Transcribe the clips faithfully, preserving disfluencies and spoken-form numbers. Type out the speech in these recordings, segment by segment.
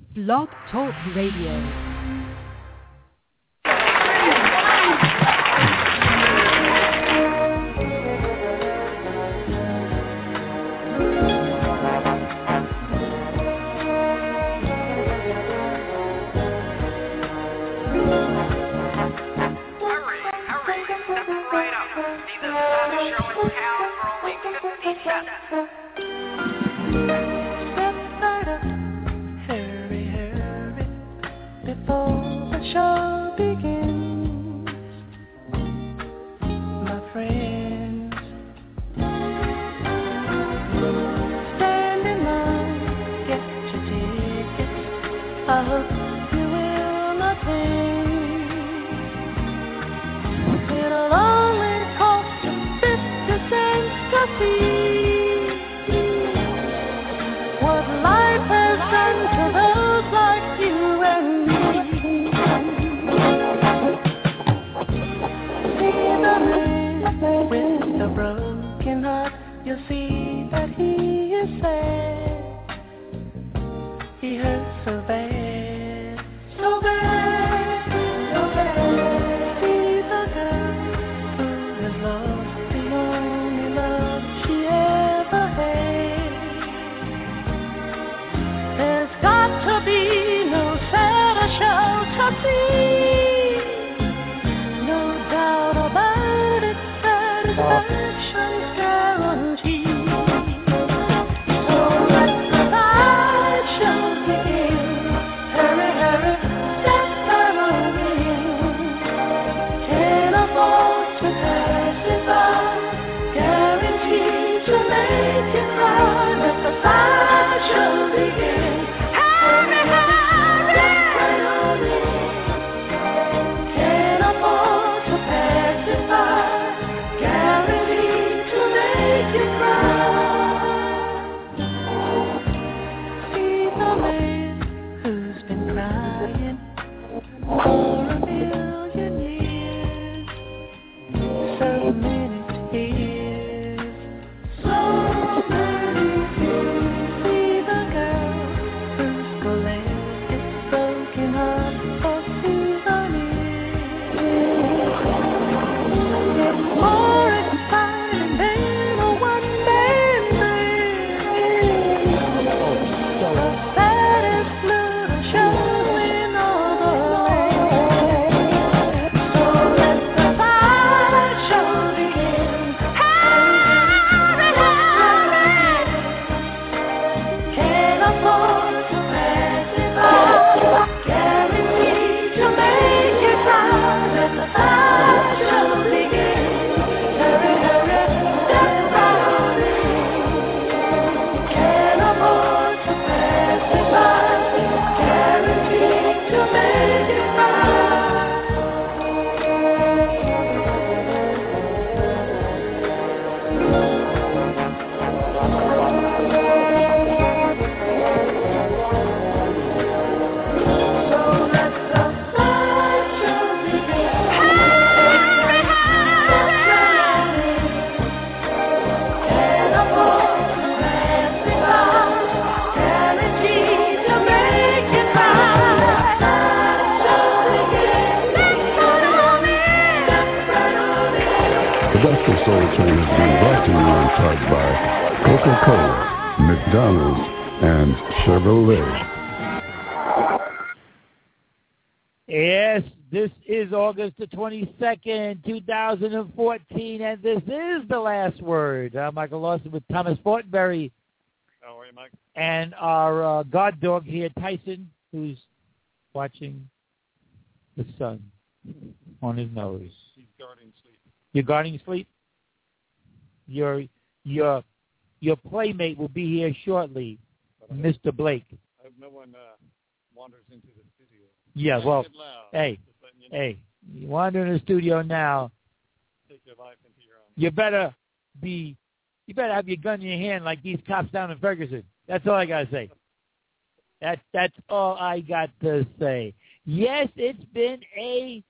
Blog Talk Radio. Yes, this is August the twenty-second, two thousand fourteen, and this is The Last Word. I'm Michael Lawson with Thomas Fortenberry. How are you, Mike? And our uh, guard dog here, Tyson, who's watching the sun on his nose. He's guarding sleep. You're guarding sleep? Your, your, your playmate will be here shortly, Mister Blake. I hope no one uh, wanders into the studio. Yeah, well, hey, you know. hey, you wander in the studio now. Take your life into your own. You better be, you better have your gun in your hand like these cops down in Ferguson. That's all I got to say. That, that's all I got to say. Yes, it's been a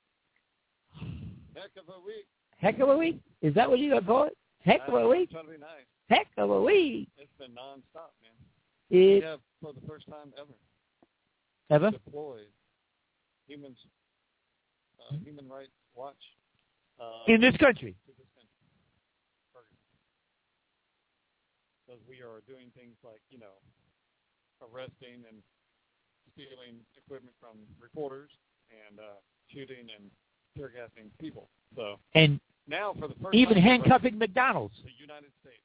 heck of a week. Heck of a week? Is that what you're going to call it? Heck uh, of a week? It's going to be nice. Heck of a week. It's been nonstop, man. It, yeah, for the first time ever. Ever? deployed humans, uh, Human Rights Watch uh, In this country. to this country. Because we are doing things like, you know, arresting and stealing equipment from reporters and uh, shooting and tear gassing people. So And now, for the first even time, handcuffing McDonald's. the United States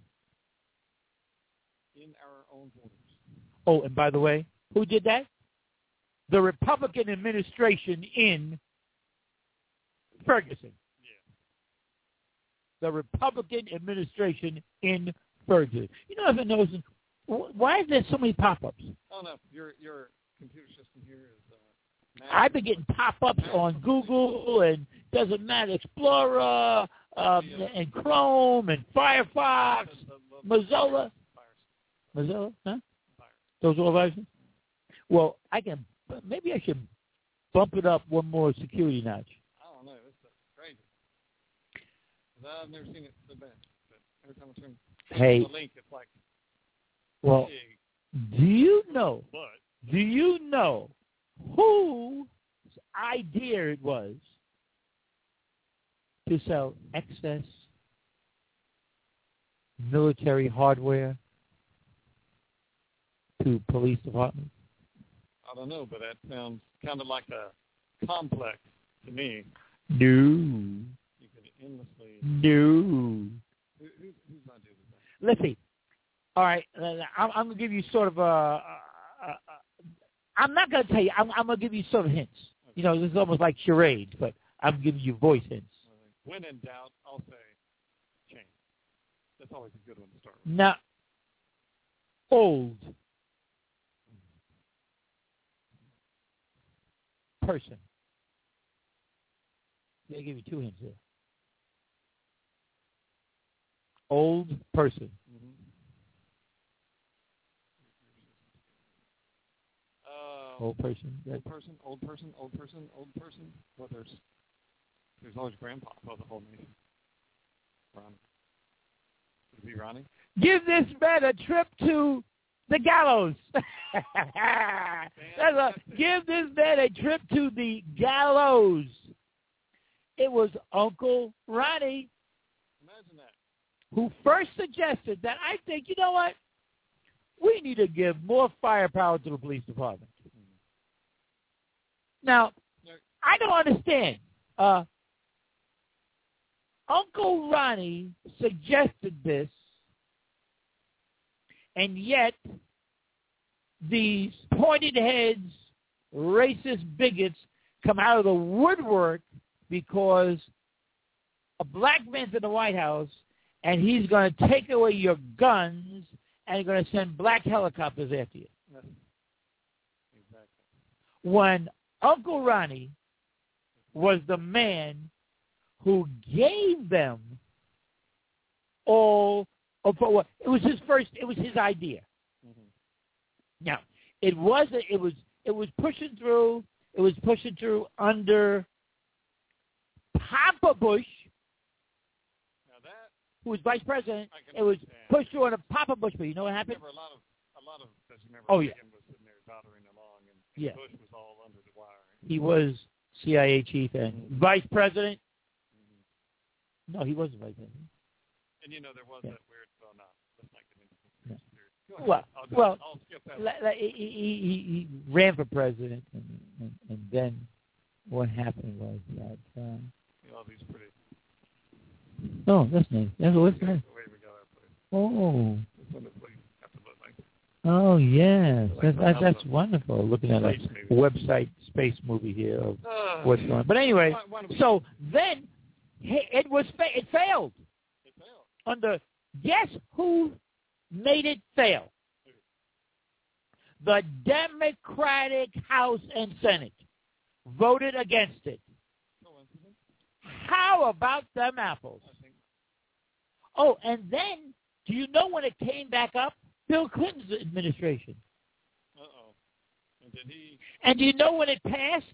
in our own borders. Oh, and by the way, who did that? The Republican administration in Ferguson. Yeah. The Republican administration in Ferguson. You know, I've been noticing, wh- why is there so many pop-ups? Oh no, your your computer system here is. Uh, I've been getting pop-ups on Google and doesn't matter Explorer um, and Chrome and Firefox, Mozilla. Mozilla, huh? Those are all viruses? Well, I can. Maybe I should bump it up one more security notch. I don't know. This is crazy. I've never seen it so bad. But every time I turn Hey. the link, it's like. Well, big. do you know? But Do you know whose idea it was to sell excess military hardware to police departments? I don't know, but that sounds kind of like a complex to me. No. You could endlessly. No. Who, who, who's not doing that? Let's see. All right, uh, I'm, I'm going to give you sort of a, a, a, a I'm not going to tell you, I'm, I'm going to give you sort of hints. Okay. You know, this is almost like charades, but I'm giving you voice hints. When in doubt, I'll say change. That's always a good one to start with. Now, old person. I'll give you two hints there. Old person. Mm-hmm. Uh, Old person. old person, old person, old person, old person. Well, there's there's always grandpa of the whole nation. Ronnie. Would it be Ronnie? Give this man a trip to the gallows. That's a, give this man a trip to the gallows. It was Uncle Ronnie Imagine that. who first suggested that I think, you know what? We need to give more firepower to the police department. Now, I don't understand. Uh, Uncle Ronnie suggested this, and yet these pointed heads, racist bigots come out of the woodwork because a black man's in the White House, and he's going to take away your guns, and he's going to send black helicopters after you. Yes. Exactly. When Uncle Ronnie was the man who gave them all of what it was his first. It was his idea. Mm-hmm. Now it was it was it was pushing through. It was pushing through under Papa Bush, Now that who was vice president. I can It was understand. pushed through under Papa Bush. But you know what happened? Remember a lot of a lot of as you remember Oh, yeah. Reagan was sitting there doddering along, and, and Yeah. Bush was all under the wire. He was C I A chief and Mhm. vice president. Mm-hmm. No, he wasn't vice president. And you know there was Yeah. that weird. Well, no, let's not get into conspiracy Yeah. theory. Go ahead. Well, I'll, go- well, I'll skip that. Like, like, he, he, he, he ran for president, and, and, and then what happened was that. Uh, You know, these pretty. oh, that's nice. That's what's nice. The way we got our place. Oh, This one is like have to look like oh yes, Like that's, that's, that's another wonderful. Looking at a space movie. website space movie here of Uh, what's going on. But anyway, why- why don't we- so then he- it was fa- it failed it failed. under. Guess who made it fail? The Democratic House and Senate voted against it. Coincidence? How about them apples? I think. Oh, and then, do you know when it came back up? Bill Clinton's administration. Uh oh. And did he And do you know when it passed?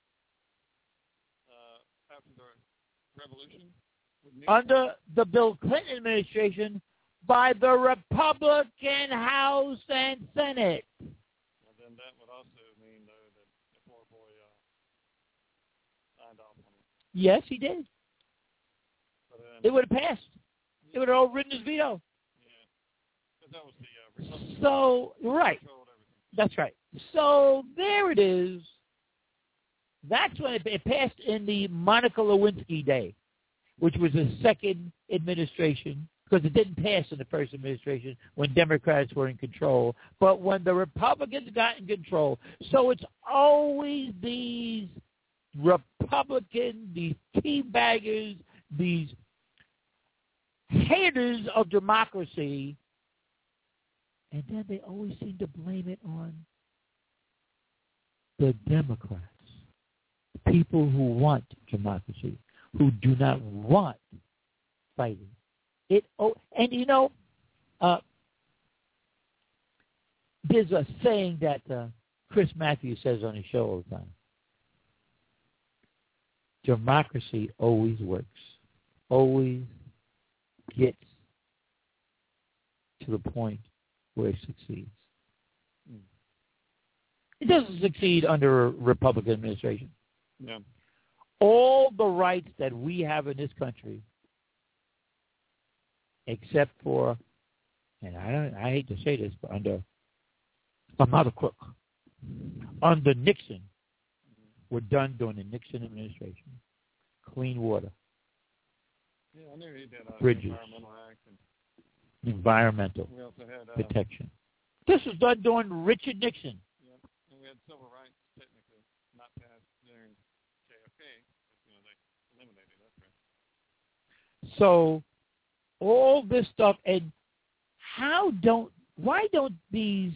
uh, after the revolution? With Nixon? Under the Bill Clinton administration by the Republican House and Senate. Well, then that would also mean the signed off on it. Yes, he did. But, um, It would have passed. It would have overridden his veto. Yeah. Because that was the uh, Republican. So, right. Controlled everything. That's right. So there it is. That's when it, it passed in the Monica Lewinsky day, which was the second administration, because it didn't pass in the first administration when Democrats were in control, but when the Republicans got in control. So it's always these Republicans, these teabaggers, these haters of democracy, and then they always seem to blame it on the Democrats, people who want democracy, who do not want fighting. It oh, and you know, uh, there's a saying that uh, Chris Matthews says on his show all the time. Democracy always works, always gets to the point where it succeeds. It doesn't succeed under a Republican administration. Yeah. All the rights that we have in this country, except for, and I don't, I hate to say this, but under, I'm not a crook, under Nixon, were done during the Nixon administration. Clean water. Yeah, I knew he did uh, Bridges. Environmental Act. And Environmental we also had uh, protection. This was done during Richard Nixon. Yeah, and we had civil rights technically not passed during J F K. You know, they eliminated that. Right? So all this stuff, and how don't, why don't these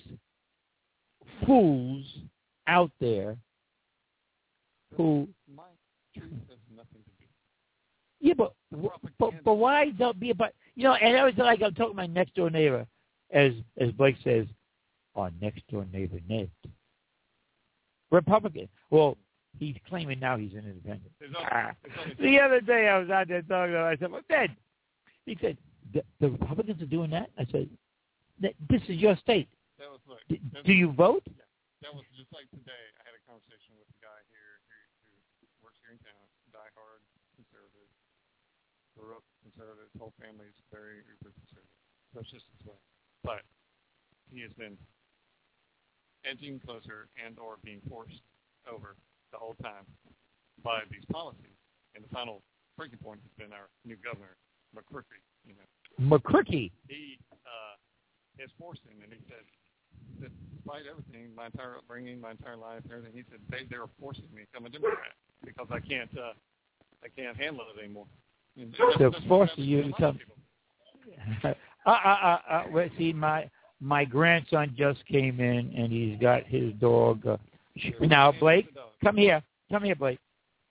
fools out there who, My truth has nothing to do. yeah, but but, but why don't be about, you know, and I was like, I'm talking to my next door neighbor, as as Blake says, our next door neighbor Ned, Republican. Well, he's claiming now he's an independent. There's only, Ah. there's only The other day I was out there talking to him. I said, well, Ned, he said, the, the Republicans are doing that? I said, this is your state. that was like, D- that do was, you vote? Yeah, that was just like today. I had a conversation with a guy here who, who works here in town, diehard conservative, grew up conservative. His whole family's very uber conservative. So it's just his way. But he has been edging closer and or being forced over the whole time by these policies. And the final breaking point has been our new governor, McCricky. You know, McCricky. he uh, is forced him, and he said that despite everything, my entire upbringing, my entire life, and everything, he said they they were forcing me to become a Democrat because I can't uh, I can't handle it anymore. And They're that's what forcing happens you a to lot become. of people. Uh, uh, uh, uh, well, see, my my grandson just came in, and he's got his dog. Uh, now, Blake, come here. Come here, Blake.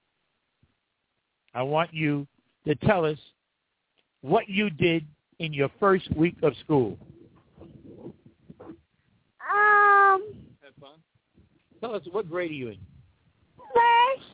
I want you to tell us what you did in your first week of school. Um, Had fun? Tell us, what grade are you in? first,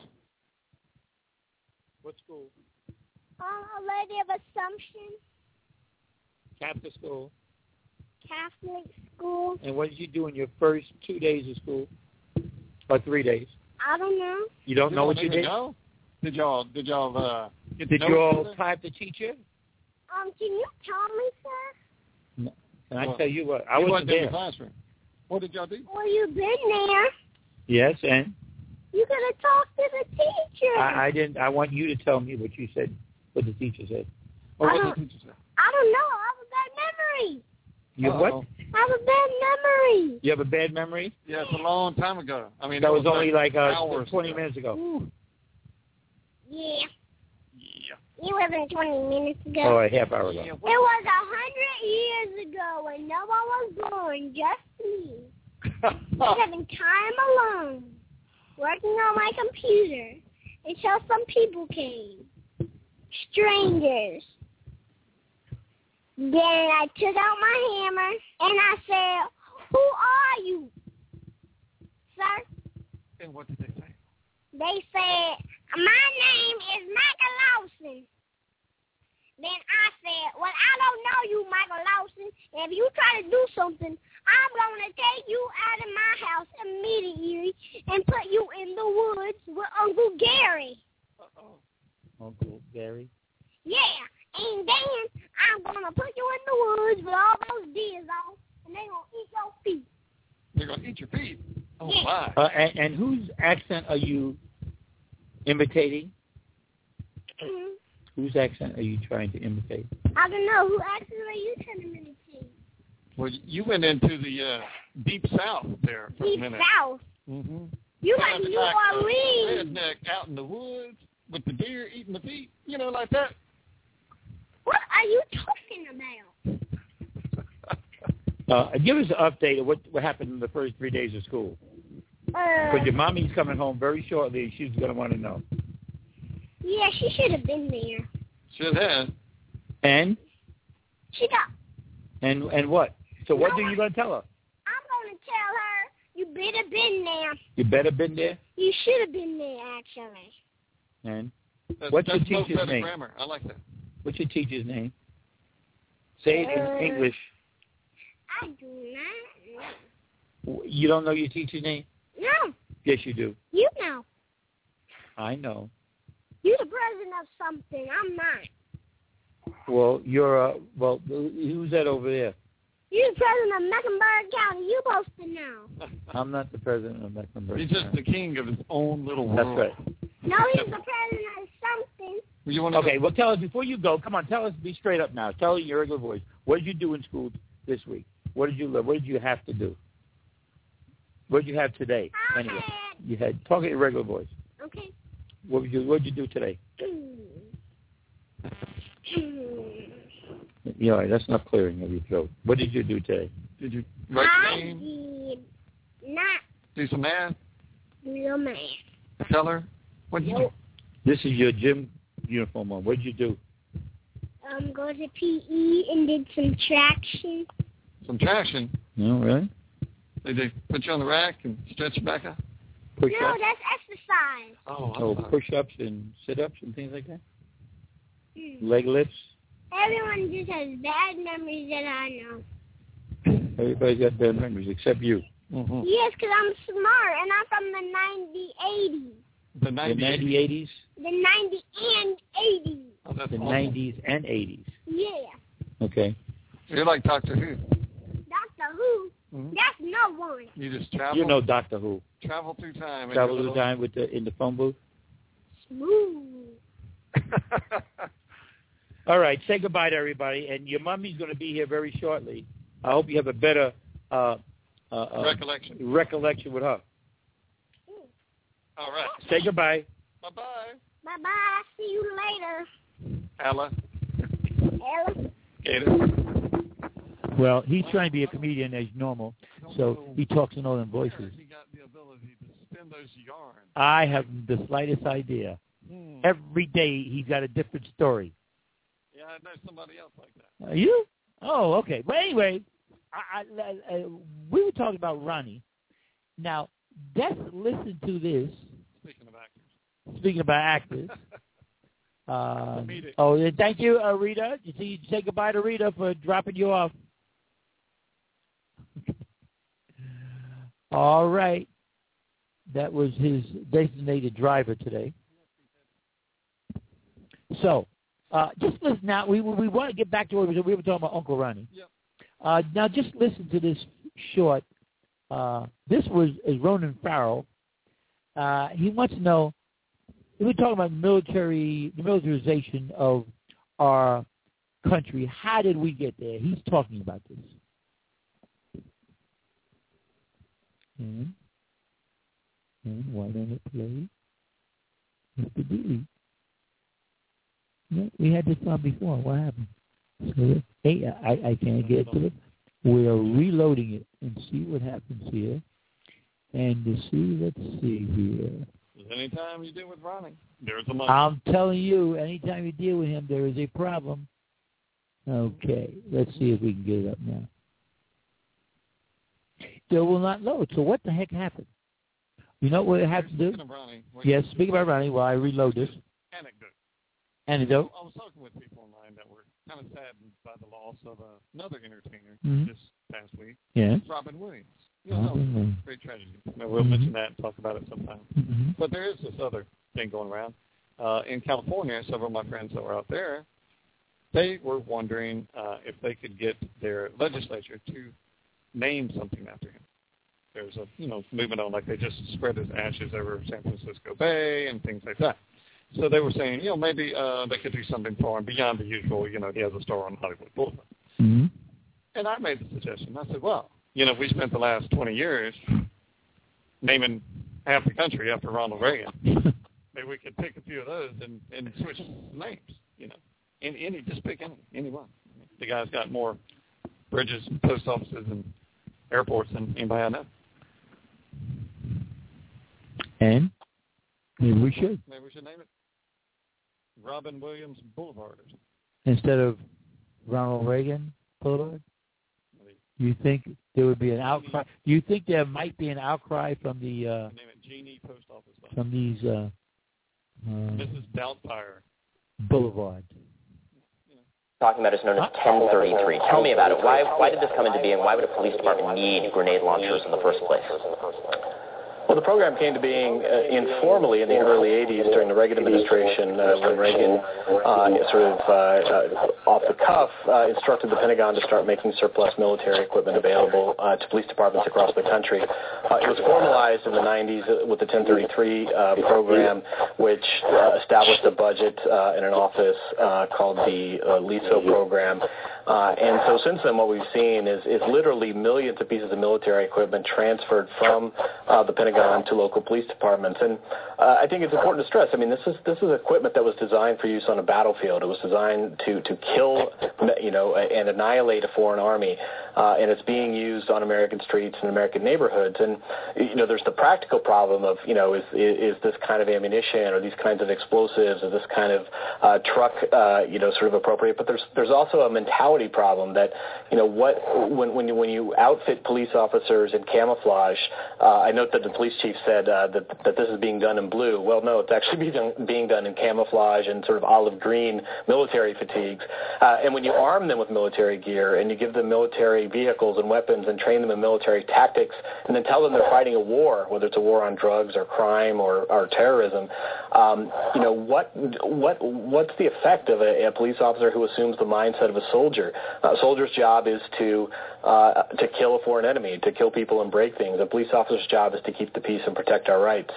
What school? uh, Lady of Assumption Catholic school. Catholic School. And what did you do in your first two days of school? Or three days? I don't know. You don't know what you even did? know? Did y'all did y'all uh, get Did to you know all each other? type the teacher? Um, can you tell me, sir? And I Well, tell you what, I You wasn't wasn't in there. the classroom. What did y'all do? Well, you've been there. Yes, and You could have talked to the teacher. I, I didn't. I want you to tell me what you said, what the teacher said. Or I what don't- did the teacher say? I don't know. I have a bad memory. You Uh-oh. what? I have a bad memory. You have a bad memory? Yeah, it's a long time ago. I mean, That it was only like uh, hours twenty ago. minutes ago. Ooh. Yeah. Yeah. It wasn't twenty minutes ago. Oh, a half hour ago. Yeah, It was a hundred years ago when no one was born, just me. Having time alone, working on my computer until some people came. Strangers. Then I took out my hammer and I said, "Who are you, sir?" And what did they say? They said, "My name is Michael Lawson." Then I said, "Well, I don't know you, Michael Lawson. If you try to do something, I'm going to take you out of my house immediately and put you in the woods with Uncle Gary." Uncle Gary. Yeah, and then I'm gonna put you in the woods with all those deers on, and they gonna eat your feet. They're gonna eat your feet. Oh Yeah. my! Uh, and, and whose accent are you imitating? Mm-hmm. Whose accent are you trying to imitate? I don't know who actually are you trying to imitate. Well, you went into the uh, deep south there for Deep a minute. South. Mm-hmm. You like New like Orleans. redneck out in the woods with the deer eating the feet, you know, like that. What are you talking about? Uh, give us an update of what, what happened in the first three days of school. Uh, Because your mommy's coming home very shortly, and she's going to want to know. yeah, she should have been there. Should have. And? She got. And and what? So what No, are you going to tell her? I'm going to tell her you better been there. You better been there? You should have been there, actually. And? That's, What's your that's most teacher's better name? Grammar. I like that. What's your teacher's name? Say it Uh, in English. I do not know. You don't know your teacher's name? No, Yes, you do. you know. I know. You're the president of something. I'm not. Well, you're, uh, well, who's that over there? You're the president of Mecklenburg County. You're supposed to know. I'm not the president of Mecklenburg. He's just the king of his own little That's world. right. No, he's the president of something. You want to Okay, well, tell us, before you go, come on, tell us, be straight up now. Tell us your regular voice. What did you do in school this week? What did you learn? What did you have to do? What did you have today? I Anyway, had- you had, talk in your regular voice. Okay. What did you, what did you do today? Yeah, all right, that's not clearing of your throat. What did you do today? Did you write I the name? did not Do some math? do the math. Tell her? What did you Nope. This is your gym uniform on. What did you do? Um, go to P E and did some traction. do? Some traction? No, really? Did they put you on the rack and stretch your back out? Push No, ups? that's exercise. Oh, I'm Oh, sorry. push ups and sit ups and things like that? Hmm. Leg lifts? Everyone just has bad memories that I know. Everybody's got bad memories except you. Mm-hmm. Yes, because I'm smart, and I'm from the ninety eighties. The The ninety. ninety eighties? The ninety and eighties. Oh, that's The awesome. nineties and eighties. Yeah. Okay. You're like Doctor Who. Doctor Who? Mm-hmm. That's no one. You just travel. You know Doctor Who. Travel through time. in Travel your through little- time with the in the phone booth. Smooth. All right, say goodbye to everybody. And your mommy's going to be here very shortly. I hope you have a better uh, uh, uh, Recollection. recollection with her. All right. Say goodbye. Bye-bye. Bye-bye. See you later. Ella. Ella. Gator. Well, he's trying to be a comedian as normal, so he talks in all them voices. He got the ability to spin those yarns. I have the slightest idea. Hmm. Every day he's got a different story. Yeah, I know somebody else like that. Are you? Oh, okay. But anyway, I, I, I, we were talking about Ronnie. Now, let's listen to this. Speaking of actors. Speaking about actors. Uh, Comedic. oh, yeah, thank you, uh, Rita. You see, say goodbye to Rita for dropping you off. All right. That was his designated driver today. So, uh, just listen now. We we want to get back to what we were, we were talking about Uncle Ronnie. Yep. Uh, now, just listen to this short. Uh, this was is Ronan Farrell. Uh, he wants to know. We were talking about military, the militarization of our country. How did we get there? He's talking about this. And, and why don't it play? Mister Dooley. No, we had this on before. What happened? So, hey, I, I can't get to it. We are reloading it and see what happens here. And to see, let's see here. Anytime you deal with Ronnie, there's a monkey. I'm telling you, anytime you deal with him, there is a problem. Okay, let's see if we can get it up now. Still will not load. So what the heck happened? You know what I have to do? Speaking of Ronnie, wait, Yes, speaking about Ronnie, while I reload this. Anecdote. Anecdote. I was talking with people of mine that were kind of saddened by the loss of uh, another entertainer Mhm. this past week, Yes. Robin Williams. You know, Robin Williams. great tragedy. Now, we'll Mhm. mention that and talk about it sometime. Mm-hmm. But there is this other thing going around. uh, in California, several of my friends that were out there, they were wondering uh, if they could get their legislature to name something after him. There's a, you know, movement on, like, they just spread his ashes over San Francisco Bay and things like that. So they were saying, you know, maybe uh, they could do something for him beyond the usual, you know, he has a store on Hollywood Boulevard. Mm-hmm. And I made the suggestion. I said, well, you know, we spent the last twenty years naming half the country after Ronald Reagan. Maybe we could pick a few of those and, and switch names, you know. Any, any, just pick any, any one. The guy's got more bridges and post offices and airports than anybody I know. And maybe we should. Maybe we should name it Robin Williams Boulevard or something. Instead of Ronald Reagan Boulevard? You think there would be an outcry? Do you think there might be an outcry from the uh, name it Genie Post Office from these uh, uh, Missus Doubtfire Boulevard? Talking about is known as ten thirty-three. Tell me about it. Why why did this come into being? Why would a police department need grenade launchers in the first place? Well, the program came to being uh, informally in the early eighties during the Reagan administration, uh, when Reagan uh, sort of uh, uh, off the cuff uh, instructed the Pentagon to start making surplus military equipment available uh, to police departments across the country. Uh, it was formalized in the nineties with the ten thirty-three uh, program, which uh, established a budget uh, in an office uh, called the uh, LISO program. Uh, and so since then, what we've seen is, is literally millions of pieces of military equipment transferred from uh, the Pentagon to local police departments. And uh, I think it's important to stress, I mean, this is this is equipment that was designed for use on a battlefield. It was designed to, to kill, you know, and annihilate a foreign army. Uh, and it's being used on American streets and American neighborhoods. And, you know, there's the practical problem of, you know, is, is, is this kind of ammunition or these kinds of explosives or this kind of uh, truck, uh, you know, sort of appropriate. But there's there's also a mentality problem that, you know, what when when you when you outfit police officers in camouflage, uh, I note that the police chief said uh, that that this is being done in blue. Well, no, it's actually being done, being done in camouflage and sort of olive green military fatigues. Uh, and when you arm them with military gear and you give them military vehicles and weapons and train them in military tactics and then tell them they're fighting a war, whether it's a war on drugs or crime or, or terrorism, um, you know, what what what's the effect of a, a police officer who assumes the mindset of a soldier? A soldier's job is to uh, to kill a foreign enemy, to kill people and break things. A police officer's job is to keep the peace and protect our rights.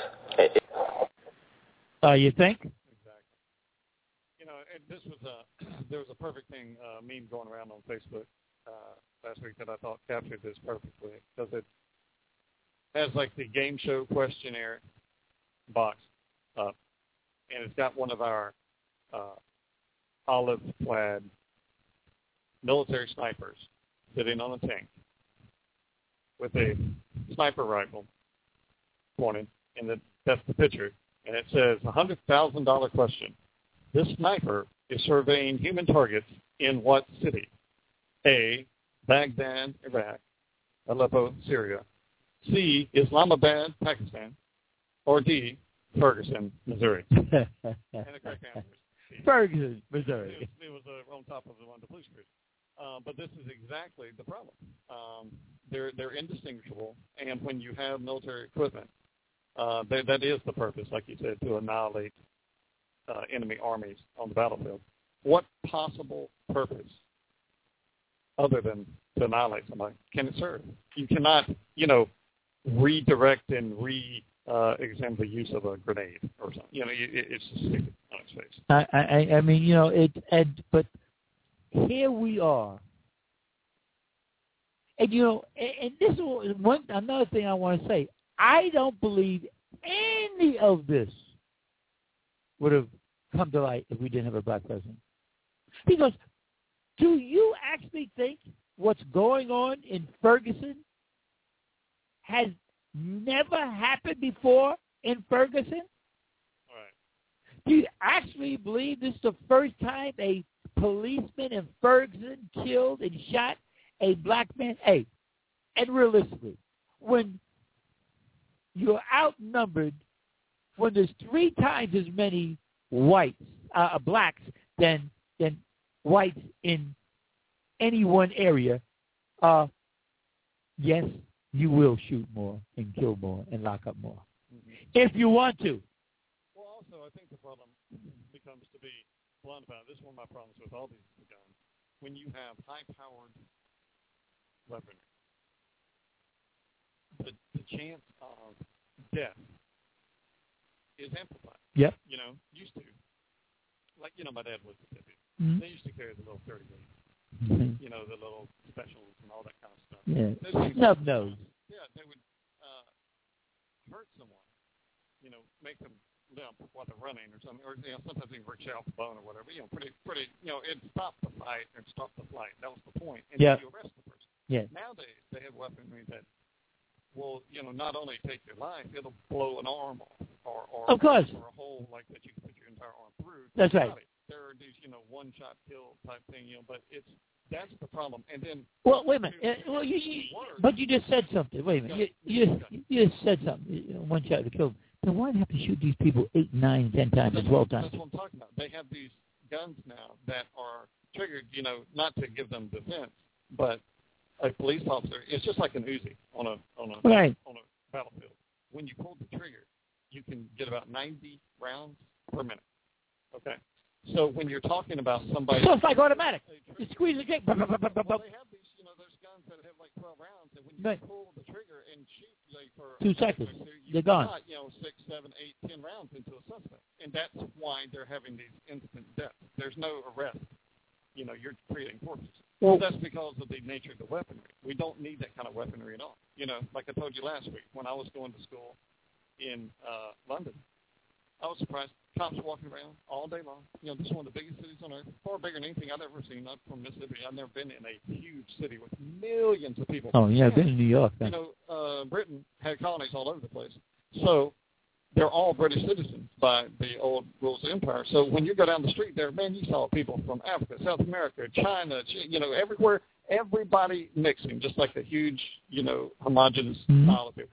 Uh, you think? Exactly. You know, and this was a there was a perfect thing uh, meme going around on Facebook uh, last week that I thought captured this perfectly, because it has like the game show questionnaire box up, and it's got one of our uh, olive-clad military snipers sitting on a tank with a sniper rifle pointed, and the, that's the picture, and it says one hundred thousand dollars question. This sniper is surveying human targets in what city? A, Baghdad, Iraq, Aleppo, Syria. C, Islamabad, Pakistan. Or D, Ferguson, Missouri. And the correct answer is C. Ferguson, Missouri. It was, it was uh, on top of the one of the police cruisers. Uh, but this is exactly the problem. Um, they're they're indistinguishable, and when you have military equipment, uh, they, that is the purpose, like you said, to annihilate uh, enemy armies on the battlefield. What possible purpose, other than to annihilate somebody, can it serve? You cannot, you know, redirect and re uh, examine the use of a grenade or something. You know, it, it's just stupid on its face. I, I I mean, you know, it and but. Here we are, and you know, and, and this is one another thing I want to say. I don't believe any of this would have come to light if we didn't have a black president. Because, do you actually think what's going on in Ferguson has never happened before in Ferguson? All right. Do you actually believe this is the first time a policeman in Ferguson killed and shot a black man? Hey, and realistically, when you're outnumbered, when there's three times as many whites, uh, blacks than than whites in any one area, uh, yes, you will shoot more and kill more and lock up more, mm-hmm. if you want to. Well, also, I think the problem becomes, to be blunt about it, this is one of my problems with all these guns. When you have high-powered weaponry, the, the chance of death is amplified. Yep. You know, used to. Like, you know, my dad was a deputy. Mm-hmm. They used to carry the little thirty-eight. Mm-hmm. You know, the little specials and all that kind of stuff. Yeah. Those Snub nose. Yeah, they would uh, hurt someone. You know, make them limp while they're running or something, or you know, sometimes they can break out the bone or whatever. You know, pretty, pretty. You know, it stopped the fight and stopped the flight. That was the point. And yeah. then you arrest the person. Yeah. Nowadays, they have weaponry that will, you know, not only take your life, it'll blow an arm off, or or, of course. or a hole like that you can put your entire arm through. That's right. Body. There are these, you know, one-shot kill type thing, you know, but it's that's the problem. And then well, wait a minute. Uh, well, you, you, but you just said something. Wait a minute. You, you, just, you just said something. You know, one shot to kill. Then why do you have to shoot these people eight, nine, ten times, and twelve times? That's what I'm talking about. They have these guns now that are triggered, you know, not to give them defense, but a police officer. It's just like an Uzi on a on a right. on a battlefield. When you pull the trigger, you can get about ninety rounds per minute. Okay. So when you're talking about somebody, so it's like automatic. You squeeze the trigger. Well, they have these, you know, there's guns that have like twelve rounds, and when you right. pull the trigger and shoot, like for two seconds, they're gone. Got, you know, six, seven, eight, ten rounds into a suspect, and that's why they're having these instant deaths. There's no arrest. You know, you're creating corpses. Well, that's because of the nature of the weaponry. We don't need that kind of weaponry at all. You know, like I told you last week, when I was going to school in uh, London, I was surprised. Cops walking around all day long. You know, this is one of the biggest cities on earth, far bigger than anything I've ever seen. I'm from Mississippi. I've never been in a huge city with millions of people. Oh, yeah, I've been in New York. You know, uh, Britain had colonies all over the place. So they're all British citizens by the old rules of empire. So when you go down the street there, man, you saw people from Africa, South America, China, you know, everywhere, everybody mixing, just like a huge, you know, homogenous mm-hmm. pile of people.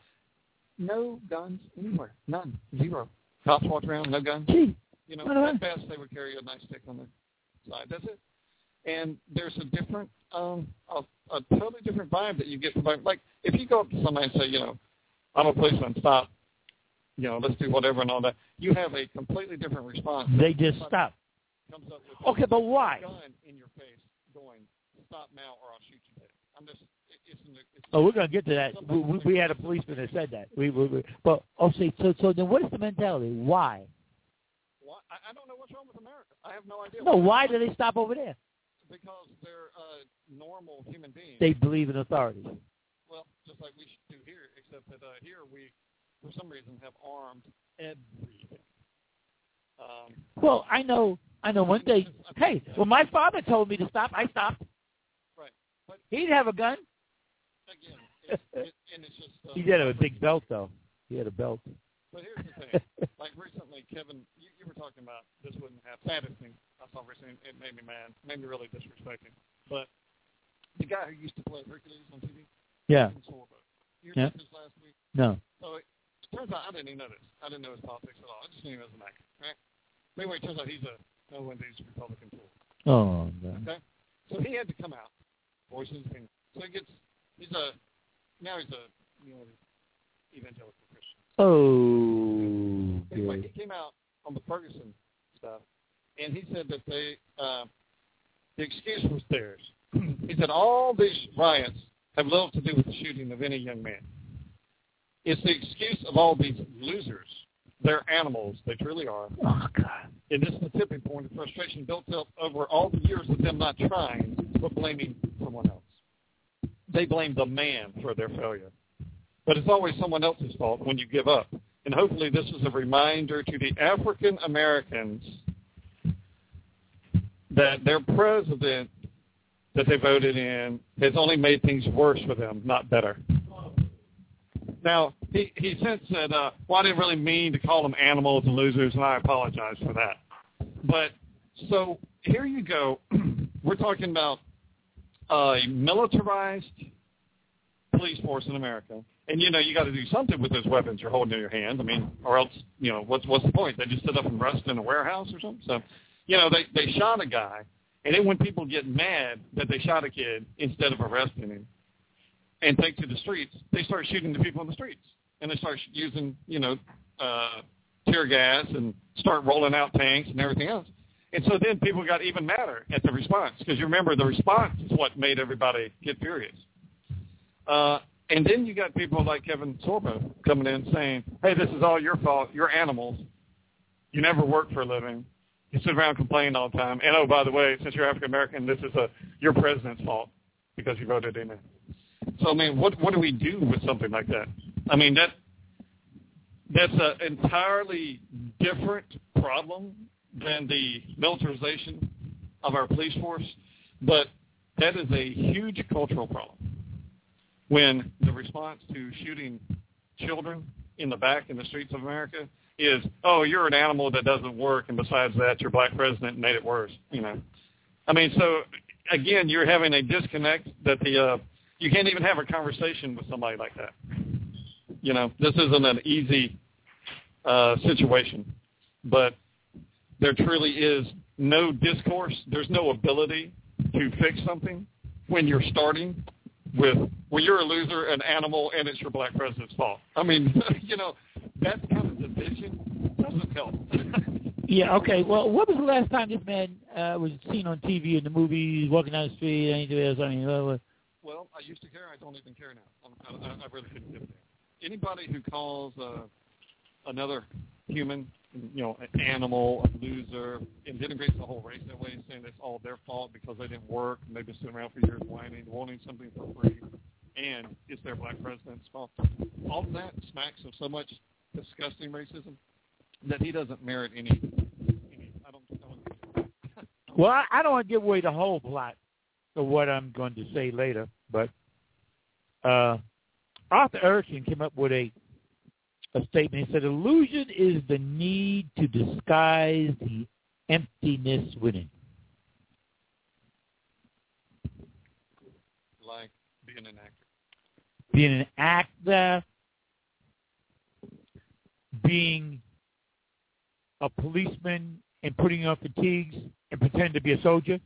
No guns anywhere. None. Zero. Cops walk around, no guns. Gee. You know, at best they would carry a nice stick on their side. That's it. And there's a different, um, a, a totally different vibe that you get from, like, if you go up to somebody and say, you know, I'm a policeman, stop, you know, let's do whatever and all that, you have a completely different response. They just stop. Comes up with okay, but why? A gun in your face going, stop now or I'll shoot you dead. I'm just, it's, it's, it's oh, we're going to get to that. We, we, we had a policeman that said that. We, we, we, but, oh, see, so, so then what is the mentality? Why? Why? I, I don't know what's wrong with America. I have no idea. No, why do they stop over there? Because they're uh, normal human beings. They believe in authority. Well, just like we should do here, except that uh, here we, for some reason, have armed everything. Um, well, I know, I know one day, hey, when my father told me to stop, I stopped. Right. But he didn't have a gun. Again, it's, it, and it's just... Uh, he did have a big belt, though. He had a belt. But here's the thing. Like recently, Kevin, you, you were talking about this wouldn't happen. Saddest thing I saw recently, it made me mad. Made me really disrespecting. But the guy who used to play Hercules on T V? Yeah. You yeah. heard this last week? No. So it turns out I didn't even know this. I didn't know his politics at all. I just knew him as an actor. Right? But anyway, it turns out he's a no one of these Republican tools. Oh, no. Okay? So he had to come out, voice his opinion. So he gets, he's a, now he's a, you know, evangelical Christian. Oh, anyway, he came out on the Ferguson stuff, and he said that they, uh, the excuse was theirs. He said all these riots have little to do with the shooting of any young man. It's the excuse of all these losers. They're animals. They truly are. Oh, God. And this is the tipping point of frustration built up over all the years of them not trying, but blaming someone else. They blame the man for their failure. But it's always someone else's fault when you give up. And hopefully this is a reminder to the African Americans that their president that they voted in has only made things worse for them, not better. Now, he, he since said, uh, well, I didn't really mean to call them animals and losers, and I apologize for that. But, so, here you go. We're talking about a militarized police force in America. And, you know, you got to do something with those weapons you're holding in your hand. I mean, or else, you know, what's what's the point? They just sit up and rest in a warehouse or something? So, you know, they, they shot a guy. And then when people get mad that they shot a kid instead of arresting him and take to the streets, they start shooting the people in the streets. And they start using, you know, uh, tear gas and start rolling out tanks and everything else. And so then people got even madder at the response, because you remember the response is what made everybody get furious. Uh, and then you got people like Kevin Sorbo coming in saying, hey, this is all your fault. You're animals. You never work for a living. You sit around complaining all the time. And, oh, by the way, since you're African-American, this is a your president's fault because you voted in it. So, I mean, what what do we do with something like that? I mean, that that's an entirely different problem than the militarization of our police force, but that is a huge cultural problem. When the response to shooting children in the back in the streets of America is, oh, you're an animal that doesn't work, and besides that, your black president made it worse. You know, I mean, so again, you're having a disconnect that the uh, you can't even have a conversation with somebody like that. You know, this isn't an easy uh, situation, but there truly is no discourse. There's no ability to fix something when you're starting with, well, you're a loser, an animal, and it's your black president's fault. I mean, you know, that kind of division doesn't help. Yeah, okay. Well, what was the last time this man uh, was seen on T V, in the movies, walking down the street, anything else? I mean, uh, well, I used to care. I don't even care now. I, I, I really couldn't give a damn. Anybody who calls uh, another human, you know, an animal, a loser, and denigrates the whole race that way, saying it's all their fault because they didn't work, and they've been sitting around for years whining, wanting something for free, and it's their black president's fault. All of that smacks of so much disgusting racism that he doesn't merit any. any I don't. I don't well, I, I don't want to give away the whole plot of what I'm going to say later, but uh, Arthur Erickson came up with a a statement. He said, illusion is the need to disguise the emptiness within. Like being an actor. Being an actor, being a policeman and putting on fatigues and pretending to be a soldier.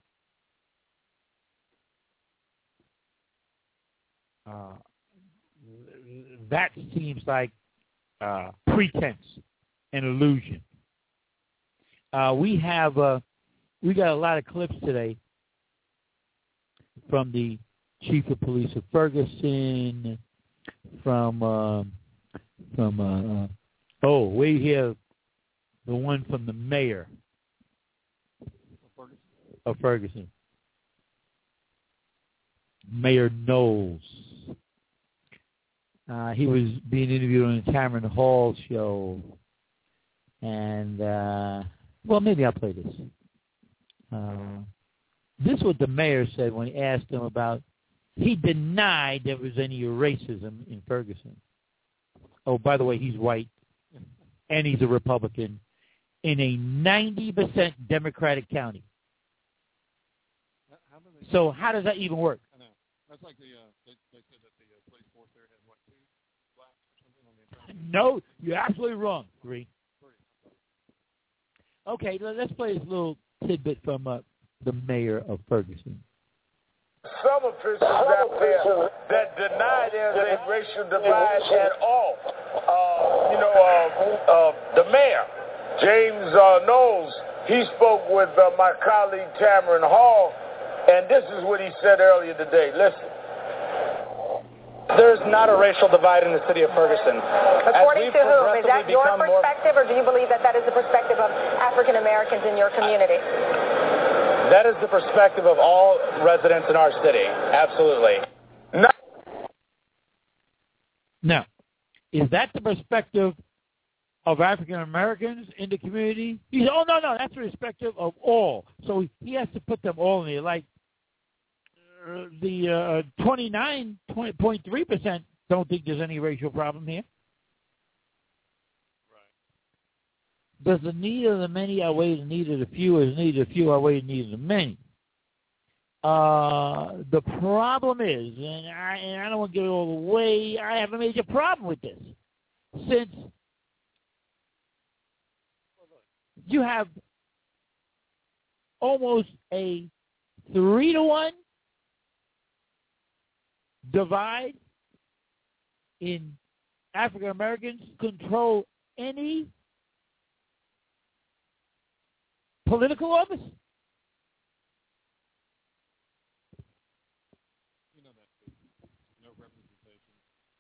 Uh, that seems like Uh, pretense and illusion. Uh, we have uh, we got a lot of clips today from the chief of police of Ferguson, from uh, from uh, uh, oh we have the one from the mayor of Ferguson, Mayor Knowles. Uh, he was being interviewed on the Tamron Hall show, and, uh, well, maybe I'll play this. Uh, this is what the mayor said when he asked him about, he denied there was any racism in Ferguson. Oh, by the way, he's white, and he's a Republican in a ninety percent Democratic county. How do they, so how does that even work? I know. That's like the, uh, they, they said that the uh, police force there had, what, two blacks or something on the entire. No, you're absolutely wrong, Green. Okay, let's play this little tidbit from uh, the mayor of Ferguson. Some officials out there that deny there's a racial divide at all. Uh, you know, uh, uh, the mayor, James uh, Knowles, he spoke with uh, my colleague Tamron Hall, and this is what he said earlier today. Listen. There's not a racial divide in the city of Ferguson. According to whom? Is that your perspective, or do you believe that that is the perspective of African Americans in your community? That is the perspective of all residents in our city. Absolutely. No. Now, is that the perspective of African Americans in the community? He said, oh, no, no, that's the perspective of all. So he has to put them all in there. Like uh, the uh, twenty-nine point three percent don't think there's any racial problem here. Does the need of the many outweigh the need of the few, or the need of the few outweigh the need of the many? Uh, the problem is, and I, and I don't want to get it all the way, I have a major problem with this. Since you have almost a three to one divide in African Americans control any political office? You know that no representation.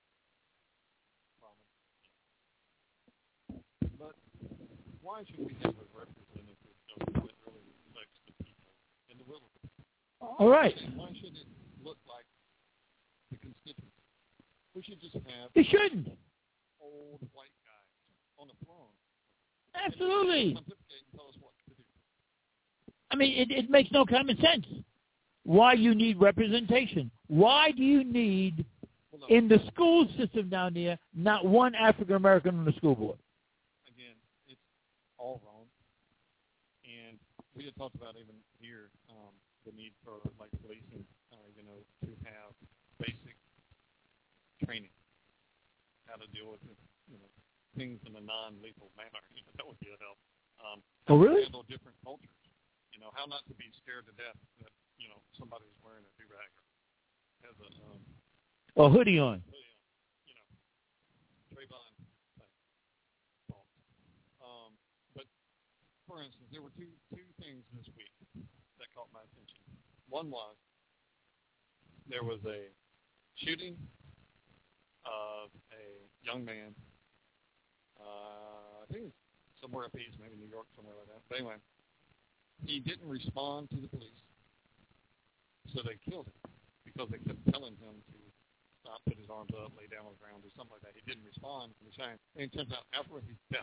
But why should we have a representative government that really reflects the people and the will of the people? All right. Why should it look like the constituents? We should just have it shouldn't. old white guys on the throne. Absolutely. Pontificate and tell us what to do. I mean, it, it makes no common sense. Why you need representation? Why do you need, well, no. in the school system down there, not one African American on the school board? Again, it's all wrong. And we had talked about even here um, the need for like policing, uh, you know, to have basic training, how to deal with, you know, things in a non-lethal manner. You know, that would be a help. Um, oh, really? Handle different cultures. You know, how not to be scared to death that, you know, somebody's wearing a do-rag or has a um, a hoodie on. Hoodie on. You know, Trayvon type thoughts. Um, but for instance, there were two two things this week that caught my attention. One was there was a shooting of a young man, uh, I think it's somewhere up east, maybe New York, somewhere like that. But anyway, he didn't respond to the police, so they killed him because they kept telling him to stop, put his arms up, lay down on the ground, or something like that. He didn't respond, and it turns out afterwards he's deaf.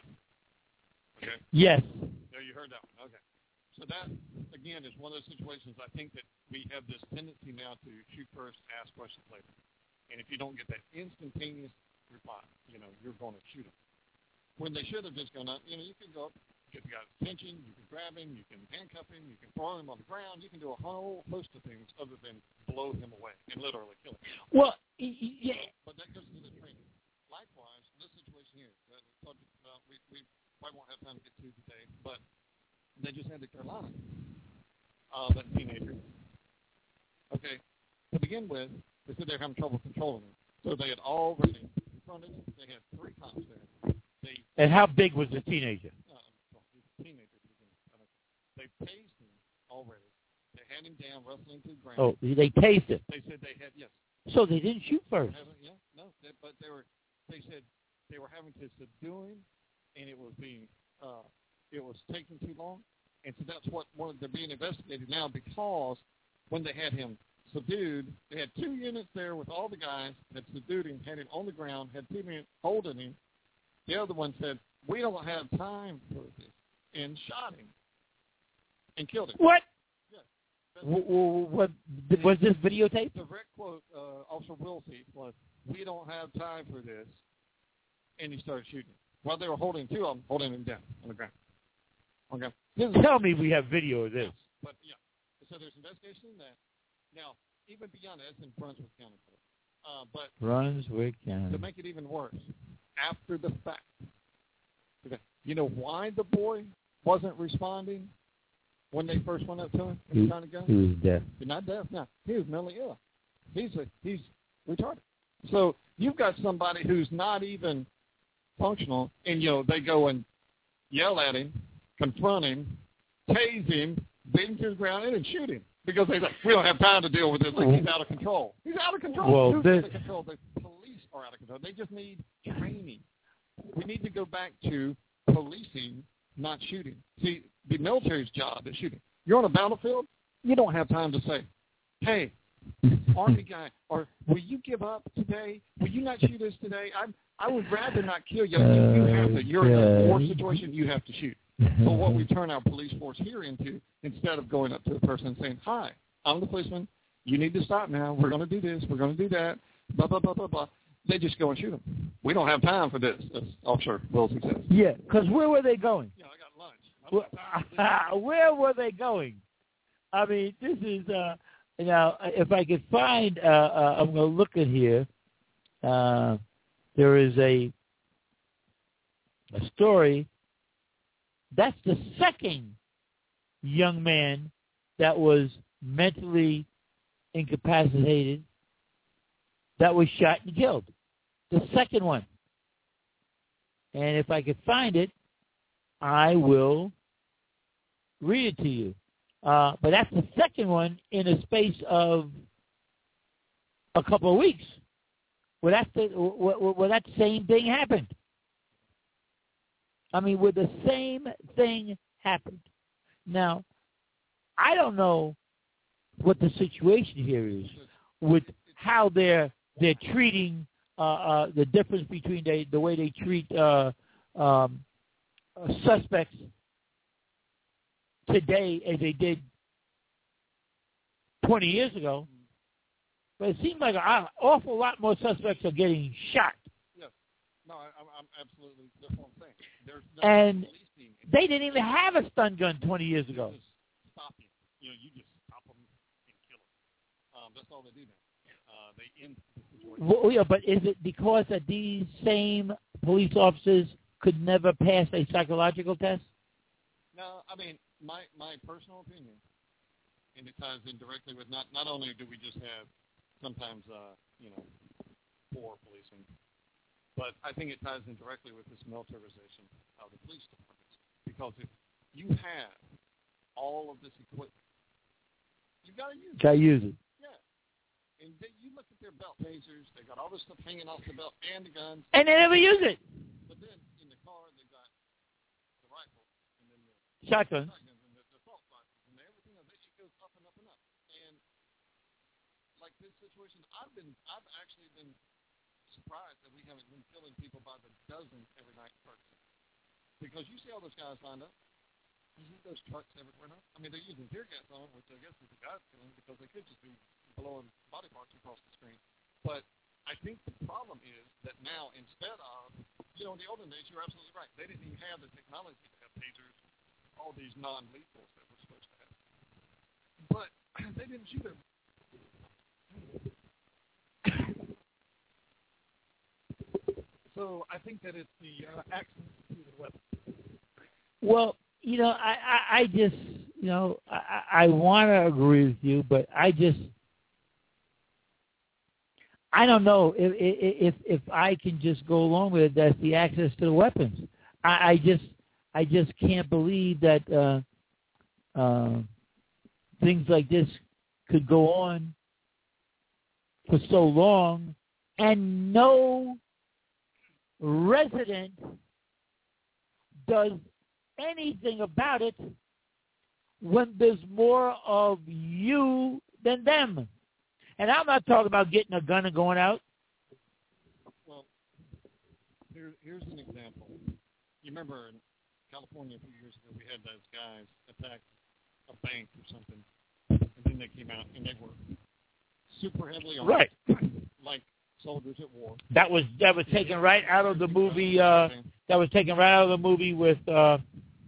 Okay? Yes. No, you heard that one. Okay. So that, again, is one of those situations I think that we have this tendency now to shoot first, ask questions later. And if you don't get that instantaneous reply, you know, you're going to shoot him. When they should have just gone up, you know, you can go up, get the guy's attention, you can grab him, you can handcuff him, you can throw him on the ground, you can do a whole host of things other than blow him away and literally kill him. Well, yeah. But that goes to the training. Likewise, this situation here, that we talked about, we, we probably won't have time to get to today, but they just had the Carolina, uh, that teenager. Okay, to begin with, they said they were having trouble controlling him. So they had already confronted him. They had three cops there. They, and how big was the teenager? Uh, well, he was a teenager. They tased him already. They had him down, wrestling to the ground. Oh, they tased him. They said they had, yes. So they didn't shoot first. Yeah, no, they, but they were. They said they were having to subdue him, and it was being, uh, it was taking too long, and so that's what one, they're being investigated now because when they had him subdued, they had two units there with all the guys that subdued him, had him on the ground, had two men holding him. The other one said, "We don't have time for this," and shot him and killed him. What? Yeah. W- w- what was this videotape? The direct quote, uh, Officer Wilsey, was, "We don't have time for this," and he started shooting. While they were holding two of them, holding him down on the ground. Okay. Tell me we have video of this. But yeah, so there's investigation in that. Now, even beyond that, it's in Brunswick County. Uh, but Brunswick County. To make it even worse, after the fact, okay, you know why the boy wasn't responding when they first went up to him and found a gun? He was deaf. He's not deaf now. He was mentally ill. He's a, he's retarded. So you've got somebody who's not even functional, and you know they go and yell at him, confront him, tase him, beat him to the ground, and then shoot him. Because they say, we don't have time to deal with this. Like, he's out of control. He's out of control. Well, Who's this... out of control? The police are out of control. They just need training. We need to go back to policing, not shooting. See, the military's job is shooting. You're on a battlefield, you don't have time to say, hey, Army guy, or will you give up today? Will you not shoot us today? I I would rather not kill you. You, you have to. You're in a war situation. You have to shoot. So what we turn our police force here into, instead of going up to a person and saying, hi, I'm the policeman. You need to stop now. We're going to do this. We're going to do that. Blah, blah, blah, blah, blah. They just go and shoot them. We don't have time for this, as Officer Wilson says. Yeah, because where were they going? Yeah, I got lunch. Well, where were they going? I mean, this is, uh, now, if I could find, uh, uh, I'm going to look at here. Uh, there is a a story. That's the second young man that was mentally incapacitated that was shot and killed. The second one. And if I could find it, I will read it to you. Uh, but that's the second one in a space of a couple of weeks. Well, that's the, well, well, that same thing happened. I mean, where the same thing happened. Now, I don't know what the situation here is with how they're they're treating uh, uh, the difference between they, the way they treat uh, um, uh, suspects today as they did twenty years ago. But it seems like an awful lot more suspects are getting shot. Yes. No, I, I'm absolutely, that's what I'm saying. There's no and they didn't even have a stun gun twenty years ago. You just stop him. You know, you just stop them and kill them. Um, that's all they do now. Uh, they end the situation. Well, yeah, but is it because that these same police officers could never pass a psychological test? No, I mean, my my personal opinion, and it ties in directly with not, not only do we just have sometimes, uh, you know, poor policing, but I think it ties in directly with this militarization of the police departments. Because if you have all of this equipment, you've got to use it. Got to use it. Yeah. And they, you look at their belt tasers, they got all this stuff hanging off the belt and the guns. And they never use it. But then in the car, they got the rifle and then the shotgun. shotguns and the, the assault rifles and everything else. It goes up and up and up. And like this situation, I've been, I've actually been surprised that we haven't been killing people by the dozen every night in Ferguson. Because you see all those guys lined up. You see those trucks everywhere now. I mean, they're using tear gas on them, which I guess is the guys killing because they could just be blowing body parts across the screen. But I think the problem is that now instead of, you know, in the olden days, you're absolutely right. They didn't even have the technology to have tasers, all these non-lethals that we're supposed to have. But they didn't shoot them. So I think that it's the uh, access to the weapon. Well, you know, I, I, I just, you know, I, I want to agree with you, but I just, I don't know if if if I can just go along with it. That's the access to the weapons. I, I just, I just can't believe that uh, uh, things like this could go on for so long, and no resident does anything about it when there's more of you than them. And I'm not talking about getting a gun and going out. Well, here, here's an example. You remember in California a few years ago, we had those guys attack a bank or something, and then they came out and they were super heavily armed, right? Like soldiers at war. That was that was taken right out of the movie. Uh, that was taken right out of the movie with uh,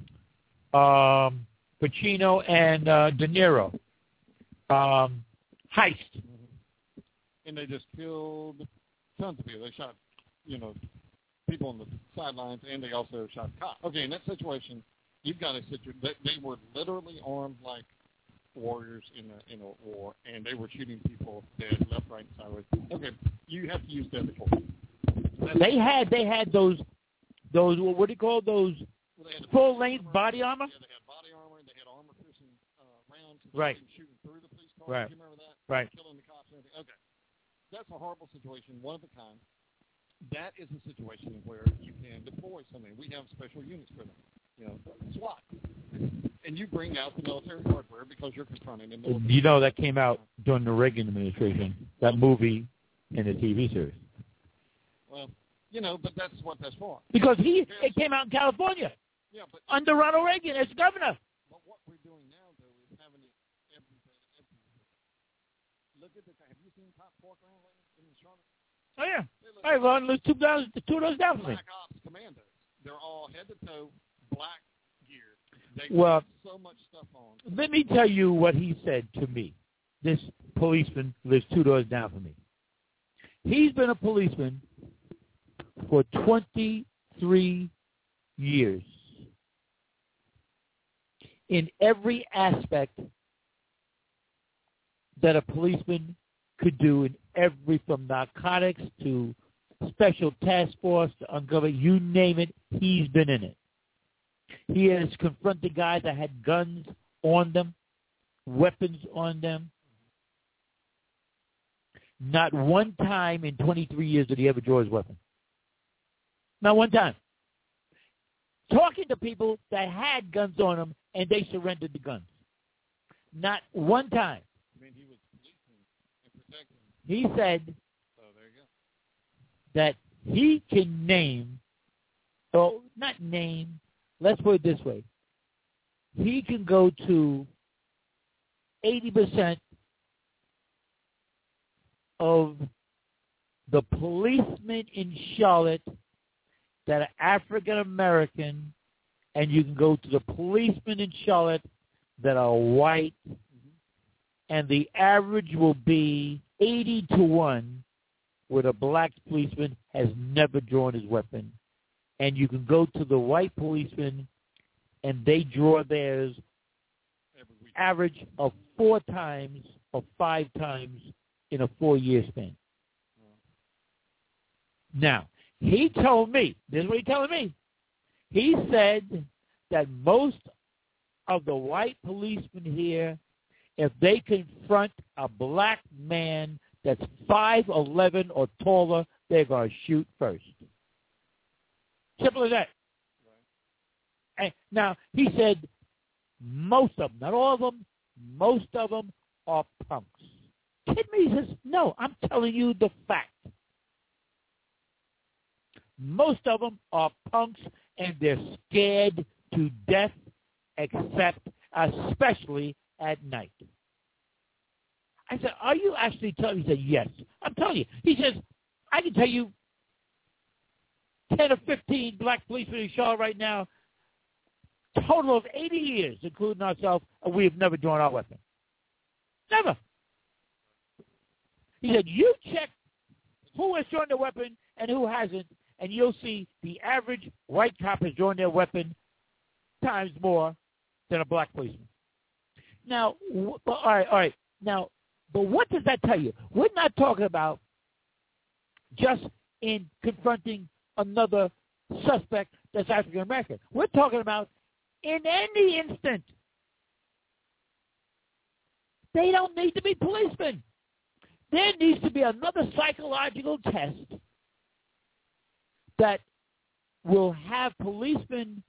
um, Pacino and uh, De Niro. Um, Heist. Mm-hmm. And they just killed tons of people. They shot, you know, people on the sidelines, and they also shot cops. Okay, in that situation, you've got a situation. They, they were literally armed like warriors in a in a war, and they were shooting people dead, left, right, and sideways. Okay, you have to use deadly force. They had they had those those what do you call those well, full length body armor? Yeah, they had body armor. They had armor piercing uh, rounds. Right. Shooting through the police cars. Right. Do you remember that? Right. Killing the cops and everything. Okay, that's a horrible situation, one of a kind. That is a situation where you can deploy something. We have special units for them. You know, SWAT. And you bring out the military hardware because you're confronting them. You know, that came out during the Reagan administration, that movie and the T V series. Well, you know, but that's what that's for. Because he, it came out in California. Yeah, but under Ronald Reagan as governor. But what we're doing now, though, is having it everywhere. everywhere. Look at the, have you seen Top Pork around lately in Charlotte? Oh, yeah. All right, well, let's two, down, two of those down for me. Black Ops commandos. They're all head to toe, black gear. They well, put so much stuff on. Let me tell you what he said to me. This policeman lives two doors down from me. He's been a policeman for twenty-three years. In every aspect that a policeman could do, in every from narcotics to special task force to uncover, you name it, he's been in it. He has confronted guys that had guns on them, weapons on them. Not one time in twenty-three years did he ever draw his weapon. Not one time. Talking to people that had guns on them and they surrendered the guns. Not one time. I mean, he was policing and protecting. He said so there you go. that he can name, oh, not name, let's put it this way. He can go to eighty percent of the policemen in Charlotte that are African American, and you can go to the policemen in Charlotte that are white, mm-hmm. and the average will be eighty to one, where the black policeman has never drawn his weapon. And you can go to the white policeman, and they draw theirs average of four times or five times in a four-year span. Now, he told me, this is what he's telling me, he said that most of the white policemen here, if they confront a black man that's five eleven or taller, they're going to shoot first. Simple as that. Right. And now, he said most of them, not all of them, most of them are punks. Kid me, he says, no, I'm telling you the fact. Most of them are punks, and they're scared to death, except, especially at night. I said, are you actually telling me? He said, yes. I'm telling you. He says, I can tell you ten or fifteen black policemen in Charlotte right now, total of eighty years, including ourselves, and we have never drawn our weapon. Never. He said, you check who has drawn their weapon and who hasn't, and you'll see the average white cop has drawn their weapon times more than a black policeman. Now, all right, all right. Now, but what does that tell you? We're not talking about just in confronting another suspect that's African American. We're talking about in any instant. They don't need to be policemen. There needs to be another psychological test that will have policemen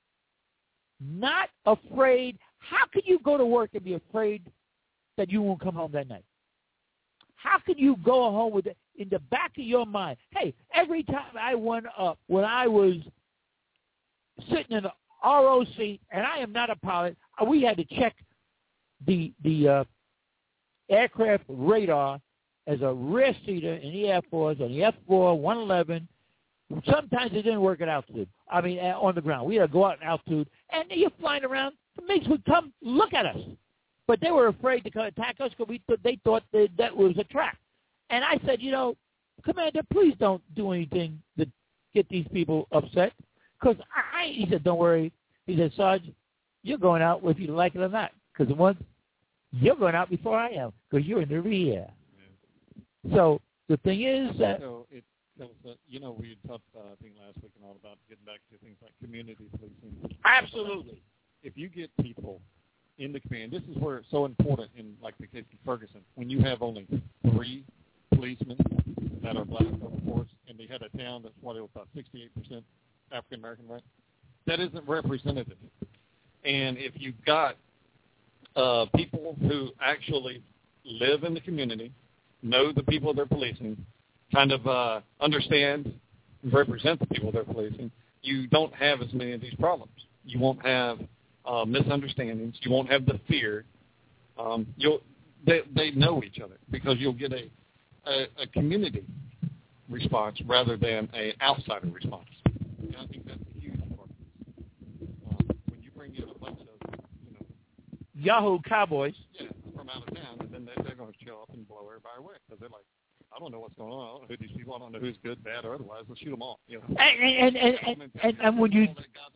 not afraid. How can you go to work and be afraid that you won't come home that night? How can you go home with it in the back of your mind? Hey, every time I went up, when I was sitting in the R O C, and I am not a pilot, we had to check the the uh, aircraft radar as a rear seater in the Air Force on the F four, one eleven. Sometimes it didn't work at altitude. I mean, on the ground. We had to go out in altitude, and you're flying around. The MiGs would come look at us. But they were afraid to come attack us because we th- they thought that, that was a trap. And I said, you know, Commander, please don't do anything to get these people upset. Because I, he said, don't worry. He said, Sarge, you're going out whether you like it or not. Because once you're going out before I am because you're in the rear. Yeah. So the thing is that... So it, that was a, you know, we had talked, uh, I think, last week and all about getting back to things like community policing. Absolutely. If you get people in the command, this is where it's so important in, like the case of Ferguson, when you have only three policemen that are black on the force, and they had a town that's what it was about sixty-eight percent African American, right? That isn't representative. And if you've got uh, people who actually live in the community, know the people they're policing, kind of uh, understand and represent the people they're policing, you don't have as many of these problems. You won't have uh, misunderstandings. You won't have the fear. Um, you'll they they know each other because you'll get a a, a community response rather than a outsider response. And I think that's a huge part. Um, when you bring in a bunch of you know Yahoo cowboys, yeah, from out of town, and then they, they're going to show up and blow everybody away because they're like, I don't know what's going on. I don't know who these people. I don't know who's good, bad, or otherwise. Let's shoot them all. You know. And and and and, and, and when you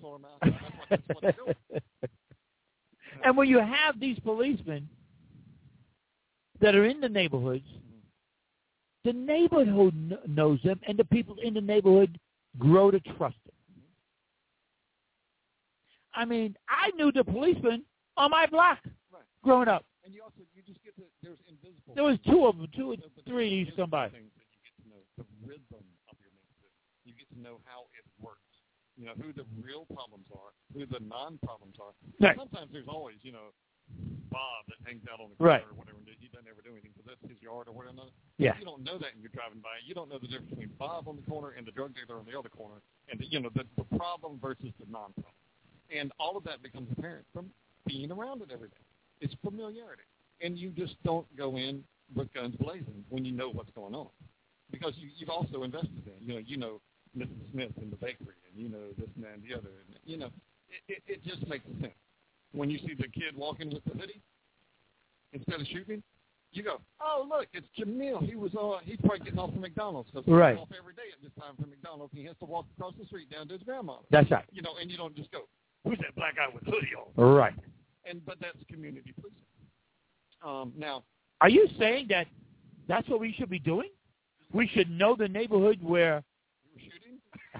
and when you have these policemen that are in the neighborhoods, the neighborhood kn- knows them, and the people in the neighborhood grow to trust them. I mean, I knew the policeman on my block right. growing up. And you also, you just get to, there's invisible. There was two of them, two or three of these come by. Things that you get to know, the rhythm of your neighborhood. You get to know how it works. You know, who the real problems are, who the non-problems are. Right. Sometimes there's always, you know, Bob that hangs out on the corner right. or whatever, and he doesn't ever do anything because that's his yard or whatever. Yeah. You don't know that, and you're driving by. You don't know the difference between Bob on the corner and the drug dealer on the other corner, and the, you know the, the problem versus the non-problem. And all of that becomes apparent from being around it every day. It's familiarity, and you just don't go in with guns blazing when you know what's going on, because you, you've also invested in. You know, you know Missus Smith in the bakery, and you know this and that and the other. And, you know, it, it, it just makes sense. When you see the kid walking with the hoodie, instead of shooting, you go, oh, look, it's Jamil. He was uh, he's probably getting off from McDonald's because he's right. off every day at this time from McDonald's, and he has to walk across the street down to his grandmother. That's right. You know, and you don't just go, who's that black guy with hoodie on? Right. And but that's community policing. Um, now, are you saying that that's what we should be doing? We should know the neighborhood where you were shooting.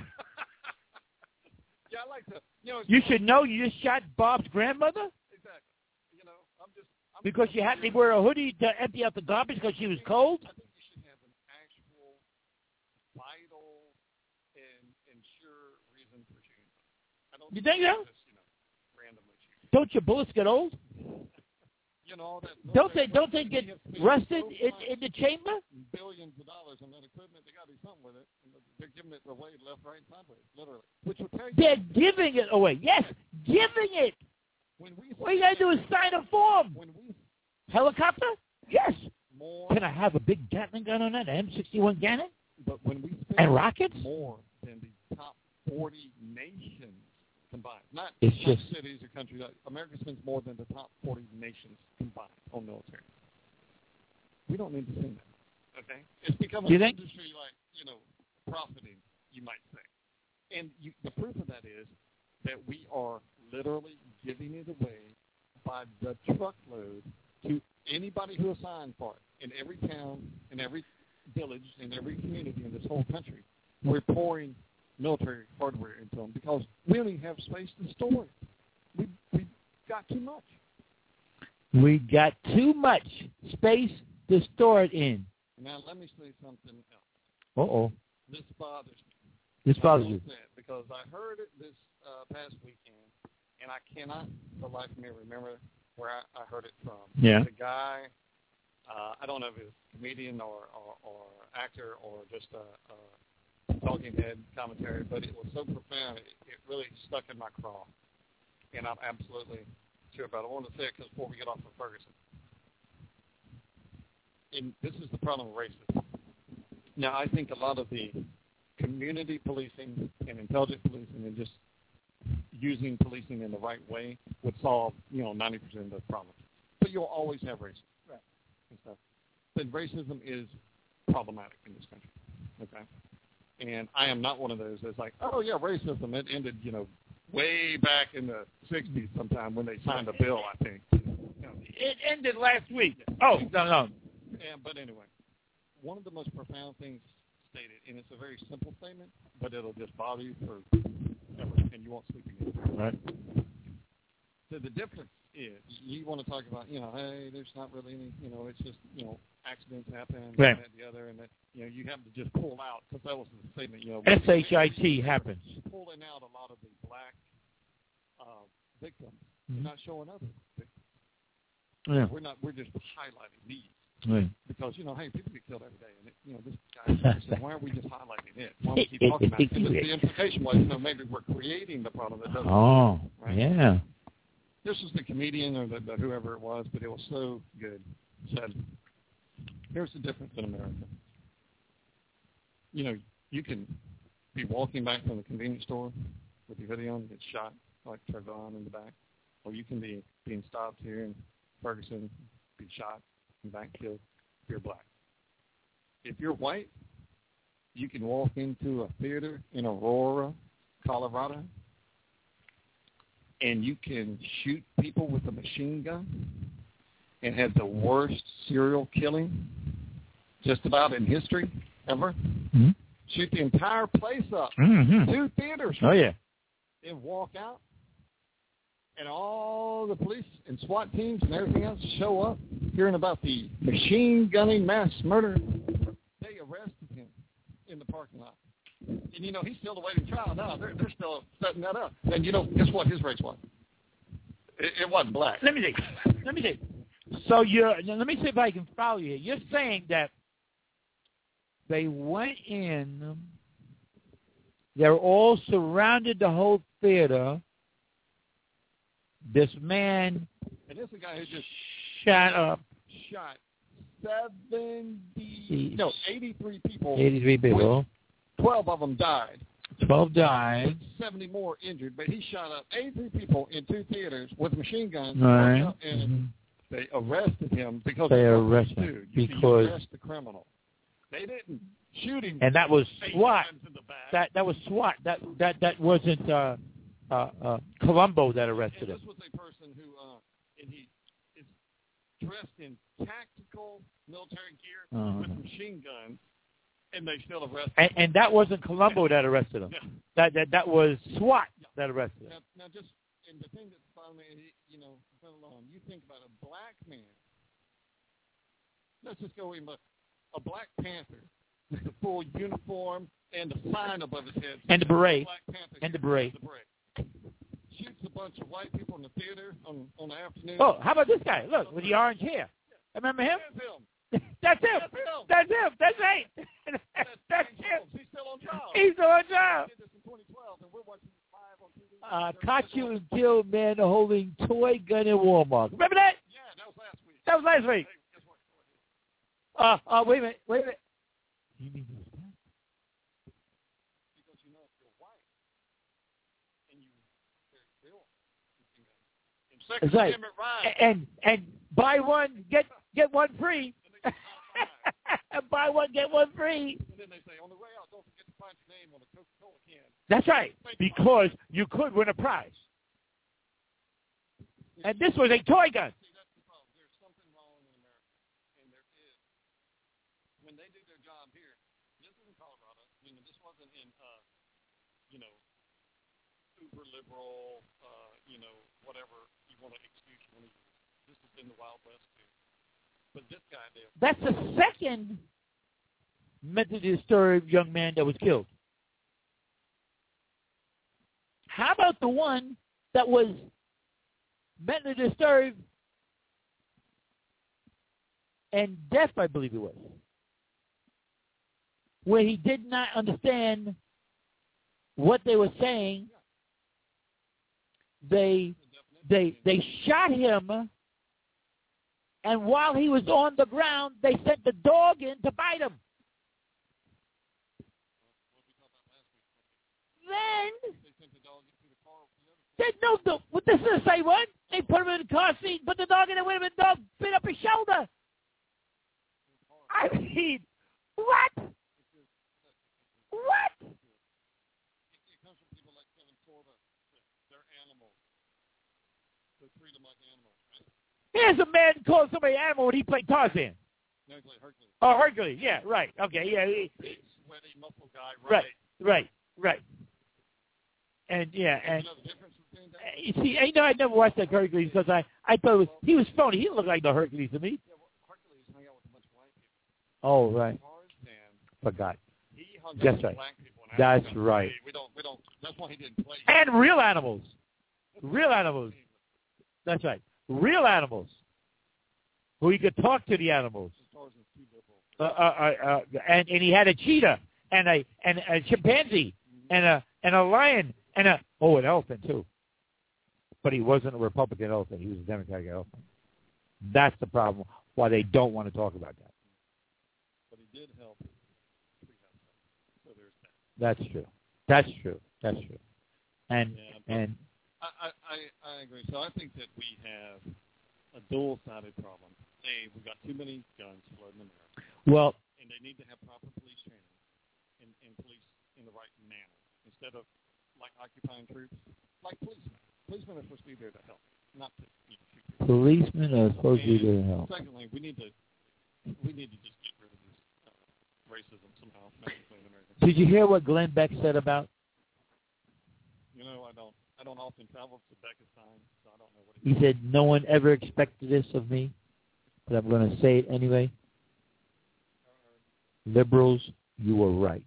Yeah, I like to. You know, you should know you just shot Bob's grandmother. Exactly. You know, I'm just I'm because you had to wear a hoodie to empty out the garbage because she was cold. I think you should have an actual, vital, and and sure reason for shooting. I don't. You think so? Just, you know, randomly shooting. Don't your bullets get old? You know, all that don't they don't they get rusted in, in the chamber? Billions of dollars on that equipment. They got to do something with it. They're giving it away left, right, and sideways, literally. Which will tell you. They're giving it away. Yes, giving it. When we All you got to do is sign a form. When we Helicopter? Yes. More. Can I have a big Gatling gun on that? An M sixty-one Gannon? But when we spend and rockets? More than the top forty nations combined. Not, it's not just, cities or countries. America spends more than the top forty nations combined on military. We don't need to send that. Okay? It's become an industry like, you know, profiting, you might say. And you, the proof of that is that we are literally giving it away by the truckload to anybody who assigns for it. In every town, in every village, in every community in this whole country, we're pouring military hardware into them because we only have space to store it. We we got too much. We got too much space to store it in. Now let me say something else. Uh-oh. This bothers me. This bothers you. Because I heard it this uh, past weekend, and I cannot, for the life of me, remember where I, I heard it from. Yeah. The guy, uh, I don't know if it was a comedian or, or, or actor or just a, a talking head commentary, but it was so profound, it, it really stuck in my craw. And I'm absolutely sure about it. I want to say it because before we get off of Ferguson. And this is the problem with racism. Now, I think a lot of the community policing and intelligence policing and just using policing in the right way would solve, you know, ninety percent of the problems. But you'll always have racism. Right. And stuff. But racism is problematic in this country. Okay? And I am not one of those that's like, oh, yeah, racism, it ended, you know, way back in the sixties sometime when they signed a bill, I think. You know, it ended last week. Oh, no, no. Yeah, but anyway, one of the most profound things stated, and it's a very simple statement, but it'll just bother you forever, and you won't sleep again. Right. So the difference is, you want to talk about, you know, hey, there's not really any, you know, it's just, you know, accidents happen, right. and that, the other, and that, you know, you have to just pull out, because that was the statement, you know. S H I T happens. Pulling out a lot of the black uh, victims, mm-hmm. and not showing other victims. Yeah. We're not, we're just highlighting these. Right. Because, you know, hey, people get killed every day. And, it, you know, this guy said, why aren't we just highlighting it? Why don't we keep talking about it? And the implication was, you know, maybe we're creating the problem that doesn't Oh, exist, right? Yeah. This was the comedian or the, the whoever it was, but it was so good. Said, here's the difference in America. You know, you can be walking back from the convenience store with your hoodie on and get shot like Trayvon in the back. Or you can be being stopped here in Ferguson, be shot. Back killed if you're black. If you're white, you can walk into a theater in Aurora, Colorado, and you can shoot people with a machine gun and have the worst serial killing just about in history ever. Mm-hmm. Shoot the entire place up, mm-hmm. two theaters, oh yeah, and walk out and all the police and SWAT teams and everything else show up, hearing about the machine gunning mass murder. They arrested him in the parking lot. And, you know, he's still awaiting trial now. They're, they're still setting that up. And, you know, guess what his race was? It, it wasn't black. Let me see. Let me see. So you're, let me see if I can follow you. You're saying that they went in, they're all surrounded the whole theater. This man and this is a guy who just shot up. Shot seventy, no, eighty-three people. eighty-three people. twelve of them died. twelve died. seventy more injured, but he shot up eighty-three people in two theaters with machine guns. Right. And mm-hmm. they arrested him because they arrested him because you arrest the criminal. They didn't shoot him. And that was SWAT. That that was SWAT. That that that wasn't uh, uh, uh, Colombo that arrested and him. This was a person who, uh, and he is dressed in tactical military gear uh-huh. with machine guns. And they still arrested him. And, and that wasn't Colombo that arrested him. Yeah. That, that that was SWAT yeah. that arrested him. Now, now just, and the thing that's bothering me, you know, alone, you think about a black man. Let's just go in, but a Black Panther with the full uniform and the sign above his head. And the beret. Black Panther and the beret. The beret. Shoots a bunch of white people in the theater on, on the afternoon. Oh, how about this guy? Look, with the orange hair. Remember him? That's him. That's him. That's him. That's him. That's right. That's, That's him. He's still on trial. He's still on trial. He did this in twenty twelve, and we're watching live on T V. Uh, caught you and killed man holding toy gun in Walmart. Remember that? Yeah, that was last week. That was last week. Hey, guess what? Uh, uh, wait a minute. Wait a minute. You mean he was black? Because, you know, if you're white and you carry a bill, in Second right. Amendment right. And, and buy one, get get one free. Buy one, get one free. And then they say, on the way out, don't forget to find your name on the Coca-Cola can. That's right, because you could win a prize. And this was a toy gun. See, that's the problem. There's something wrong in America, and there is. When they do their job here, this is in Colorado. You know, this wasn't in, uh, you know, uber liberal, uh, you know, whatever you want to excuse you want to use. This is in the Wild West too. But this guy did. That's the second mentally disturbed young man that was killed. How about the one that was mentally disturbed and deaf, I believe it was, where he did not understand what they were saying. They they they shot him. And while he was on the ground, they sent the dog in to bite him. Then, they no, the, what this is say what? They put him in the car seat, put the dog in, and went him, and the dog bit up his shoulder. I mean, what? What? It comes from people like Kevin Sorbo. They're animals. They treat them like animals. Here's a man who called somebody animal when he played Tarzan. No, he played Hercules. Oh, Hercules. Yeah, right. Okay, yeah. He, Big, sweaty, muscle guy. Right, right, right. And, yeah, and... You know the difference between that? Uh, you see, I know I never watched that Hercules because I, I thought it was, he was phony. He didn't look like the Hercules to me. Yeah, well, Hercules hung out with a bunch of white people. Oh, right. Tarzan, Forgot. he hung That's out with right. black people. In That's Africa. right. We don't, we don't, that's why he didn't play. And real animals. Real animals. That's right. Real animals. Who he could talk to the animals. Uh, uh, uh, uh, and, and he had a cheetah and a and a chimpanzee and a and a lion and a oh an elephant too. But he wasn't a Republican elephant. He was a Democratic elephant. That's the problem. Why they don't want to talk about that. But he did help. So there's that. That's true. That's true. That's true. And yeah, and I, I I agree. So I think that we have a dual-sided problem. A, we've got too many guns flooding America. Well, and they need to have proper police training and, and police in the right manner instead of like occupying troops, like policemen. Policemen are supposed to be there to help, not to you know, shoot people. Policemen are supposed and to be there to help. Secondly, we need to we need to just get rid of this uh, racism somehow magically in America. Did you hear what Glenn Beck said about? You You know, I don't I don't often travel to Uzbekistan, so I don't know what he He said, no one ever expected this of me, but I'm going to say it anyway. Liberals, you were right.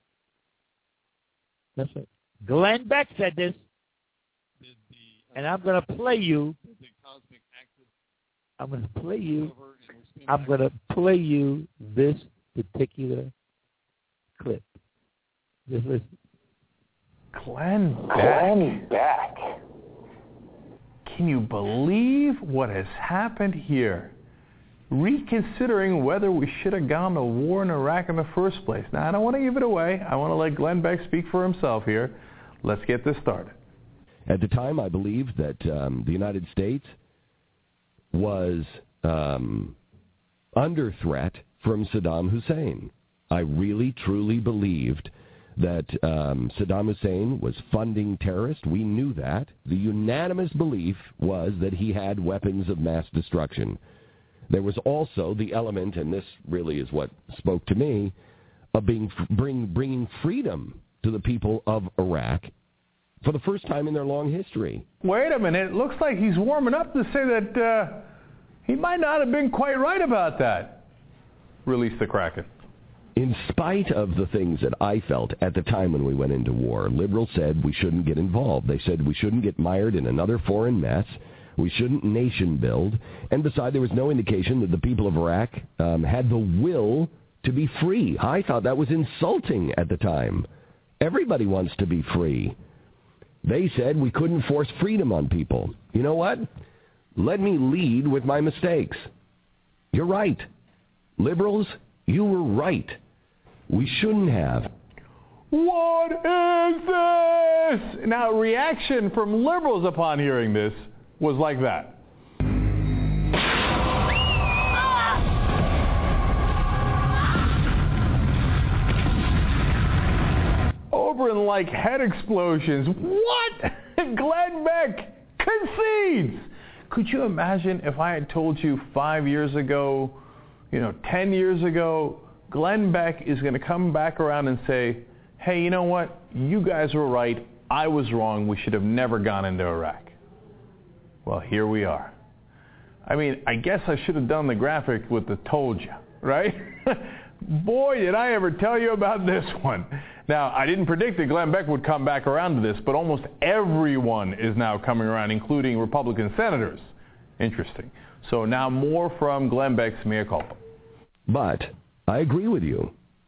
That's right. Glenn Beck said this, did the, uh, and I'm going to play you. did the cosmic axis I'm going to play you. over and we spin I'm back. going to play you this particular clip. Just listen. Glenn Beck. Beck. Can you believe what has happened here? Reconsidering whether we should have gone to war in Iraq in the first place. Now, I don't want to give it away. I want to let Glenn Beck speak for himself here. Let's get this started. At the time, I believed that um, the United States was um, under threat from Saddam Hussein. I really, truly believed that um, Saddam Hussein was funding terrorists. We knew that. The unanimous belief was that he had weapons of mass destruction. There was also the element, and this really is what spoke to me, of being bring, bringing freedom to the people of Iraq for the first time in their long history. Wait a minute. It looks like he's warming up to say that uh, he might not have been quite right about that. Release the Kraken. In spite of the things that I felt at the time when we went into war, liberals said we shouldn't get involved. They said we shouldn't get mired in another foreign mess. We shouldn't nation build. And besides, there was no indication that the people of Iraq um, had the will to be free. I thought that was insulting at the time. Everybody wants to be free. They said we couldn't force freedom on people. You know what? Let me lead with my mistakes. You're right. Liberals, you were right. We shouldn't have. What is this? Now, reaction from liberals upon hearing this was like that. Oberyn like head explosions. What? Glenn Beck concedes. Could you imagine if I had told you five years ago, you know, ten years ago, Glenn Beck is going to come back around and say, hey, you know what? You guys were right. I was wrong. We should have never gone into Iraq. Well, here we are. I mean, I guess I should have done the graphic with the told you, right? Boy, did I ever tell you about this one. Now, I didn't predict that Glenn Beck would come back around to this, but almost everyone is now coming around, including Republican senators. Interesting. So now more from Glenn Beck's mea culpa. But I agree with you.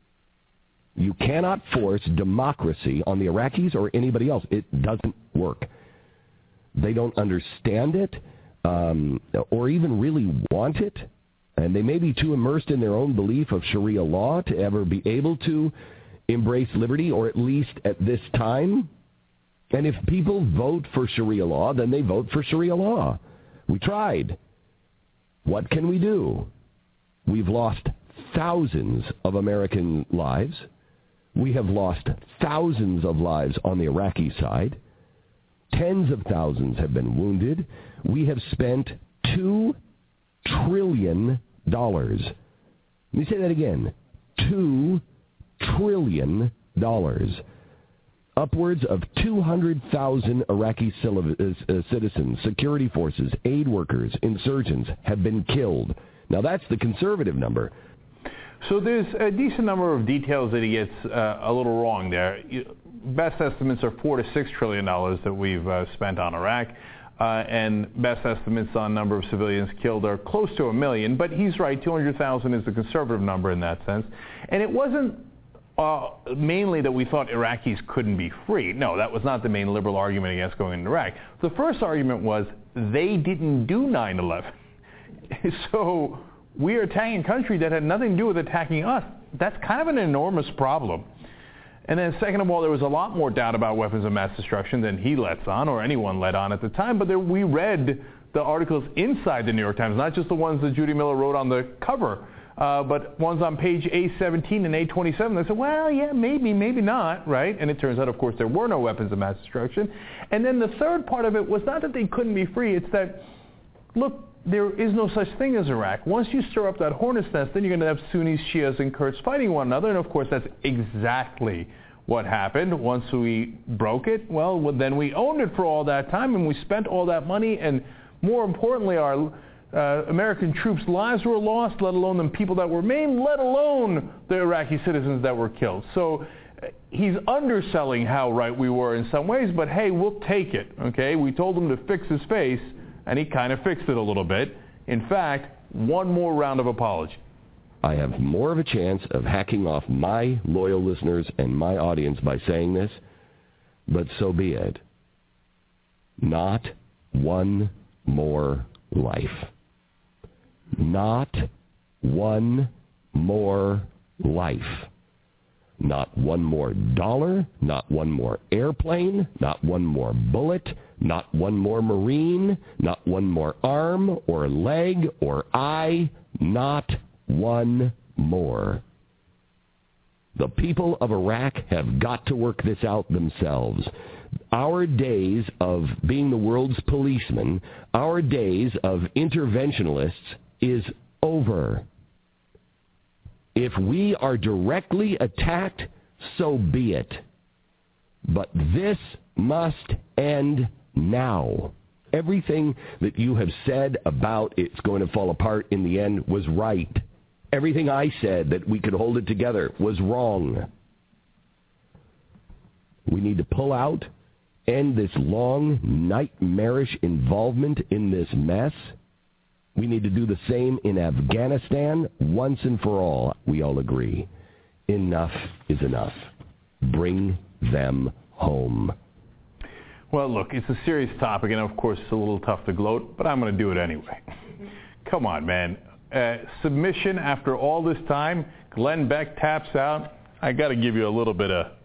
You cannot force democracy on the Iraqis or anybody else. It doesn't work. They don't understand it um, or even really want it. And they may be too immersed in their own belief of Sharia law to ever be able to embrace liberty, or at least at this time. And if people vote for Sharia law, then they vote for Sharia law. We tried. What can we do? We've lost thousands of American lives. We have lost thousands of lives on the Iraqi side. Tens of thousands have been wounded. We have spent two trillion dollars. Let me say that again. Two trillion dollars. Upwards of two hundred thousand Iraqi citizens, security forces, aid workers, insurgents have been killed. Now that's the conservative number. So there's a decent number of details that he gets uh, a little wrong there. Best estimates are four to six trillion dollars that we've uh, spent on Iraq, uh, and best estimates on number of civilians killed are close to a million. But he's right, two hundred thousand is the conservative number in that sense. And it wasn't uh, mainly that we thought Iraqis couldn't be free. No, that was not the main liberal argument against going into Iraq. The first argument was they didn't do nine eleven. So we are attacking a country that had nothing to do with attacking us. That's kind of an enormous problem. And then second of all, there was a lot more doubt about weapons of mass destruction than he lets on, or anyone let on at the time. But there, we read the articles inside the New York Times, not just the ones that Judy Miller wrote on the cover, uh, but ones on page A seventeen and A twenty-seven. They said, well, yeah, maybe, maybe not, right? And it turns out, of course, there were no weapons of mass destruction. And then the third part of it was not that they couldn't be free. It's that, look, there is no such thing as Iraq. Once you stir up that hornet's nest, then you're going to have Sunnis, Shias, and Kurds fighting one another. And, of course, that's exactly what happened once we broke it? Well, then we owned it for all that time, and we spent all that money, and more importantly, our uh, American troops' lives were lost, let alone the people that were maimed, let alone the Iraqi citizens that were killed. So uh, he's underselling how right we were in some ways, but hey, we'll take it, okay? We told him to fix his face, and he kind of fixed it a little bit. In fact, one more round of apology. I have more of a chance of hacking off my loyal listeners and my audience by saying this, but so be it. Not one more life. Not one more life. Not one more dollar, not one more airplane, not one more bullet, not one more Marine, not one more arm or leg or eye, not one more. The people of Iraq have got to work this out themselves. Our days of being the world's policeman, our days of interventionalists is over. If we are directly attacked, so be it. But this must end now. Everything that you have said about it's going to fall apart in the end was right. Everything I said that we could hold it together was wrong. We need to pull out, end this long, nightmarish involvement in this mess. We need to do the same in Afghanistan once and for all. We all agree. Enough is enough. Bring them home. Well, look, it's a serious topic, and of course it's a little tough to gloat, but I'm going to do it anyway. Come on, man. Uh, submission after all this time, Glenn Beck taps out. I got to give you a little bit of...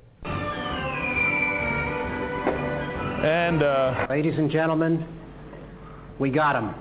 And, uh... Ladies and gentlemen, we got him.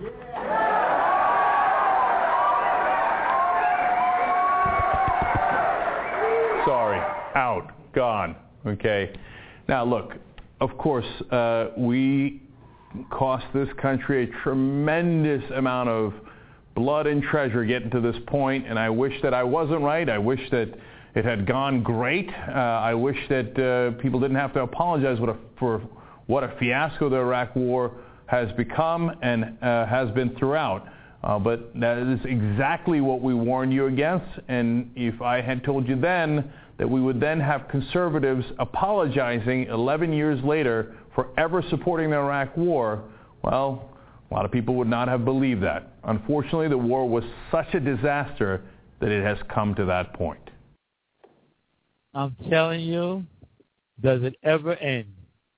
Sorry. Out. Gone. Okay. Now, look, of course, uh, we cost this country a tremendous amount of blood and treasure getting to this point, and I wish that I wasn't right. I wish that it had gone great. Uh, I wish that uh, people didn't have to apologize what a, for what a fiasco the Iraq War has become and uh, has been throughout. Uh, but that is exactly what we warned you against, and if I had told you then that we would then have conservatives apologizing eleven years later for ever supporting the Iraq War, well, a lot of people would not have believed that. Unfortunately, the war was such a disaster that it has come to that point. I'm telling you, does it ever end?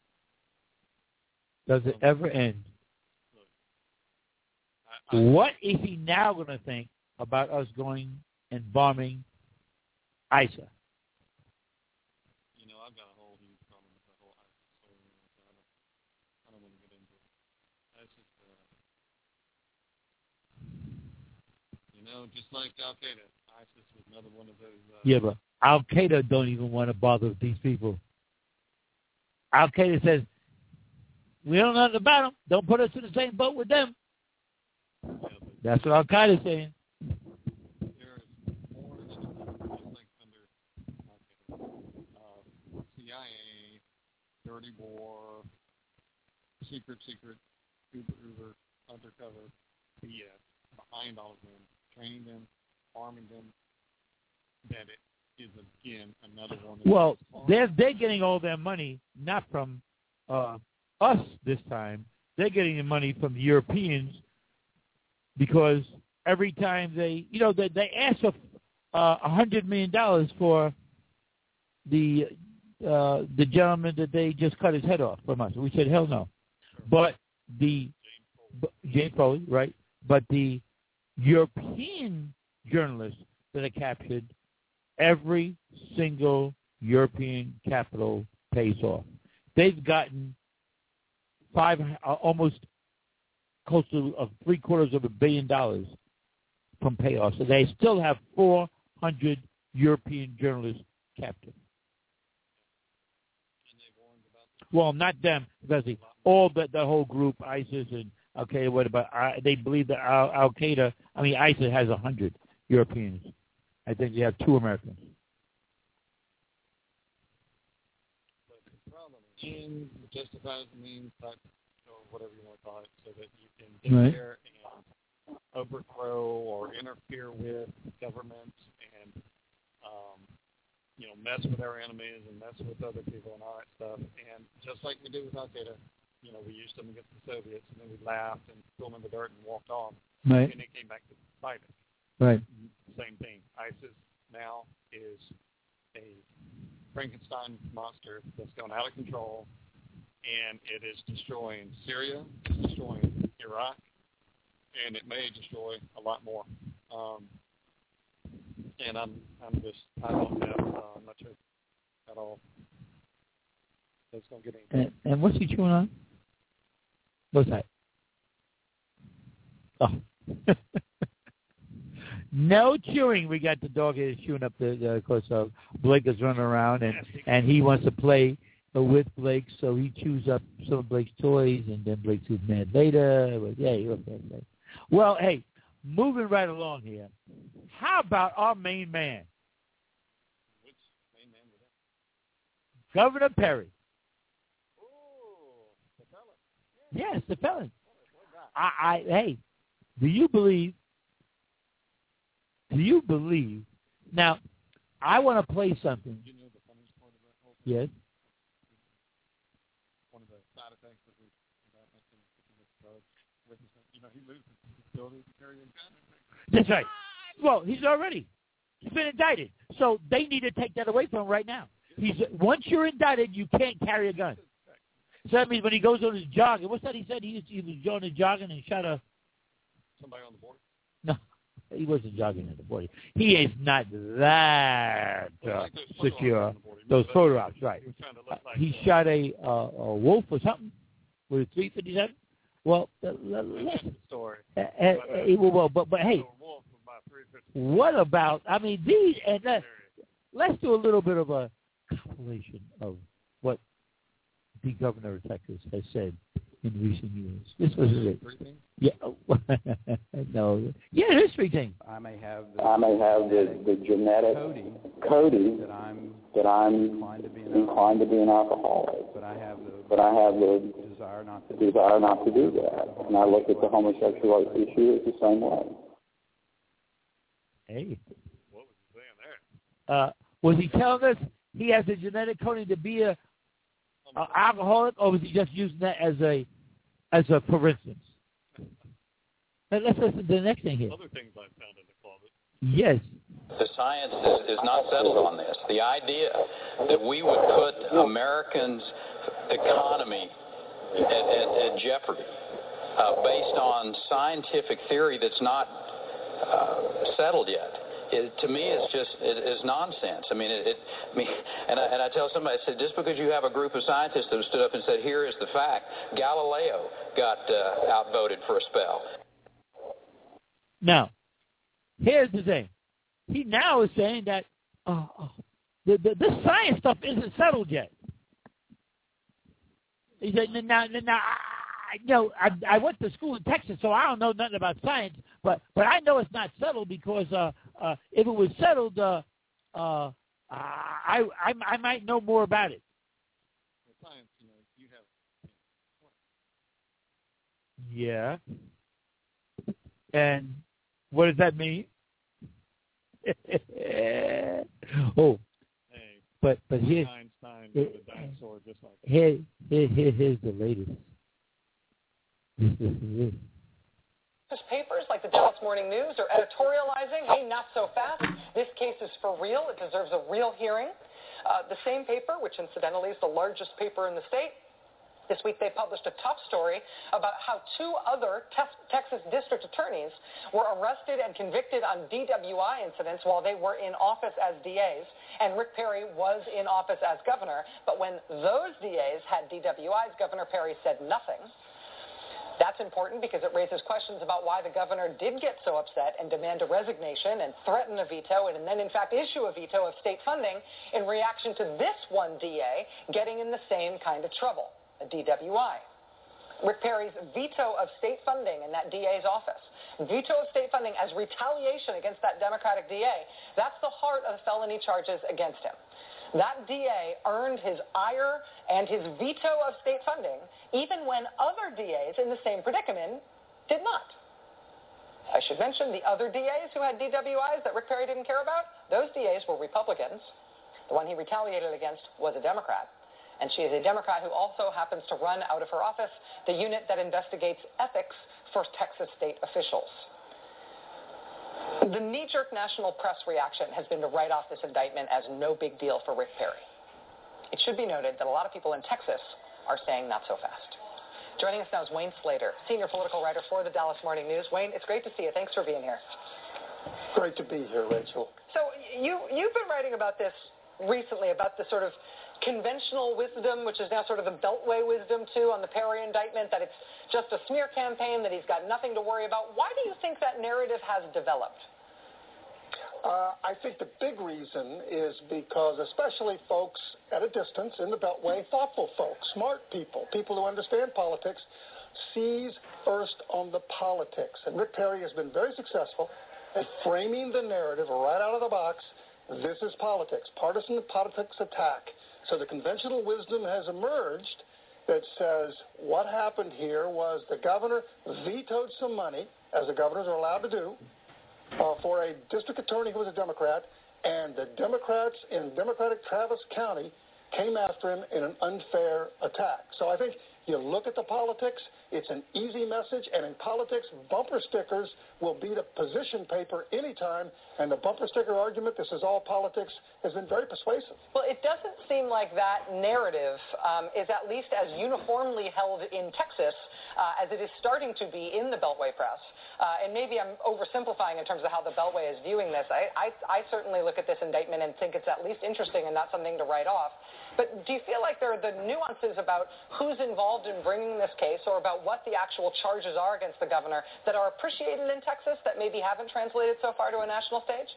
Does it ever end? What is he now going to think about us going and bombing ISA? You know, I've got a whole new problem with the whole ISIS story. I don't, I don't want to get into it. That's just, uh, you know, just like Al-Qaeda, ISIS was another one of those. Uh, yeah, but Al-Qaeda don't even want to bother with these people. Al-Qaeda says, we don't know nothing about them. Don't put us in the same boat with them. Yeah, that's what Al-Qaeda is saying. There is more than enough, just like under uh, C I A, dirty war, secret, secret, uber, uber, undercover, B S, behind all of them, training them, arming them, that it is, again, another one. Well, they're, they're getting all their money not from uh, us this time. They're getting the money from the Europeans, because every time they, you know, they, they ask for uh, one hundred million dollars for the uh, the gentleman that they just cut his head off from us. We said, hell no. But the, James Foley, right, but the European journalists that are captured, every single European capital pays off. They've gotten five, uh, almost close to uh, three quarters of a billion dollars from payoffs. So they still have four hundred European journalists captive. Well, not them, because the, all the, the whole group, ISIS and Al-Qaeda, what about, uh, they believe that Al- Al-Qaeda, I mean, ISIS has one hundred Europeans. I think they have two Americans. in justifies the means type, or whatever you want to call it, so that you can get right. there and overthrow or interfere with governments and, um, you know, mess with our enemies and mess with other people and all that stuff. And just like we did with Al-Qaeda, you know, we used them against the Soviets, and then we laughed and threw them in the dirt and walked off. Right. And they came back to fight us. Right. Same thing. ISIS now is a Frankenstein monster that's gone out of control, and it is destroying Syria, it's destroying Iraq, and it may destroy a lot more. Um, and I'm, I'm just, I don't have, uh, I'm not sure at all that's going to get anything. And, and what's he chewing on? What's that? Oh. No chewing. We got the dog is chewing up the, the of course, uh, Blake is running around, and, and he wants to play uh, with Blake, so he chews up some of Blake's toys, and then Blake gets mad later. But, yeah, you're okay. Well, hey, moving right along here, how about our main man? Which main man was that? Governor Perry. Oh, the felon. Yes, the felon. I, I, hey, do you believe Do you believe? Now, I want to play something. You know the funniest part of that whole thing? Yes. One of the side effects of the drugs, you know, he moved to the facility to carry a gun. That's right. Well, he's already. He's been indicted. So they need to take that away from him right now. He's once you're indicted, you can't carry a gun. So that means when he goes on his jogging, what's that he said? He, used to, he was going to jogging and shot a... Somebody on the border? No. He wasn't jogging at the border. He is not that uh, secure. Those photo ops, right. He, uh, like he shot a, uh, a wolf or something with a three fifty-seven. Well, uh, let's, story. Uh, uh, well, but, but hey, what about, I mean, these, and uh, let's do a little bit of a compilation of what the governor of Texas has said in recent years. This was it. Yeah. No. Yeah, history thing. I may have the, I may have the, the genetic coding, coding that I'm that I'm inclined to be an inclined to be an alcoholic. But I have the but I have the desire not to desire not to do that. And I look at the homosexual issue as the same way. Hey. What was he saying there? Uh, was he telling us he has a genetic coding to be a, a alcoholic, or was he just using that as a as a for instance? Let's listen to the next thing here. Other things I found in the closet. Yes. The science is, is not settled on this. The idea that we would put Americans' economy at, at, at jeopardy uh, based on scientific theory that's not uh, settled yet, it, to me, is just it, is nonsense. I mean, it, it, I mean, and I, and I tell somebody, I said, just because you have a group of scientists that stood up and said, here is the fact, Galileo got uh, outvoted for a spell. Now, here's the thing. He now is saying that uh, the, the this science stuff isn't settled yet. He said, now, now I, you know, I, I went to school in Texas, so I don't know nothing about science, but, but I know it's not settled because uh, uh, if it was settled, uh, uh, I, I I might know more about it. Well, science, you know, you have. Yeah. And what does that mean? oh, hey, but but here, Einstein was a dinosaur just like that. here, here, here, here's the latest. This is it. Papers like the Dallas Morning News are editorializing, hey, not so fast. This case is for real. It deserves a real hearing. Uh, the same paper, which incidentally is the largest paper in the state, this week they published a tough story about how two other te- Texas district attorneys were arrested and convicted on D W I incidents while they were in office as D As, and Rick Perry was in office as governor. But when those D As had D W Is, Governor Perry said nothing. That's important because it raises questions about why the governor did get so upset and demand a resignation and threaten a veto and then, in fact, issue a veto of state funding in reaction to this one D A getting in the same kind of trouble. A D W I. Rick Perry's veto of state funding in that D A's office. Veto of state funding as retaliation against that Democratic D A. That's the heart of the felony charges against him. That D A earned his ire and his veto of state funding, even when other D As in the same predicament did not. I should mention the other D As who had D W Is that Rick Perry didn't care about, those D As were Republicans. The one he retaliated against was a Democrat. And she is a Democrat who also happens to run out of her office the unit that investigates ethics for Texas state officials. The knee-jerk national press reaction has been to write off this indictment as no big deal for Rick Perry. It should be noted that a lot of people in Texas are saying not so fast. Joining us now is Wayne Slater, senior political writer for the Dallas Morning News. Wayne, it's great to see you. Thanks for being here. Great to be here, Rachel. So you, you've been writing about this recently, about the sort of conventional wisdom, which is now sort of the Beltway wisdom, too, on the Perry indictment, that it's just a smear campaign, that he's got nothing to worry about. Why do you think that narrative has developed? Uh, I think the big reason is because especially folks at a distance in the Beltway, thoughtful folks, smart people, people who understand politics, seize first on the politics. And Rick Perry has been very successful at framing the narrative right out of the box. This is politics, partisan politics attack. So the conventional wisdom has emerged that says what happened here was the governor vetoed some money, as the governors are allowed to do, uh, for a district attorney who was a Democrat, and the Democrats in Democratic Travis County came after him in an unfair attack. So I think you look at the politics, it's an easy message, and in politics, bumper stickers will be the position paper anytime, and the bumper sticker argument, this is all politics, has been very persuasive. Well, it doesn't seem like that narrative um, is at least as uniformly held in Texas uh, as it is starting to be in the Beltway press. Uh, and maybe I'm oversimplifying in terms of how the Beltway is viewing this. I, I, I certainly look at this indictment and think it's at least interesting and not something to write off. But do you feel like there are the nuances about who's involved in bringing this case or about what the actual charges are against the governor that are appreciated in Texas that maybe haven't translated so far to a national stage?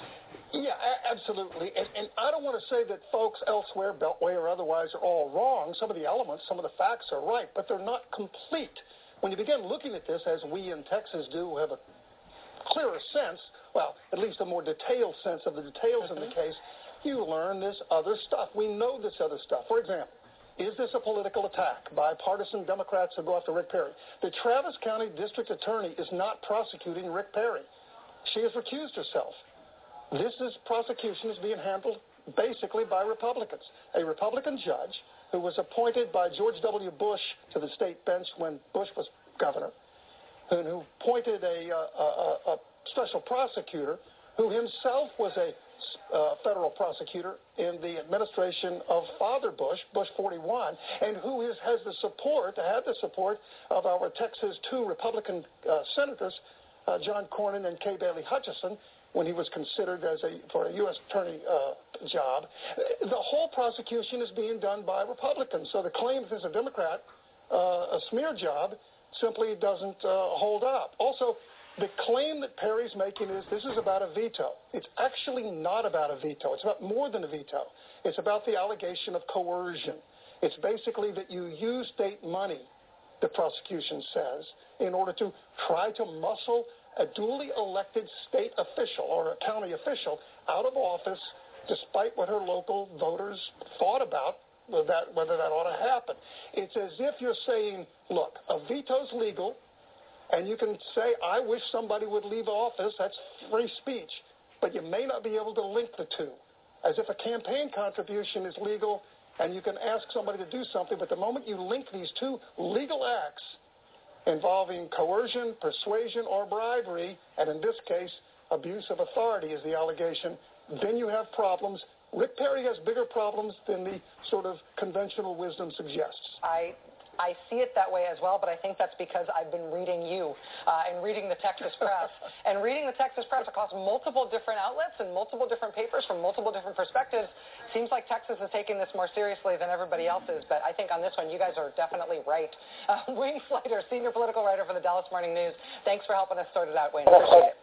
Yeah, a- absolutely. And, and I don't want to say that folks elsewhere, Beltway or otherwise, are all wrong. Some of the elements, some of the facts are right, but they're not complete. When you begin looking at this, as we in Texas do, have a clearer sense, well, at least a more detailed sense of the details mm-hmm. in the case, you learn this other stuff. We know this other stuff. For example, is this a political attack by partisan Democrats who go after Rick Perry? The Travis County District Attorney is not prosecuting Rick Perry. She has recused herself. This is prosecution is being handled basically by Republicans. A Republican judge who was appointed by George W. Bush to the state bench when Bush was governor, and who appointed a, uh, a, a special prosecutor who himself was a Uh, federal prosecutor in the administration of Father Bush, Bush forty-one, and who is, has the support, had the support of our Texas two Republican uh, senators, uh, John Cornyn and Kay Bailey Hutchison, when he was considered as a for a U S attorney uh, job. The whole prosecution is being done by Republicans. So the claim that there's a Democrat, uh, a smear job, simply doesn't uh, hold up. Also, the claim that Perry's making is this is about a veto. It's actually not about a veto. It's about more than a veto. It's about the allegation of coercion. It's basically that you use state money, the prosecution says, in order to try to muscle a duly elected state official or a county official out of office, despite what her local voters thought about whether that, whether that ought to happen. It's as if you're saying, look, a veto's legal, and you can say, I wish somebody would leave office. That's free speech. But you may not be able to link the two. As if a campaign contribution is legal and you can ask somebody to do something, but the moment you link these two legal acts involving coercion, persuasion, or bribery, and in this case, abuse of authority is the allegation, then you have problems. Rick Perry has bigger problems than the sort of conventional wisdom suggests. I I see it that way as well, but I think that's because I've been reading you uh, and reading the Texas press. And reading the Texas press across multiple different outlets and multiple different papers from multiple different perspectives, seems like Texas is taking this more seriously than everybody else is. But I think on this one, you guys are definitely right. Uh, Wayne Slater, senior political writer for the Dallas Morning News. Thanks for helping us sort it out, Wayne. Appreciate it.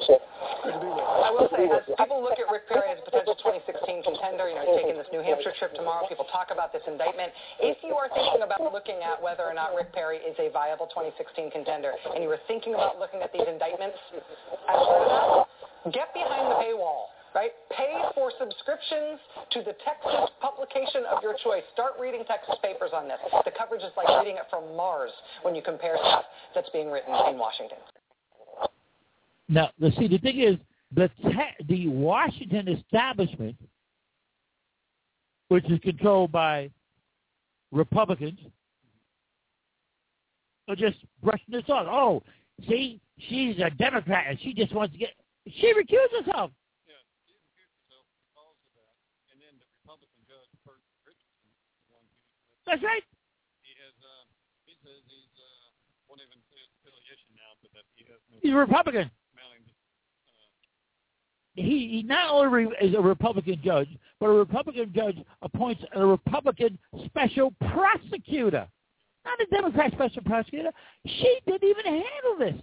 I will say, as people look at Rick Perry as a potential twenty sixteen contender, you know, he's taking this New Hampshire trip tomorrow. People talk about this indictment. If you are thinking about looking at whether or not Rick Perry is a viable twenty sixteen contender, and you were thinking about looking at these indictments, as part of that, get behind the paywall. right? Pay for subscriptions to the Texas publication of your choice. Start reading Texas papers on this. The coverage is like reading it from Mars when you compare stuff that's being written in Washington. Now, see, the thing is, the te- the Washington establishment, which is controlled by Republicans, are just brushing this off. Oh, see, she's a Democrat, and she just wants to get... She recused herself. Yeah, she recused herself because of that. And then the Republican judge, Bert Richardson, the one who... That's right. He has, uh, he says he's, uh, won't even say his affiliation now, but that he has... No He's a Republican. He, he not only is a Republican judge, but a Republican judge appoints a Republican special prosecutor. Not a Democrat special prosecutor. She didn't even handle this.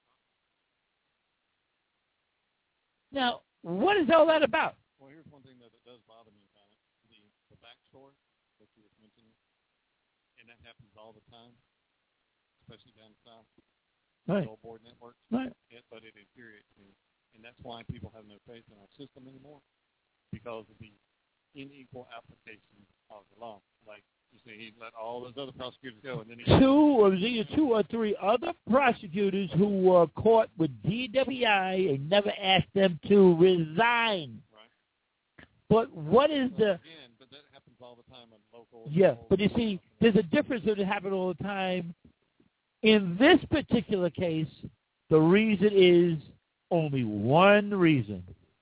Now, what is all that about? Well, here's one thing that it does bother me about it. The, the backstory that you were mentioning, and that happens all the time, especially down south. Right. The board networks. Right. It, but it infuriates me. And that's why people have no faith in our system anymore, because of the unequal application of the law. Like, you see, he let all those other prosecutors go, and then he... Two or either two or three other prosecutors who were caught with D W I and never asked them to resign. Right. But what is well, the... Again, but that happens all the time on local... Yeah, local, but you see, there's a difference that it happens all the time. In this particular case, the reason is... Only one reason.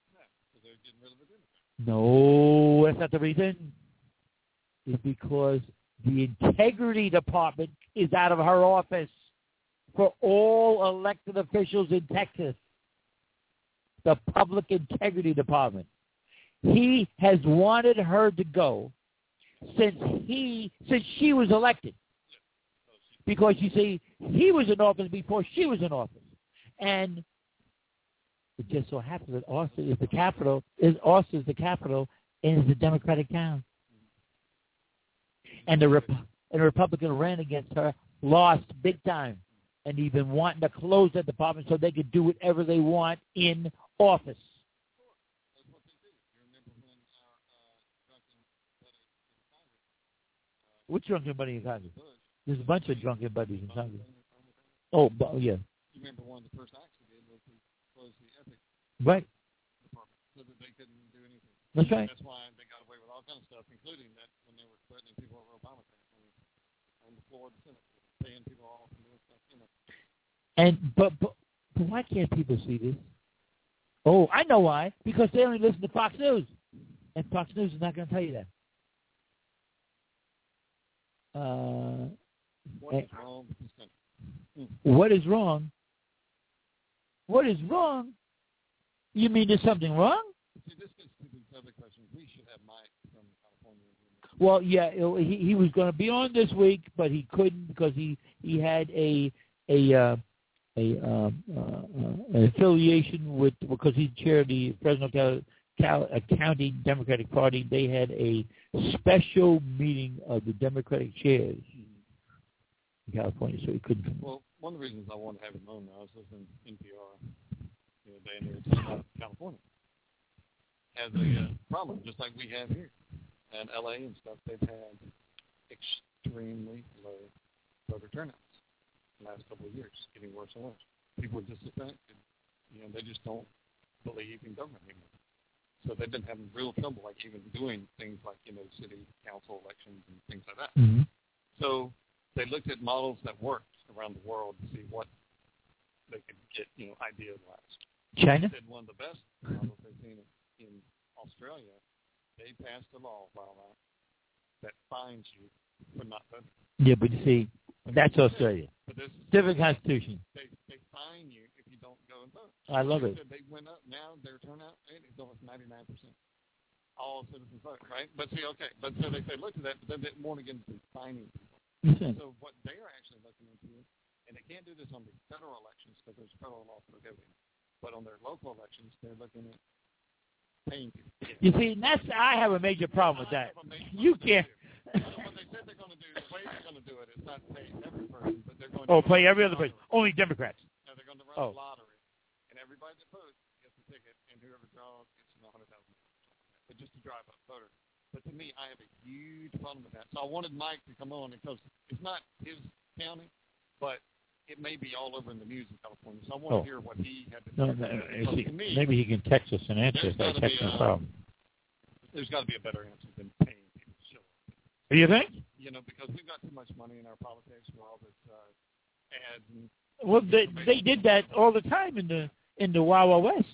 No, that's not the reason. It's because the integrity department is out of her office for all elected officials in Texas. The public integrity department. He has wanted her to go since he since she was elected. Because you see, he was in office before she was in office. And it just so happens that Austin is the capital. Is Austin is the capital, and is a Democratic town. And the Rep- and the Republican ran against her, lost big time, and he's been wanting to close that department so they could do whatever they want in office. Which drunken buddy in Congress? There's a bunch of drunken buddies in Congress. Oh, but, yeah. You remember one of the first acts he did was to close the ethics right. department so that they couldn't do anything. That's right. That's why they got away with all kinds of stuff, including that when they were threatening people over Obamacare on the floor of the Senate, paying people off and doing stuff, you know. And but, but but why can't people see this? Oh, I know why. Because they only listen to Fox News, and Fox News is not going to tell you that. Uh, what is wrong with this country? Hmm. What is wrong? What is wrong? You mean there's something wrong? See, this gets to these other questions. We should have Mike from California. Well, yeah, it, he he was going to be on this week, but he couldn't because he he had a a uh, a um, uh, uh, an affiliation with because he chaired the Fresno Cal, Cal, uh, County Democratic Party. They had a special meeting of the Democratic chairs in California, so he couldn't come. Well, one of the reasons I wanted to have him on, I was listening to N P R the other day, and they were talking about California has a uh, problem, just like we have here. And L A and stuff, they've had extremely low voter turnouts the last couple of years, getting worse and worse. People are disaffected. You know, they just don't believe in government anymore. So they've been having real trouble, like even doing things like, you know, city council elections and things like that. Mm-hmm. So they looked at models that worked around the world to see what they could get, you know, idealized. China? They said one of the best models they've seen in Australia, they passed a law a while back that fines you for not voting. Yeah, but you see, that's Australia. But this different constitution. They they fine you if you don't go and vote. I love it. They went up. Now their turnout rate is almost ninety-nine percent. All citizens vote, right? But see, okay. But so they say look at that, but then they want to get into fining people. Mm-hmm. So what they are actually looking into, and they can't do this on the federal elections because there's federal law for everything. But on their local elections, they're looking at paying people. You see, that's I have a major problem with that. You can't. What they said they're going to do, the way they're going to do it is not pay every person, but they're going to oh, pay every other person. Only Democrats. No, they're going to run oh. a lottery, and everybody that votes gets a ticket, and whoever draws gets one hundred to me, I have a huge problem with that. So I wanted Mike to come on because it's not his county, but it may be all over in the news in California. So I want oh. to hear what he had to no, say. No, he, to me, maybe he can text us an answer if I text him a There's got to be a better answer than paying people to show up. Do you think? You know, because we've got too much money in our politics for all this uh, ads. And well, they they did that all the time in the in the Wild Wild West.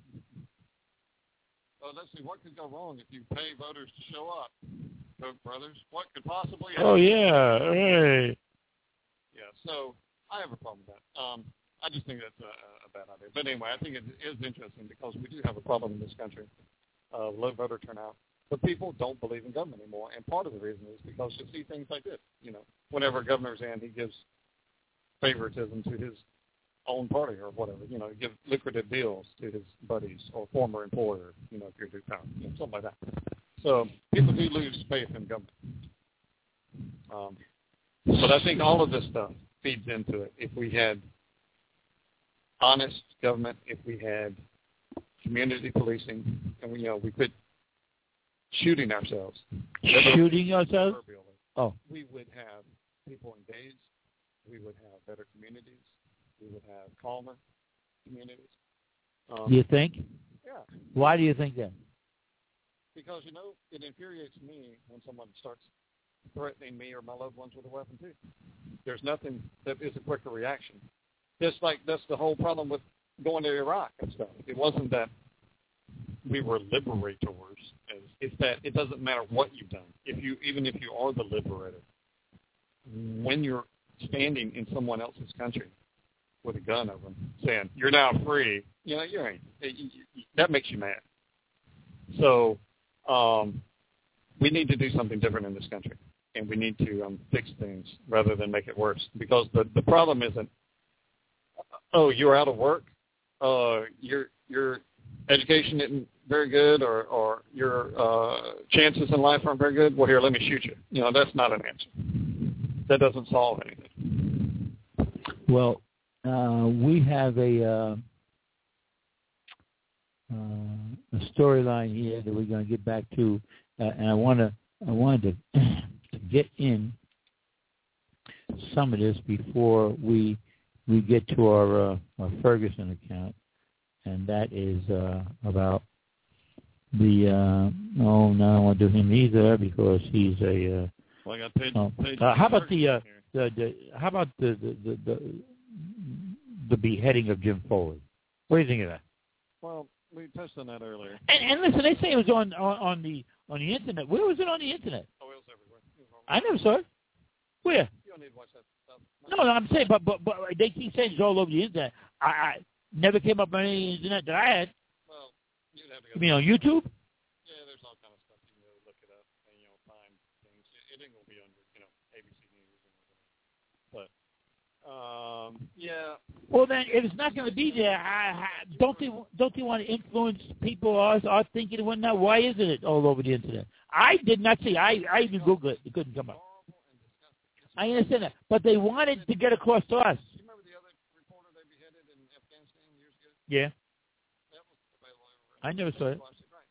Well, let's see, what could go wrong if you pay voters to show up, Koch brothers? What could possibly happen? Oh, yeah, hey. Yeah, so I have a problem with that. Um, I just think that's a, a bad idea. But anyway, I think it is interesting because we do have a problem in this country, uh, low voter turnout. But people don't believe in government anymore, and part of the reason is because you see things like this. You know, whenever a governor's in, he gives favoritism to his own party or whatever, you know, give lucrative deals to his buddies or former employer, you know, if you're Duke Power, you know, something like that. So people do lose faith in government. Um, but I think all of this stuff feeds into it. If we had honest government, if we had community policing, and we, you know, we quit shooting ourselves. Shooting ourselves? Oh. We would have people engaged. We would have better communities. We would have calmer communities. Um, do you think? Yeah. Why do you think that? Because, you know, it infuriates me when someone starts threatening me or my loved ones with a weapon, too. There's nothing that is a quicker reaction. Just like that's the whole problem with going to Iraq and stuff. It wasn't that we were liberators. It's that it doesn't matter what you've done. If you, even if you are the liberator, when you're standing in someone else's country with a gun over them, saying, you're now free, you know, you ain't. That makes you mad. So um, we need to do something different in this country, and we need to um, fix things rather than make it worse. Because the, the problem isn't, oh, you're out of work, uh, your your education isn't very good, or, or your uh, chances in life aren't very good. Well, here, let me shoot you. You know, that's not an answer. That doesn't solve anything. Well, uh, we have a uh, uh, a storyline here that we're going to get back to, uh, and I want to I wanted to, to get in some of this before we we get to our uh, our Ferguson account, and that is uh, about the uh, oh no, I don't want to do him either because he's a. Uh, well, I got paid, oh, paid uh, how about the, uh, the, the how about the the, the the the beheading of Jim Foley? What do you think of that? Well, we touched on that earlier. And, and listen, they say it was on, on on the on the internet. Where was it on the internet? Oh, it was everywhere. It was I never saw it. Where? You don't need to watch that stuff. No, no, I'm saying, but but but they keep saying it's all over the internet. I, I never came up on any internet that I had. Well, you'd have to go. You mean on YouTube? Yeah, there's all kind of stuff you can go look it up and you know find things. It ain't gonna be on your you know A B C News or whatever. But um, yeah. Well, then, if it's not going to be there, I, I, don't they don't they want to influence people our, our thinking and whatnot? Why isn't it all over the internet? I did not see. I I even Googled it. It couldn't come up. I understand that, but they wanted to get across to us. You remember the other reporter they beheaded in Afghanistan years ago? Yeah. That was available everywhere. I never saw it.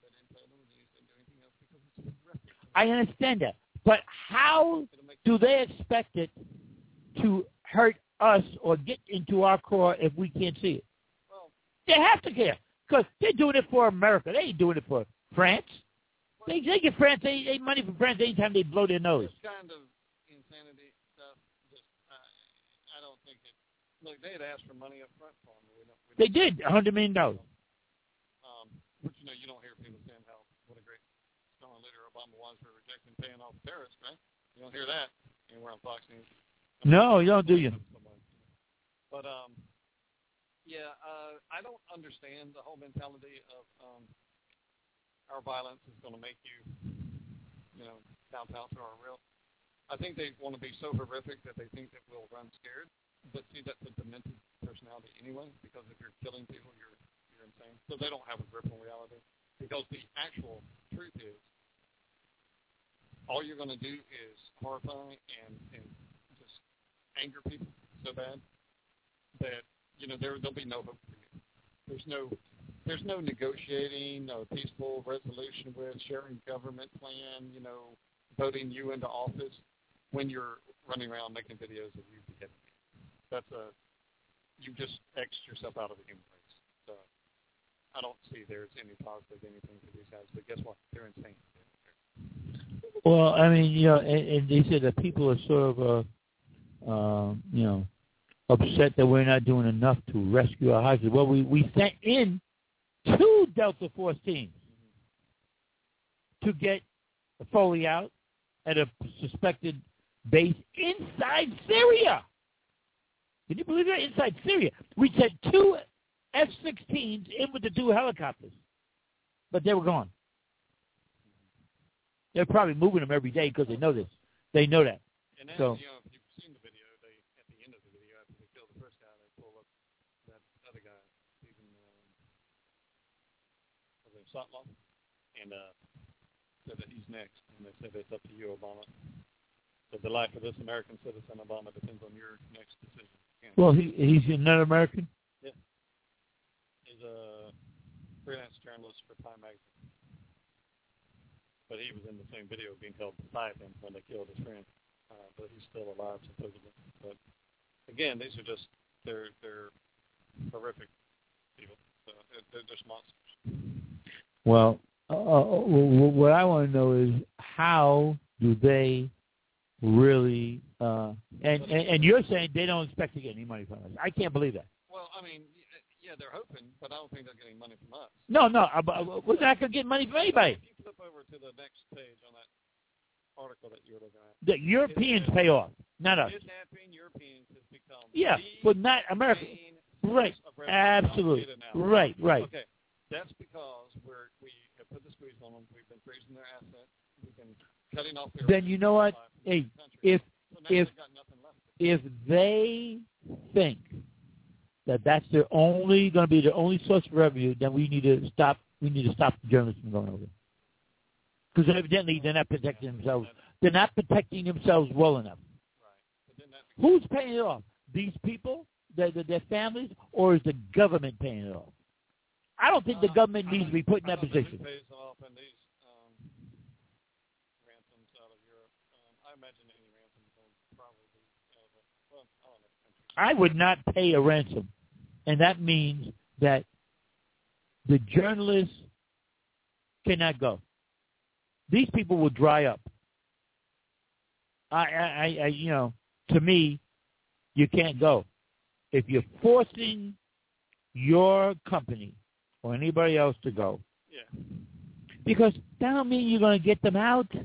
It. I understand that, but how do they expect it to hurt us or get into our core if we can't see it? Well, they have to care because they're doing it for America. They ain't doing it for France. Well, they, they get France. They, they money for France anytime they blow their nose. This kind of insanity stuff. Just uh, I don't think it. Look, they had asked for money up front for them. We don't, we don't they did a hundred million dollars. Um, but you know, you don't hear people saying how what a great strong leader Obama was for rejecting paying off terrorists, right? You don't hear that anywhere on Fox News. No, you don't, do you? But um, yeah, uh, I don't understand the whole mentality of um, our violence is going to make you, you know, downtown to our real. I think they want to be so horrific that they think that we'll run scared. But see, that's a demented personality anyway. Because if you're killing people, you're you're insane. So they don't have a grip on reality. Because the actual truth is, all you're going to do is horrify and and just anger people so bad that, you know, there, there'll be no hope for you. There's no there's no negotiating, no peaceful resolution with, sharing government plan, you know, voting you into office when you're running around making videos of you beheading people. That's a, you just X'd yourself out of the human race. So I don't see there's any positive anything for these guys, but guess what? They're insane. Well, I mean, you know, and, and they said that people are sort of, uh, uh, you know, upset that we're not doing enough to rescue our houses. Well, we, we sent in two Delta Force teams to get Foley out at a suspected base inside Syria. Can you believe that? Inside Syria. We sent two F sixteens in with the two helicopters, but they were gone. They're probably moving them every day because they know this. They know that. And then, so, you know, if you've seen the video, they at the end of the video, after they kill the first guy, they pull up that other guy, Stephen um, Sotloff, and uh, said that he's next. And they said it's up to you, Obama. So the life of this American citizen, Obama, depends on your next decision. Yeah. Well, he he's not American? Yeah. He's a freelance journalist for Time Magazine. But he was in the same video being held beside him when they killed his friend. Uh, but he's still alive, supposedly. But, again, these are just, they're they're horrific people. So they're, they're just monsters. Well, uh, what I want to know is how do they really, uh, and, and, and you're saying they don't expect to get any money from us. I can't believe that. Well, I mean, yeah, they're hoping, but I don't think they're getting money from us. No, no, we're not going to get money from anybody. If you flip over to the next page on that article that you were looking at. The Europeans pay off, not us. Kidnapping Europeans has become yeah, but not America. Right, absolutely. Right, right. Okay, that's because we're, we have put the squeeze on them. We've been freezing their assets. We've been cutting off their. Then you know what? Hey, if so if if they think that that's their only going to be their only source of revenue, then we need to stop. We need to stop the journalists from going over. Because evidently they're not protecting themselves. They're not protecting themselves well enough. Who's paying it off? These people, their, their families, or is the government paying it off? I don't think the government needs to be put in that position. I would not pay a ransom, and that means that the journalists cannot go. These people will dry up. I, I, I, you know, to me, you can't go. If you're forcing your company or anybody else to go, yeah, because that don't mean you're going to get them out. I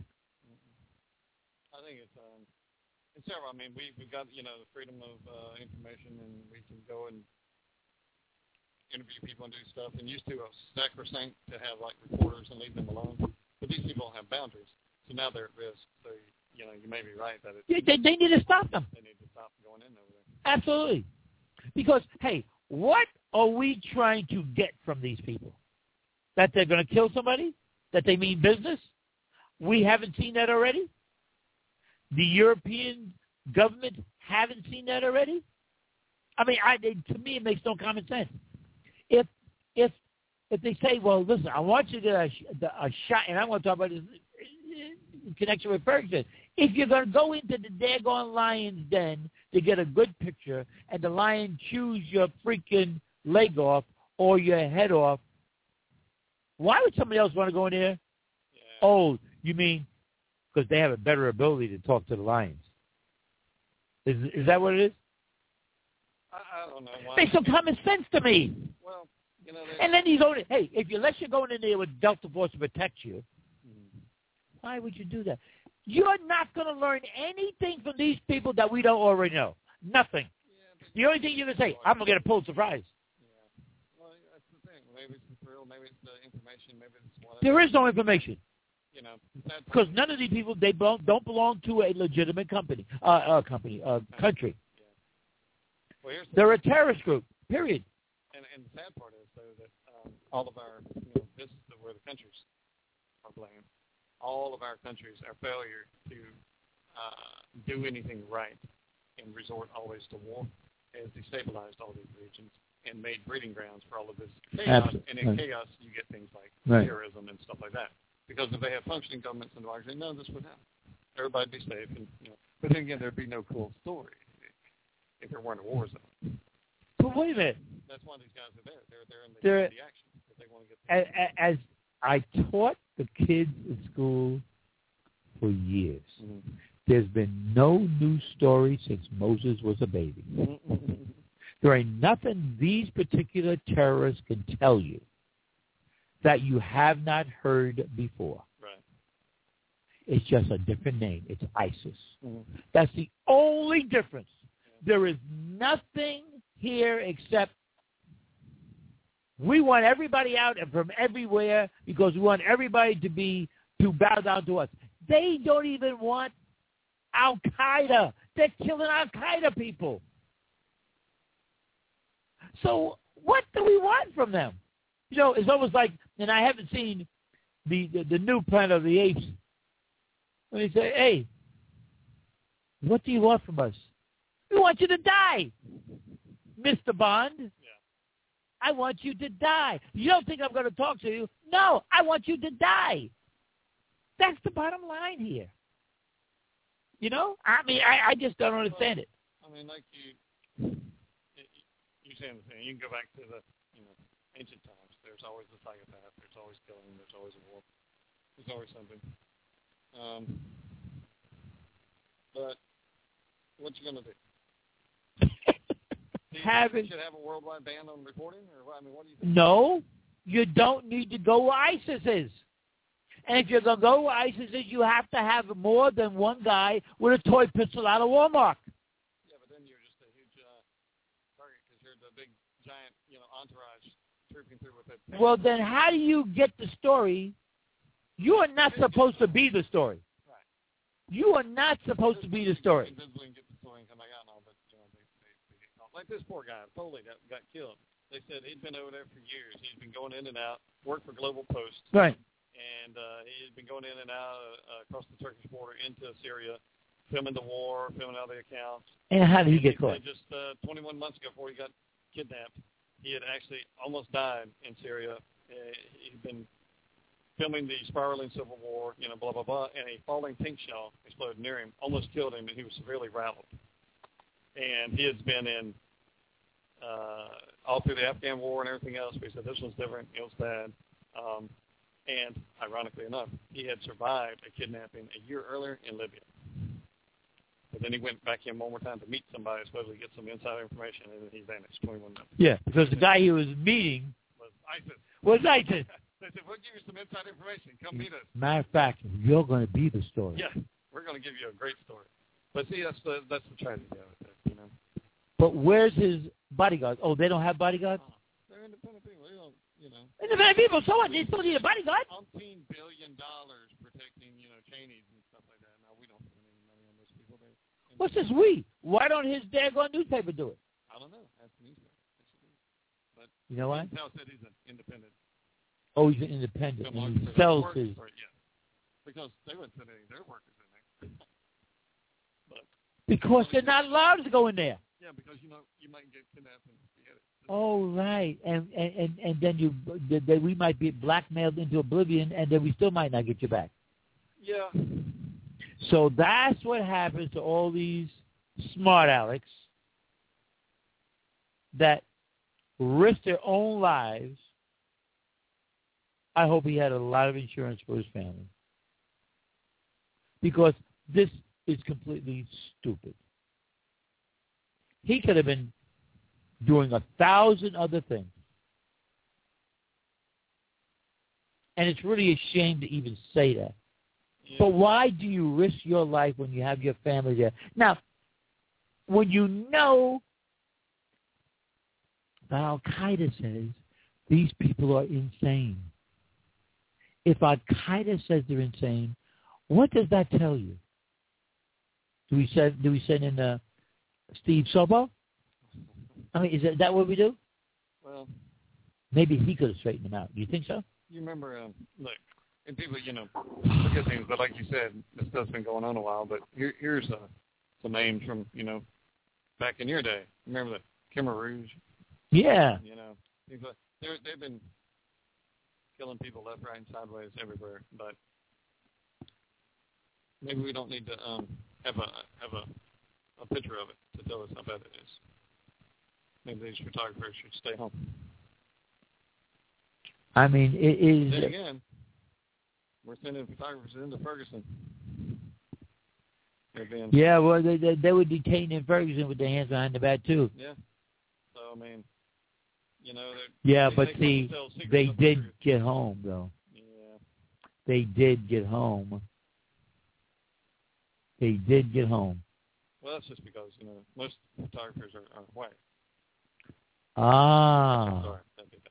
think it's um, it's several. I mean, we we've got you know the freedom of uh, information, and we can go and interview people and do stuff. And used to, it was sacrosanct to have like reporters and leave them alone. But these people don't have boundaries, so now they're at risk. So, you know, you may be right that it's... Yeah, they, they need to stop them. They need to stop going in over there. Absolutely. Because, hey, what are we trying to get from these people? That they're going to kill somebody? That they mean business? We haven't seen that already? The European government haven't seen that already? I mean, I, to me, it makes no common sense. If if If they say, well, listen, I want you to get a, a shot, and I want to talk about this in connection with Ferguson. If you're going to go into the daggone lion's den to get a good picture, and the lion chews your freaking leg off or your head off, why would somebody else want to go in there? Yeah. Oh, you mean because they have a better ability to talk to the lions? Is is that what it is? I, I don't know. Why Makes some common sense to me. Well, you know, and then he's going, hey, if you let you go in there with Delta Force to protect you, mm-hmm. why would you do that? You're not going to learn anything from these people that we don't already know. Nothing. Yeah, the only thing you're going to say, I'm going to get a Pulitzer Prize. Yeah. Well, that's the thing. Maybe it's the thrill. Maybe it's the information. Maybe it's whatever. There is no information. You know, because none of these people, they don't, don't belong to a legitimate company, uh, uh company, uh, country. Yeah. Well, here's the They're a terrorist group, period. And, and the sad part is, though, that um, all of our, you know, this is where the countries are blamed. All of our countries, our failure to uh, do anything right and resort always to war has destabilized all these regions. and made breeding grounds for all of this chaos. Absolutely. And in Right. chaos, you get things like Right. terrorism and stuff like that. Because if they have functioning governments and democracy, none of this would happen. Everybody'd be safe, and you know. But then again, there'd be no cool story if there weren't a war zone. But wait a minute. That's why these guys are there. They're there in the, They're, the action. They want to get as, as I taught the kids at school for years, mm-hmm. there's been no new story since Moses was a baby. Mm-hmm. There ain't nothing these particular terrorists can tell you that you have not heard before. Right. It's just a different name. It's ISIS. Mm-hmm. That's the only difference. Yeah. There is nothing here except we want everybody out and from everywhere because we want everybody to be to bow down to us. They don't even want Al-Qaeda. They're killing Al-Qaeda people. So what do we want from them? You know, it's almost like, and I haven't seen the, the, the new Planet of the Apes, when they say, hey, what do you want from us? We want you to die, Mister Bond. Yeah. I want you to die. You don't think I'm going to talk to you? No, I want you to die. That's the bottom line here. You know? I mean, I, I just don't understand it. I mean, like you, you're saying the thing. You can go back to the, you know, ancient times. There's always a psychopath. There's always killing. There's always a war. There's always something. Um, but what you gonna do? do you Having, should have a worldwide ban on reporting, or I mean, what do you think? No, you don't need to go where ISIS is. And if you're gonna go where ISIS is, you have to have more than one guy with a toy pistol out of Walmart. Yeah, but then you're just a huge uh, target because you're the big giant, you know, entourage trooping through with it. Well, then how do you get the story? You are not supposed to be the story. Right. You are not supposed to be the story. Invisible and get the story and come back out and all, but you know, they, they, they get caught. Like this poor guy, Foley, that got killed. They said he'd been over there for years. He'd been going in and out, worked for Global Post. Right. And uh, he'd been going in and out uh, across the Turkish border into Syria, filming the war, filming all the accounts. And how did he and get caught? Just uh, twenty-one months ago, before he got kidnapped, he had actually almost died in Syria. Uh, he'd been filming the spiraling civil war, you know, blah, blah, blah, and a falling pink shell exploded near him, almost killed him, and he was severely rattled. And he has been in uh, all through the Afghan war and everything else, but he said this was different, it was bad. Um, and, ironically enough, he had survived a kidnapping a year earlier in Libya. But then he went back in one more time to meet somebody, supposedly get some inside information, and then he vanished twenty-one months. Yeah, because the guy he was meeting was ISIS. Was ISIS. They said, we'll give you some inside information. Come meet us. Matter of fact, you're going to be the story. Yeah, we're going to give you a great story. But see, that's the that's the tragedy of it, you know. But where's his bodyguards? Oh, they don't have bodyguards? Oh, they're independent people. They don't, you know. Independent people. So what? They still need a bodyguard? Umpteen billion dollars protecting, you know, Cheney's and stuff like that. Now we don't put any money on those people. They, What's this we? Why don't his daggone newspaper do it? I don't know. That's the newspaper. But you know what? Now said he's an independent. Oh, he's an independent. And he sells his. Yeah. Because they wouldn't send any of their workers in there. But because they're not allowed to go in there. Yeah, because you know you might get kidnapped and forget it. Oh right, and and and, and then you then we might be blackmailed into oblivion, and then we still might not get you back. Yeah. So that's what happens to all these smart Alecs that risk their own lives. I hope he had a lot of insurance for his family. Because this is completely stupid. He could have been doing a thousand other things. And it's really a shame to even say that. Yeah. But why do you risk your life when you have your family there? Now, when you know that Al-Qaeda says these people are insane, if Al-Qaeda says they're insane, what does that tell you? Do we send, do we send in uh, Steve Sobo? I mean, is that, that what we do? Well, maybe he could have straightened them out. Do you think so? You remember, um, look, and people, you know, forget things, but like you said, this stuff's been going on a while, but here, here's uh, some names from, you know, back in your day. Remember the Khmer Rouge? Yeah. You know, they're, they've been killing people left, right, and sideways everywhere. But maybe we don't need to um, have a have a, a picture of it to tell us how bad it is. Maybe these photographers should stay home. I mean, it is. Then again, we're sending photographers into Ferguson. Being, yeah, well, they, they they were detained in Ferguson with their hands behind the back too. Yeah. So I mean, you know. Yeah, they, but they see, they did get home though. Yeah. They did get home. They did get home. Well, that's just because you know most photographers are, are white. Ah. Sorry.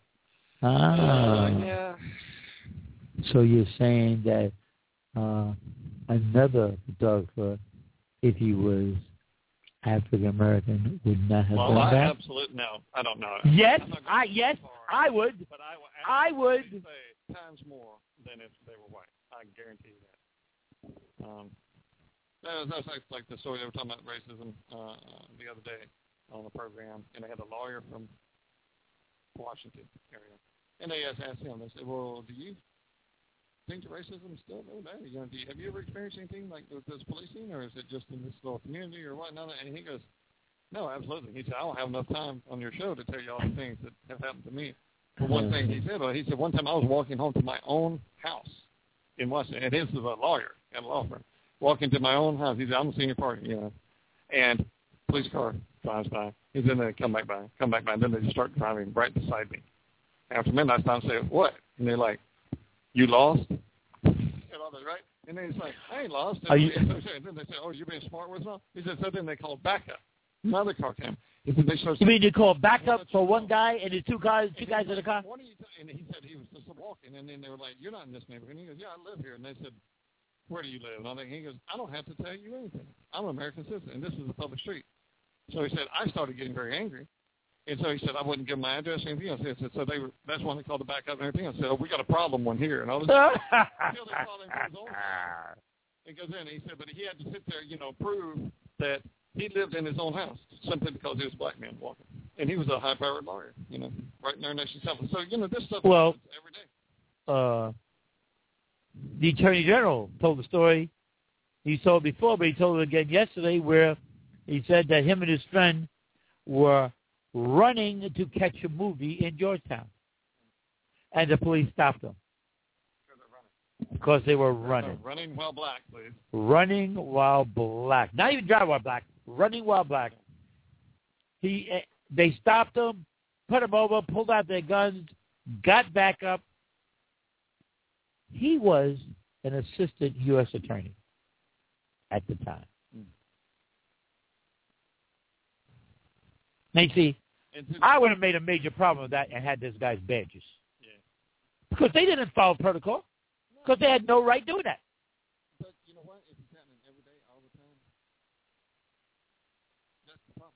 Ah. Uh, yeah. So you're saying that uh, another photographer, if he was African American, would not have well, done I that? Absolutely no. I don't know. Yes, I yes I would. But I, I, I would say times more than if they were white. I guarantee that. Um, that that's like, like the story they were talking about racism uh, the other day on the program, and they had a lawyer from Washington area. And they asked, asked him, they said, well, do you think that racism is still there? You know, do you, have you ever experienced anything like with this policing, or is it just in this little community or whatnot? And he goes, no, absolutely. He said, I don't have enough time on your show to tell you all the things that have happened to me. But one thing he said, well, he said, one time I was walking home to my own house in Washington, and this is a lawyer at a law firm, walking to my own house. He said, I'm a senior partner, you know, and police car drives by. He said, then they come back by, come back by, and then they just start driving right beside me. After midnight, I say, what? And they're like, you lost? And all that, right? And then he's like, I ain't lost. And, you... and then they say, oh, you're being smart with us? He said, so then they called backup. Another car came. He said, they started you mean they called backup for one guy and the two guys, two guys in the car? What are you t-? And he said he was just walking. And then they were like, you're not in this neighborhood. And he goes, yeah, I live here. And they said, where do you live? And all that. He goes, I don't have to tell you anything. I'm an American citizen, and this is a public street. So he said, I started getting very angry. And so he said, I wouldn't give my address or anything else. He said, so they were, that's when they called the backup and everything. I said, oh, we got a problem one here. And all this until they called him to his own house. And goes in, and he said, but he had to sit there, you know, prove that he lived in his own house simply because he was a black man walking. And he was a high-powered lawyer, you know, right there next to himself. So, you know, this stuff well, happens every day. Uh, the Attorney General told the story. He told it before, but he told it again yesterday where he said that him and his friend were running to catch a movie in Georgetown. And the police stopped them. Because they were running. Uh, running while black, please. Running while black. Not even driving while black. Running while black. He, uh, they stopped him, put him over, pulled out their guns, got back up. He was an assistant U S attorney at the time. Mm. Now, you see, I would have made a major problem with that and had this guy's badges. Yeah. Because they didn't follow protocol. Because they had no right doing that. But you know what? If it's happening every day, all the time, that's the problem.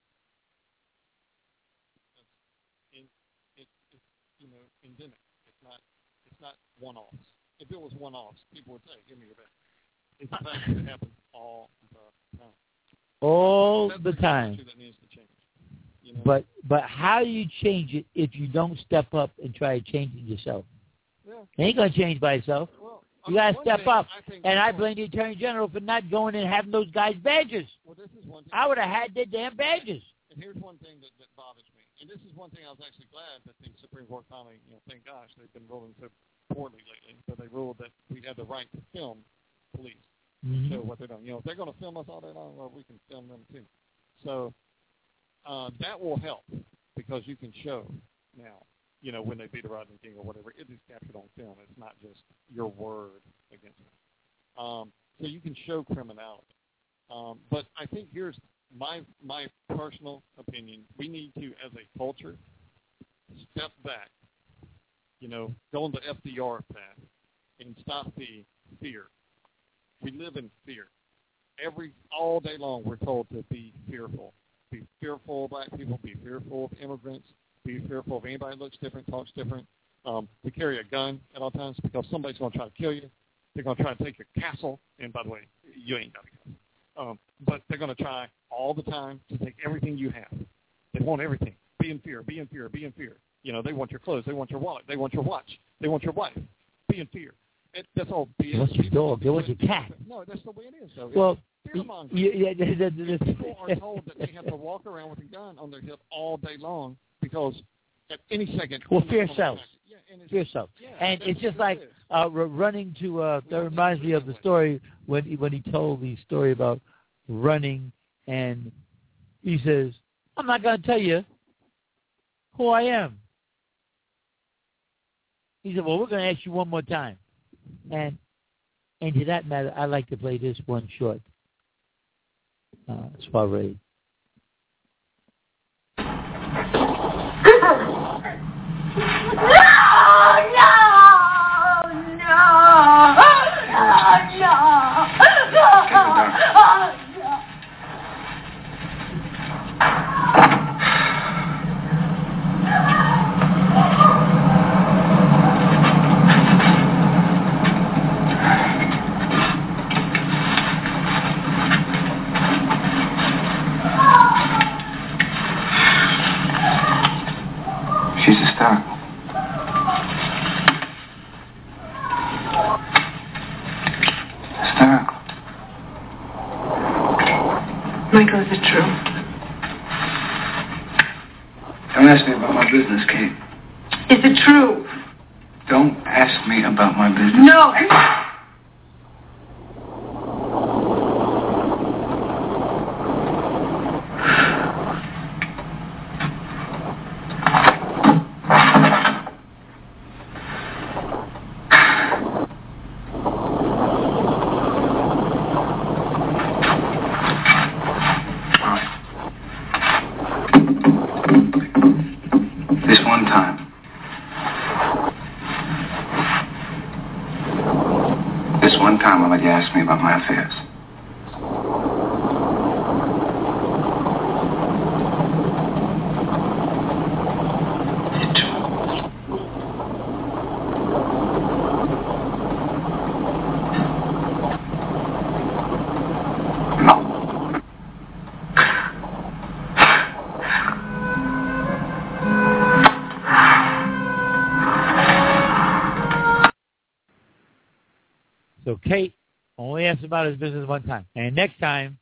It's, in, it, it's you know, endemic. It's not. It's not one-offs. If it was one-offs, people would say, "Give me your badge." It's the fact that it happens all the time. All that's the time. That needs to change. You know? But but how do you change it if you don't step up and try to change it yourself? Yeah. It ain't going to change by itself. Well, you got to step thing, up. I and I blame the Attorney General for not going and having those guys' badges. Well, this is one thing. I would have had their damn badges. And here's one thing that, that bothers me. And this is one thing I was actually glad that the Supreme Court finally, you know, thank gosh, they've been ruling so poorly lately, but they ruled that we have the right to film police, mm-hmm. show what they're doing. You know, if they're going to film us all day long, well, we can film them too. So uh, that will help because you can show now. You know, when they beat a Rodney King or whatever, it is captured on film. It's not just your word against them. Um, so you can show criminality. Um, but I think here's my my personal opinion. We need to, as a culture, step back, you know, go on the F D R path and stop the fear. We live in fear. Every all day long we're told to be fearful. Be fearful of black people. Be fearful of immigrants. Be fearful if anybody looks different, talks different. Um, we carry a gun at all times because somebody's going to try to kill you. They're going to try to take your castle. And by the way, you ain't got a gun. Um, but they're going to try all the time to take everything you have. They want everything. Be be in fear, be in fear, be in fear. You know, they want your clothes, they want your wallet, they want your watch, they want your wife. Be in fear. It, that's all. Be They want your dog, they want your cat. No, that's the way it is. So well, fear-mongering. yeah, yeah, the, the, the, people are told that they have to walk around with a gun on their hip all day long because at any second. Well, fear sells. Yeah, and fear sells. Yeah, and it's just like it uh, running to, uh, that reminds me of the story when he, when he told the story about running, and he says, I'm not going to tell you who I am. He said, well, we're going to ask you one more time. And and to that matter, I like to play this one short. Uh, Soiree. No, no, no, no, no. She's hysterical. Hysterical. Michael, is it true? Don't ask me about my business, Kate. Is it true? Don't ask me about my business. No. Ask me about my affairs. So Kate only asked about his business one time. And next time,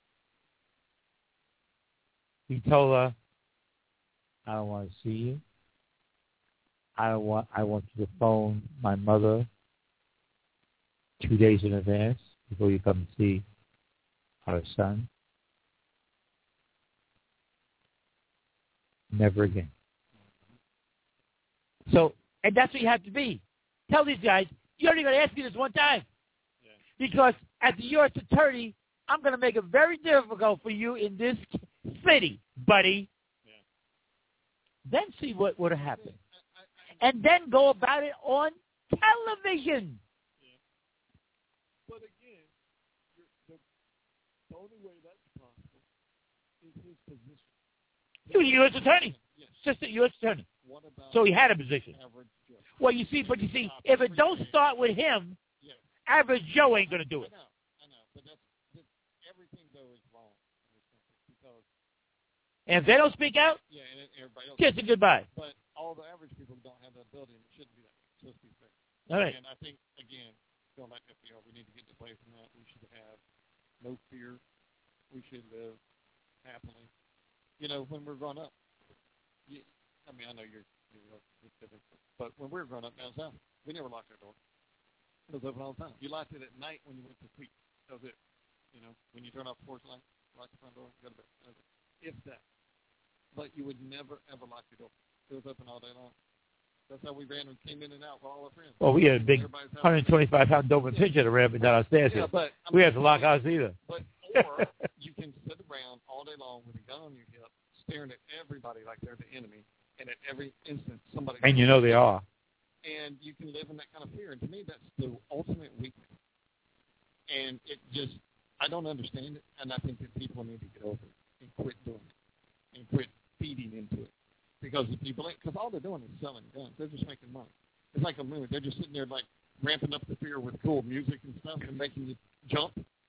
he told her, I don't want to see you. I don't want I want you to phone my mother two days in advance before you come see our son. Never again. So, and that's what you have to be. Tell these guys, you only got to ask me this one time. Because as the U S attorney, I'm going to make it very difficult for you in this city, buddy. Yeah. Then see what would have happened. And then go about it on television. Yeah. But again, the, the only way that's possible is his position. He was a U S attorney. Yes. Just a U S attorney. What about so he had a position. Well, you see, but you see, if it don't start with him, average Joe ain't going to do it. I know, I know, but that's, that's everything, though, is wrong. Because and if they don't speak out, yeah, and everybody else kiss and goodbye. But all the average people don't have that ability, and it shouldn't be that way. So let's be fair. All right. And I think, again, going back to F D R, we need to get away from that. We should have no fear. We should live happily. You know, when we're growing up, you, I mean, I know you're, you're different, but when we were growing up down south, we never locked our door. It was open all the time. You locked it at night when you went to sleep. That was it. You know, when you turn off the porch light, lock the front door, go to bed. That was it. If that. But you would never, ever lock your door. It was open all day long. That's how we ran and came in and out with all our friends. Well, we had a big one twenty-five pound Doberman yeah. Pinscher that ran up and down our stairs yeah, here. But, I mean, we had to lock ours either. But, or you can sit around all day long with a gun on your hip, staring at everybody like they're the enemy, and at every instant somebody... And you know they are. And you can live in that kind of fear. And to me, that's the ultimate weakness. And it just, I don't understand it. And I think that people need to get over it and quit doing it and quit feeding into it. Because if you believe, because all they're doing is selling guns. They're just making money. It's like a movie. They're just sitting there like ramping up the fear with cool music and stuff and making you jump.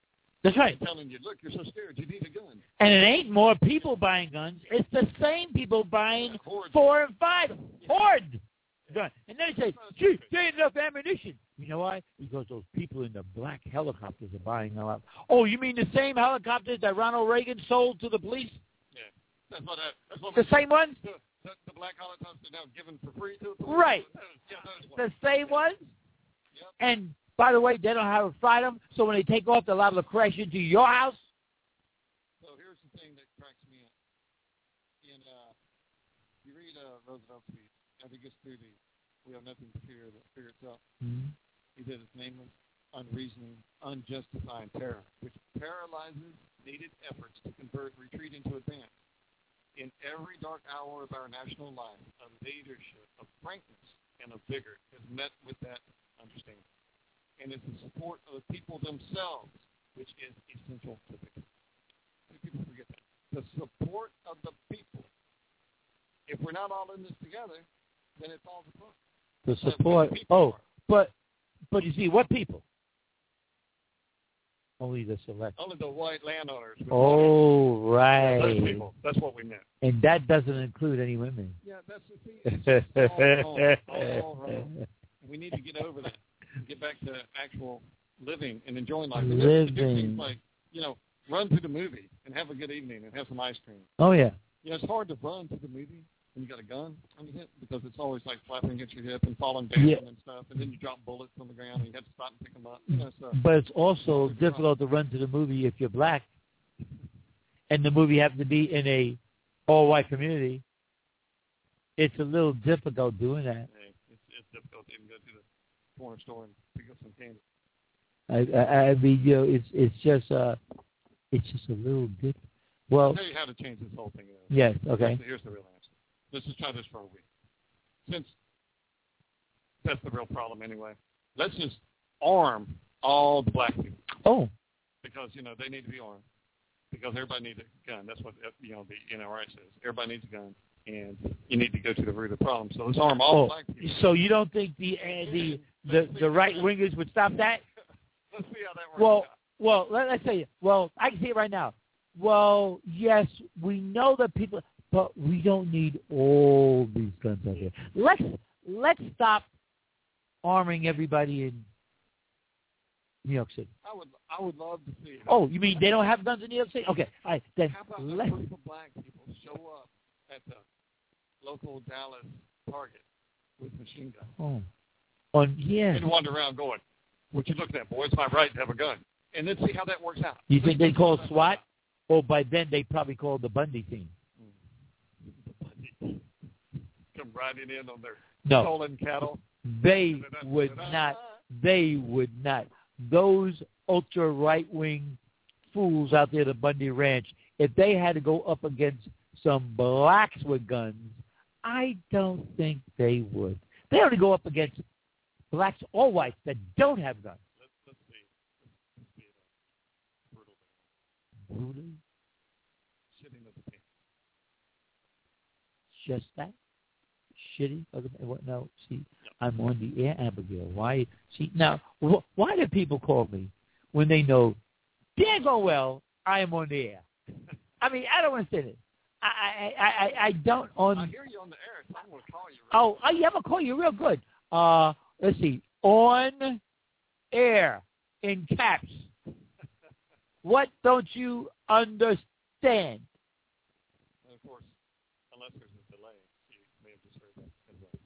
That's right. Telling you, look, you're so scared, you need a gun. And it ain't more people buying guns. It's the same people buying four and five. Horde. Gun. And then they say, gee, there ain't enough ammunition. You know why? Because those people in the black helicopters are buying them up. Oh, you mean the same helicopters that Ronald Reagan sold to the police? Yeah. That's what, uh, that's what the same ones? The, the, the black helicopters are now given for free to the police? Right. Yeah, the same ones? Yep. And, by the way, they don't have to fight them, so when they take off, they're liable to crash into your house? So here's the thing that cracks me up. In, uh, you read uh, Roosevelt's speech, as he gets through the, we have nothing to fear, the fear itself. Mm-hmm. He said it's nameless, unreasoning, unjustified terror, which paralyzes needed efforts to convert retreat into advance. In every dark hour of our national life, a leadership of frankness and of vigor is met with that understanding. And it's the support of the people themselves, which is essential to victory. People forget that. The support of the people. If we're not all in this together, then it falls apart. The support. Oh, but but you see, what people? Only the select. Only the white landowners. Oh, right. Those people. That's what we meant. And that doesn't include any women. Yeah, that's the thing. It's just all wrong. All wrong. We need to get over that. Get back to actual living and enjoying life. And living. Do things like, you know, run to the movie and have a good evening and have some ice cream. Oh, yeah. You know, it's hard to run to the movie when you got a gun on your hip because it's always like flapping against your hip and falling down yeah. and stuff. And then you drop bullets on the ground and you have to stop and pick them up. You know, so. But it's also it's difficult to run to the movie if you're black and the movie happens to be in a all-white community. It's a little difficult doing that. Hey, it's, it's difficult to even go to the corner store and pick up some candy. I, I, I mean, you know, it's it's just uh, it's just a little bit. Well, I'll tell you how to change this whole thing. Though. Yes. Okay. Here's the, here's the real answer. Let's just try this for a week. Since that's the real problem anyway, let's just arm all the black people. Oh. Because you know they need to be armed. Because everybody needs a gun. That's what you know the N R A says. Everybody needs a gun. And you need to go to the root of the problem. So let's arm all oh, the black people. So you don't think the uh, the the, the right wingers would stop that? Let's see how that works well, out. Well, let, let's say, well, I can see it right now. Well, yes, we know that people, but we don't need all these guns out here. Let's let's stop arming everybody in New York City. I would I would love to see it. Oh, you mean they don't have guns in New York City? Okay, all right, then how about let's. a group of black people show up at the local Dallas Target with machine guns? Oh, on yeah. And wander around going, "What you looking at, boy? It's my right to have a gun." And then see how that works out. You think they call SWAT? Or by then they probably call the Bundy team. Come riding in on their no. stolen cattle. They would not. They would not. Those ultra right wing fools out there at the Bundy Ranch, if they had to go up against some blacks with guns, I don't think they would. They only go up against blacks or whites that don't have guns. Let's, let's see. Let's see it. Brutal. Brutal? Shitting of the pants. Just that? Shitty? What? No, see, yep. I'm on the air, Abigail. Why? See, now, wh- why do people call me when they know damn well I am on the air? I mean, I don't want to say this. I, I, I, I don't on. I hear you on the air, so I'm going to call you. Oh, oh, yeah, I'm going to call you real good. Uh, let's see. On air in caps. What don't you understand? And of course, unless there's a delay, you may have just heard that as well.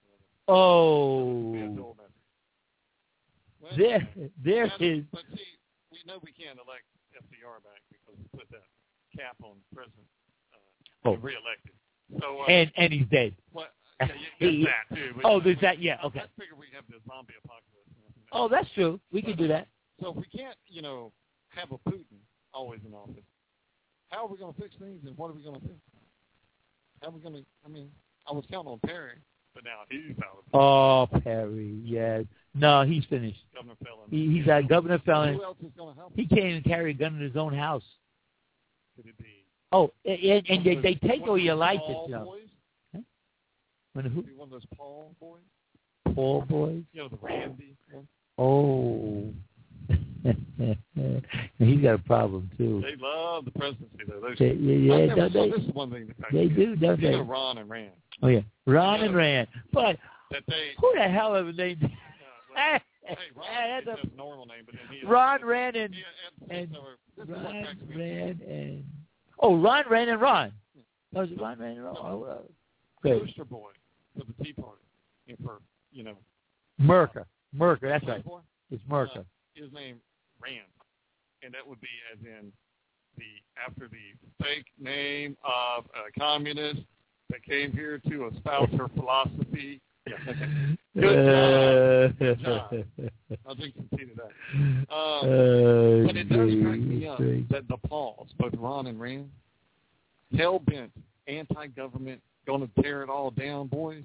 Oh. Well, there, there yeah, is. But see, we know we can't elect F D R back because we put that cap on President uh, oh. reelected. So, uh, and and he's dead. Well, yeah, there's that too. Oh, there's that. Yeah. Okay. I figure we have the zombie apocalypse. Oh, that's true. We but, can do that. So if we can't, you know, have a Putin always in office, how are we going to fix things, and what are we going to fix? How are we going to? I mean, I was counting on Perry, but now he's out. Oh, Perry, yes. No, he's finished. Governor Fellon. He, he's a Governor Fellon. Who else is going to help? He can't even carry a gun in his own house. Could it be? Oh, and, and they, they take all your license, Paul you know. Boys? Huh? When who? Could be one of those Paul boys. Paul boys. You know, the Randy one. Oh. He's got a problem too. They love the presidency, though. Those, they, yeah, yeah, don't so they? This is one thing that they do, don't you they? know Ron and Rand. Oh yeah, Ron you and know, Rand. But that they, who the hell ever named? Uh, well, hey, Ron hey, is that's his normal name, but then he Ron, Rand, and he, and over, Ron, Rand, and oh, Ron, Rand, and Ron. No, was it Ron, Rand, and Ron? No, oh, uh, Poster boy for the Tea Party, and for you know. Merker, Merker, that's right. Boy? It's Merker. Uh, his name Rand, and that would be as in the after the fake name of a communist that came here to espouse her philosophy. Yeah, okay. Good job. Good job. I'll drink some tea to that. Um, uh, but it does crack me up that the Pauls, both Ron and Rand, hell-bent, anti-government, going to tear it all down, boys.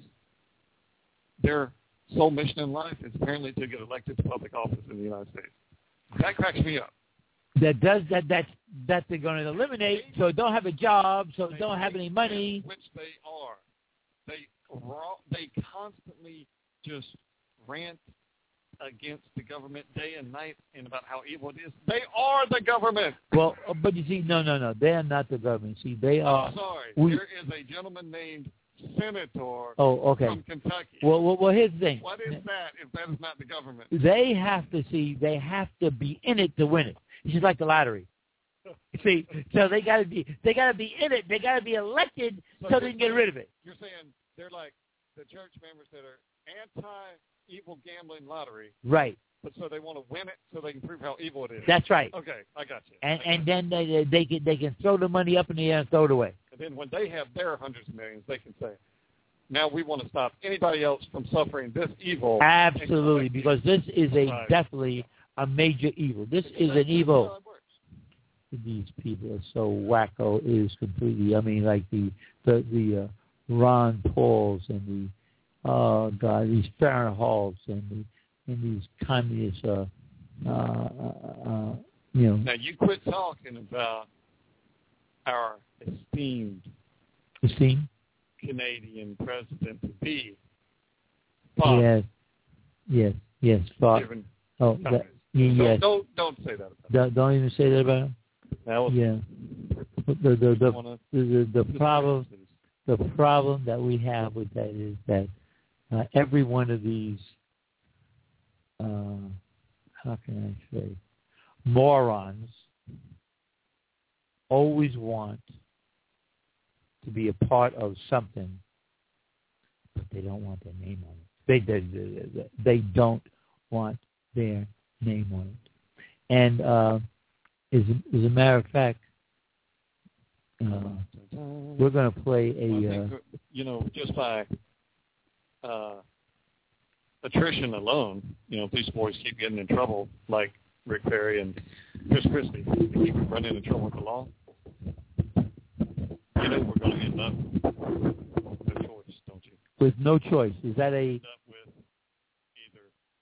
Their sole mission in life is apparently to get elected to public office in the United States. That cracks me up. That does that. That's that they're going to eliminate. So don't have a job. So they don't have any money. Which they are. They they constantly just rant against the government day and night and about how evil it is. They are the government. Well, but you see, no, no, no. They are not the government. See, they are. I'm sorry. We, there is a gentleman named Senator oh, okay. from Kentucky. Well, well, well, here's the thing. What is that if that is not the government? They have to see. They have to be in it to win it. It's just like the lottery. See, so they got to be. They got to be in it. They got to be elected so, so they can get rid of it. You're saying they're like the church members that are anti-evil gambling lottery. Right. But so they want to win it so they can prove how evil it is. That's right. Okay, I got you. And got and you. then they they can they can throw the money up in the air and throw it away. And then when they have their hundreds of millions, they can say, now we want to stop anybody else from suffering this evil. Absolutely, because this is a right. definitely a major evil. This is an evil. These people are so wacko. It is completely. I mean, like the the the uh, Ron Pauls and the oh god, these Farron Halls and the and these communist. Uh, uh, uh, you know. Now you quit talking about our esteemed, esteemed Canadian president to be. Fox. Yes, yes, yes. Fox. Oh, that, yeah, don't, yes. Don't don't say that about don't, don't even say that about him. That yeah. The the the, the the the problem the problem that we have with that is that uh, every one of these uh, how can I say morons always want to be a part of something, but they don't want their name on it. They they they, they don't want their name on it, and. Uh, As a, as a matter of fact, uh, we're going to play a. Well, I think, uh, you know, just by uh, attrition alone, you know, if these boys keep getting in trouble, like Rick Perry and Chris Christie, they keep running into trouble with the law, you know, we're going to end up with no choice, don't you? With no choice. Is that a. End up with either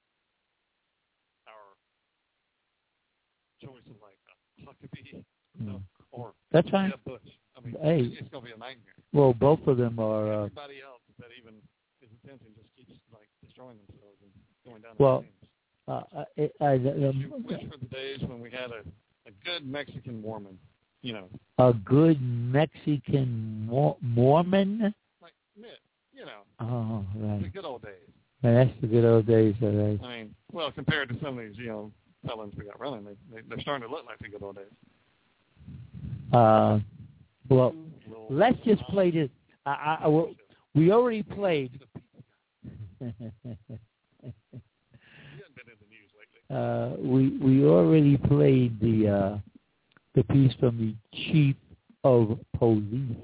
our choice of like Huckabee no, or That's fine. Jeb Bush. I mean, hey, it's, it's going to be a nightmare. Well, both of them are. Uh, Everybody else that even is attempting just keeps like destroying themselves and going down. Well, the uh, I, I, I, um, you wish for the days when we had a, a good Mexican Mormon, you know. A good Mexican Mor- Mormon. Like Mitt, you know. Oh, right. The good old days. Yeah, that's the good old days, all right. I mean, well, compared to some of these, you know, felons we got running, they, they, they're starting to look like the good old days. Uh, well, let's just play this. I, I, I will, we already played. uh, we we already played the uh, the piece from the chief of police.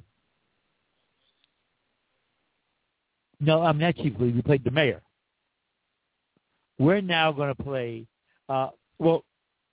No, I'm not chief of police. We played the mayor. We're now going to play. Uh, well,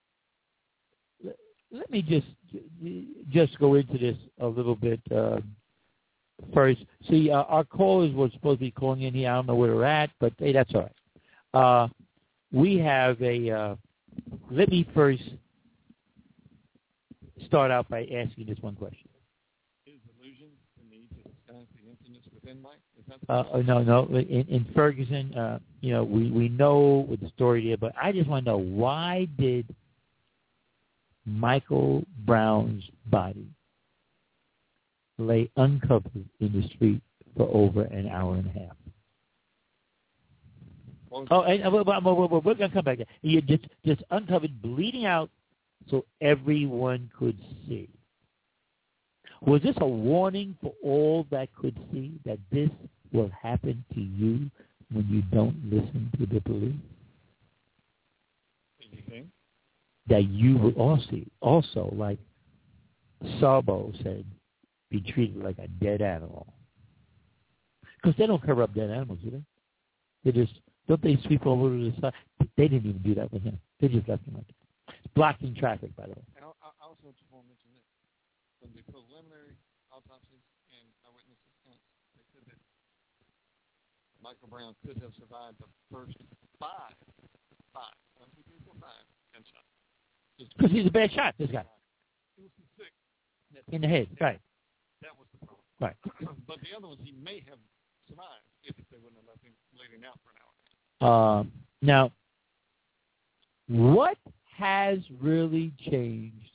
let me just just go into this a little bit uh, first. See, uh, our callers were supposed to be calling in here. I don't know where they're at, but hey, that's all right. Uh, we have a. Uh, let me first start out by asking this one question: Is allusion to need to discuss the incidents within Mike? Is that Uh, no, no. In, in Ferguson, uh, you know, we, we know what the story is, but I just want to know, why did Michael Brown's body lay uncovered in the street for over an hour and a half? Oh, and, uh, we're, we're, we're going to come back there. You just, just uncovered, bleeding out, so everyone could see. Was this a warning for all that could see that this will happen to you when you don't listen to the police? Do you think? That you will also, also, like Sarbo said, be treated like a dead animal. Because they don't cover up dead animals, do they? They just, don't they sweep over to the side? They didn't even do that with him. They just left him like that. Blocking traffic, by the way. And I, I also just want to mention this. From the preliminary autopsies and eyewitness accounts, they said that Michael Brown could have survived the first five, five, one, two, three, four, five, gunshots. Because he's a bad shot, this guy. He was sick. In the head, right. That was the problem. Right. But the other ones, he may have survived if they wouldn't have left him bleeding out for an hour. Um, now, what has really changed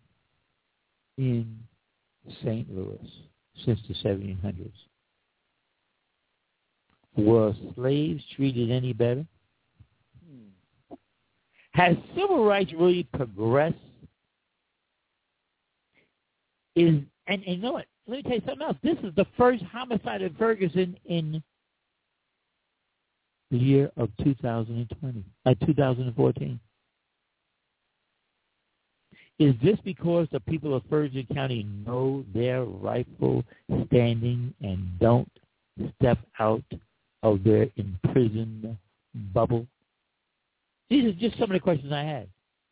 in Saint Louis since the seventeen hundreds? Were slaves treated any better? Hmm. Has civil rights really progressed? Is and, and you know what? Let me tell you something else. This is the first homicide in Ferguson in the year of two thousand twenty, uh, two thousand fourteen. Is this because the people of Ferguson County know their rightful standing and don't step out of their imprisoned bubble? These are just some of the questions I had.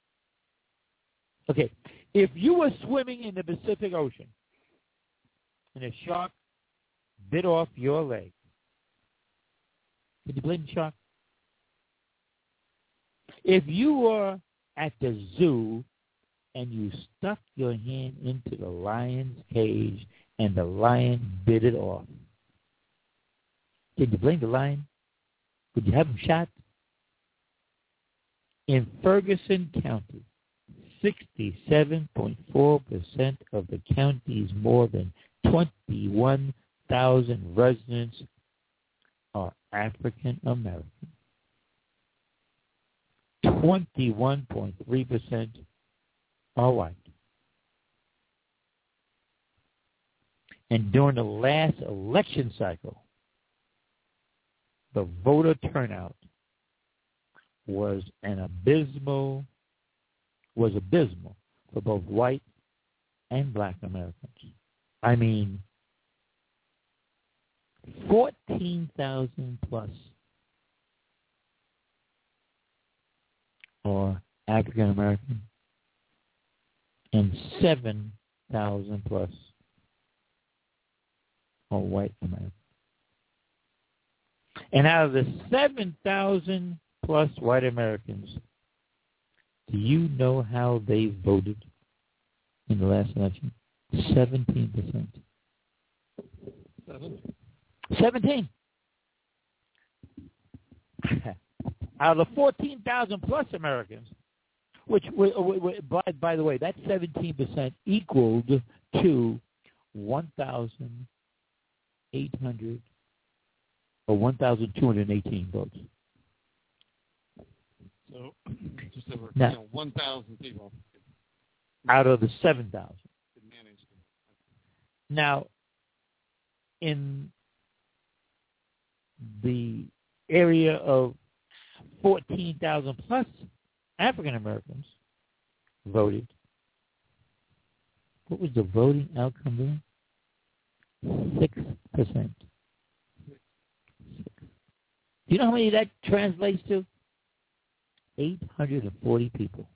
Okay, if you were swimming in the Pacific Ocean and a shark bit off your leg, can you blame the shark? If you were at the zoo and you stuck your hand into the lion's cage and the lion bit it off, can you blame the lion? Would you have him shot? In Ferguson County, sixty-seven point four percent of the county's more than twenty-one thousand residents are African American. twenty-one point three percent are white. And during the last election cycle, the voter turnout was an abysmal, was abysmal for both white and black Americans. I mean, fourteen thousand plus are African American and seven thousand plus are white American. And out of the seven thousand plus white Americans, do you know how they voted in the last election? seventeen percent. Seven? seventeen. Out of the fourteen thousand plus Americans, which, by, by the way, that seventeen percent equaled to one thousand eight hundred or one thousand two hundred eighteen votes. So, just over now, you know, one thousand people. Out of the seven thousand. Now, in the area of fourteen thousand plus African Americans voted, what was the voting outcome there? Six percent. Do you know how many that translates to? eight hundred forty people.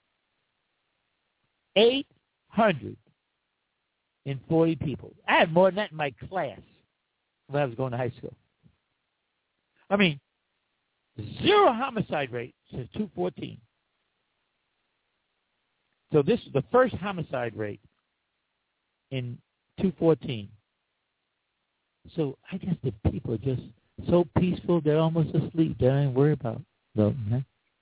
eight hundred forty people. I had more than that in my class when I was going to high school. I mean, zero homicide rate since two fourteen. So this is the first homicide rate in two fourteen. So I guess the people are just so peaceful, they're almost asleep. They don't even worry about voting. Huh?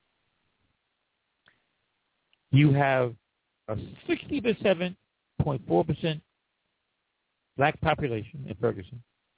You have a sixty-seven point four percent black population in Ferguson.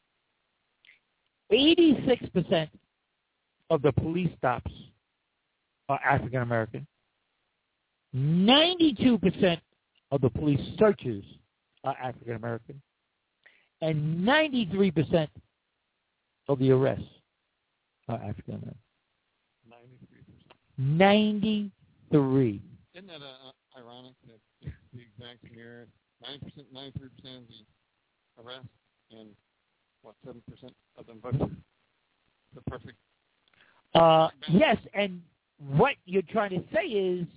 eighty-six percent of the police stops are African American. ninety-two percent of the police searches are African American. And ninety-three percent of the arrests are African American. ninety-three percent. ninety-three. Isn't that uh, ironic that the exact mirror, ninety percent, ninety-three percent of the arrests, and what, seven percent of them voted? The perfect. Uh, yes, and what you're trying to say is,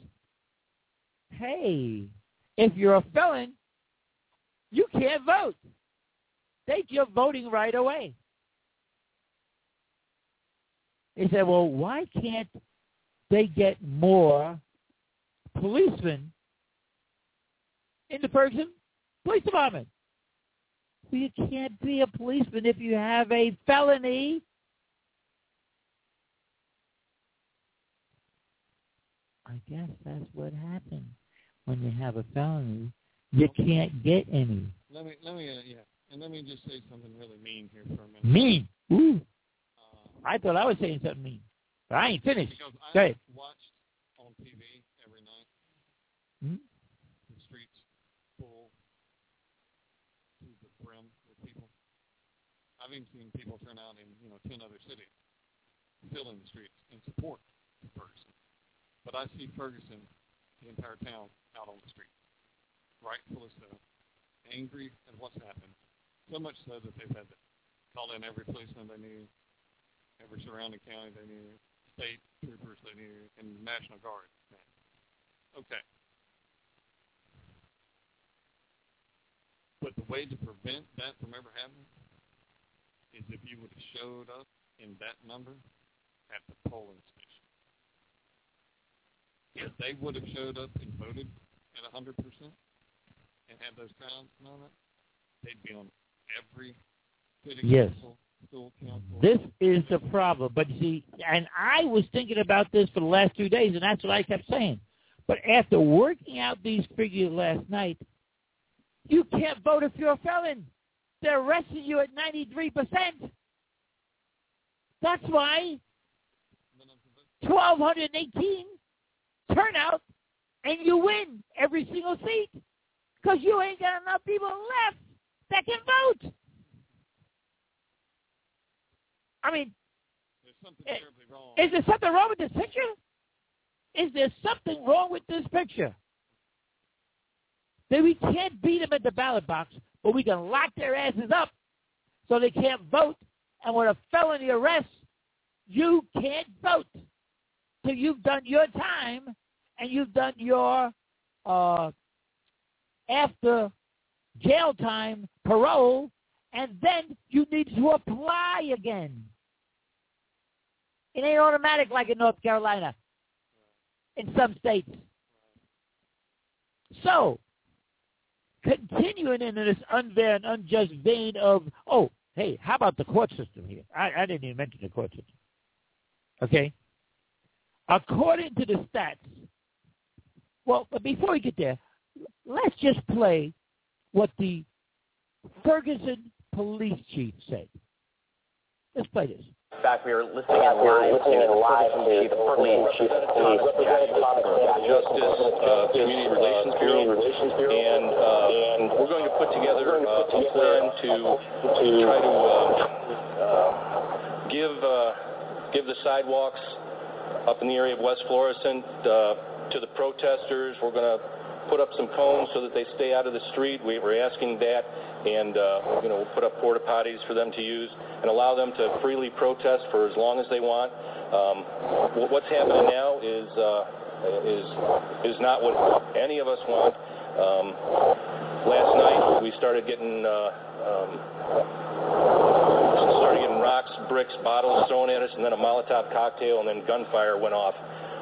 hey, if you're a felon, you can't vote. Take your voting right away. They said, well, why can't they get more policemen in the Ferguson Police Department? Well, you can't be a policeman if you have a felony. I guess that's what happened. When you have a felony, you can't get any. Let me, let me, uh, yeah, and let me just say something really mean here for a minute. Mean? Ooh. Uh, I thought I was saying something mean, but I ain't finished. Because I Go ahead. watched on T V every night Hmm? the streets full to the brim with people. I've even seen people turn out in, you know, ten other cities, filling the streets in support of Ferguson. But I see Ferguson, the entire town, out on the street, rightfully so, angry at what's happened. So much so that they've had to call in every policeman they knew, every surrounding county they knew, state troopers they knew, and National Guard. Okay. But the way to prevent that from ever happening is if you would have showed up in that number at the polling station. If they would have showed up and voted at one hundred percent and had those crowds and all that, they'd be on every city Yes. council, school council. This is the problem. But you see, and I was thinking about this for the last two days, and that's what I kept saying. But after working out these figures last night, you can't vote if you're a felon. They're arresting you at ninety-three percent. That's why twelve eighteen turnout, and you win every single seat because you ain't got enough people left that can vote. I mean, There's something terribly wrong. is there something wrong with this picture? Is there something wrong with this picture? That we can't beat them at the ballot box, but we can lock their asses up so they can't vote. And with a felony arrest, you can't vote. So you've done your time and you've done your uh, after jail time parole, and then you need to apply again. It ain't automatic like in North Carolina, in some states. So, continuing in this unfair and unjust vein of, oh, hey, how about the court system here? I, I didn't even mention the court system. Okay? According to the stats, well, but before we get there, let's just play what the Ferguson police chief said. Let's play this. In fact, we are listening in live to the Ferguson chief of police, Thomas Jackson. Justice uh, Community Relations Bureau, and, uh, and we're going to put together uh, a plan to, to try to uh, uh, give uh, give the sidewalks up in the area of West Florissant uh, to the protesters. We're going to put up some cones so that they stay out of the street. We were asking that, and uh, you know, we'll put up porta potties for them to use and allow them to freely protest for as long as they want. Um, what's happening now is uh, is is not what any of us want. Um, last night we started getting uh, um, started getting rocks, bricks, bottles thrown at us, and then a Molotov cocktail, and then gunfire went off.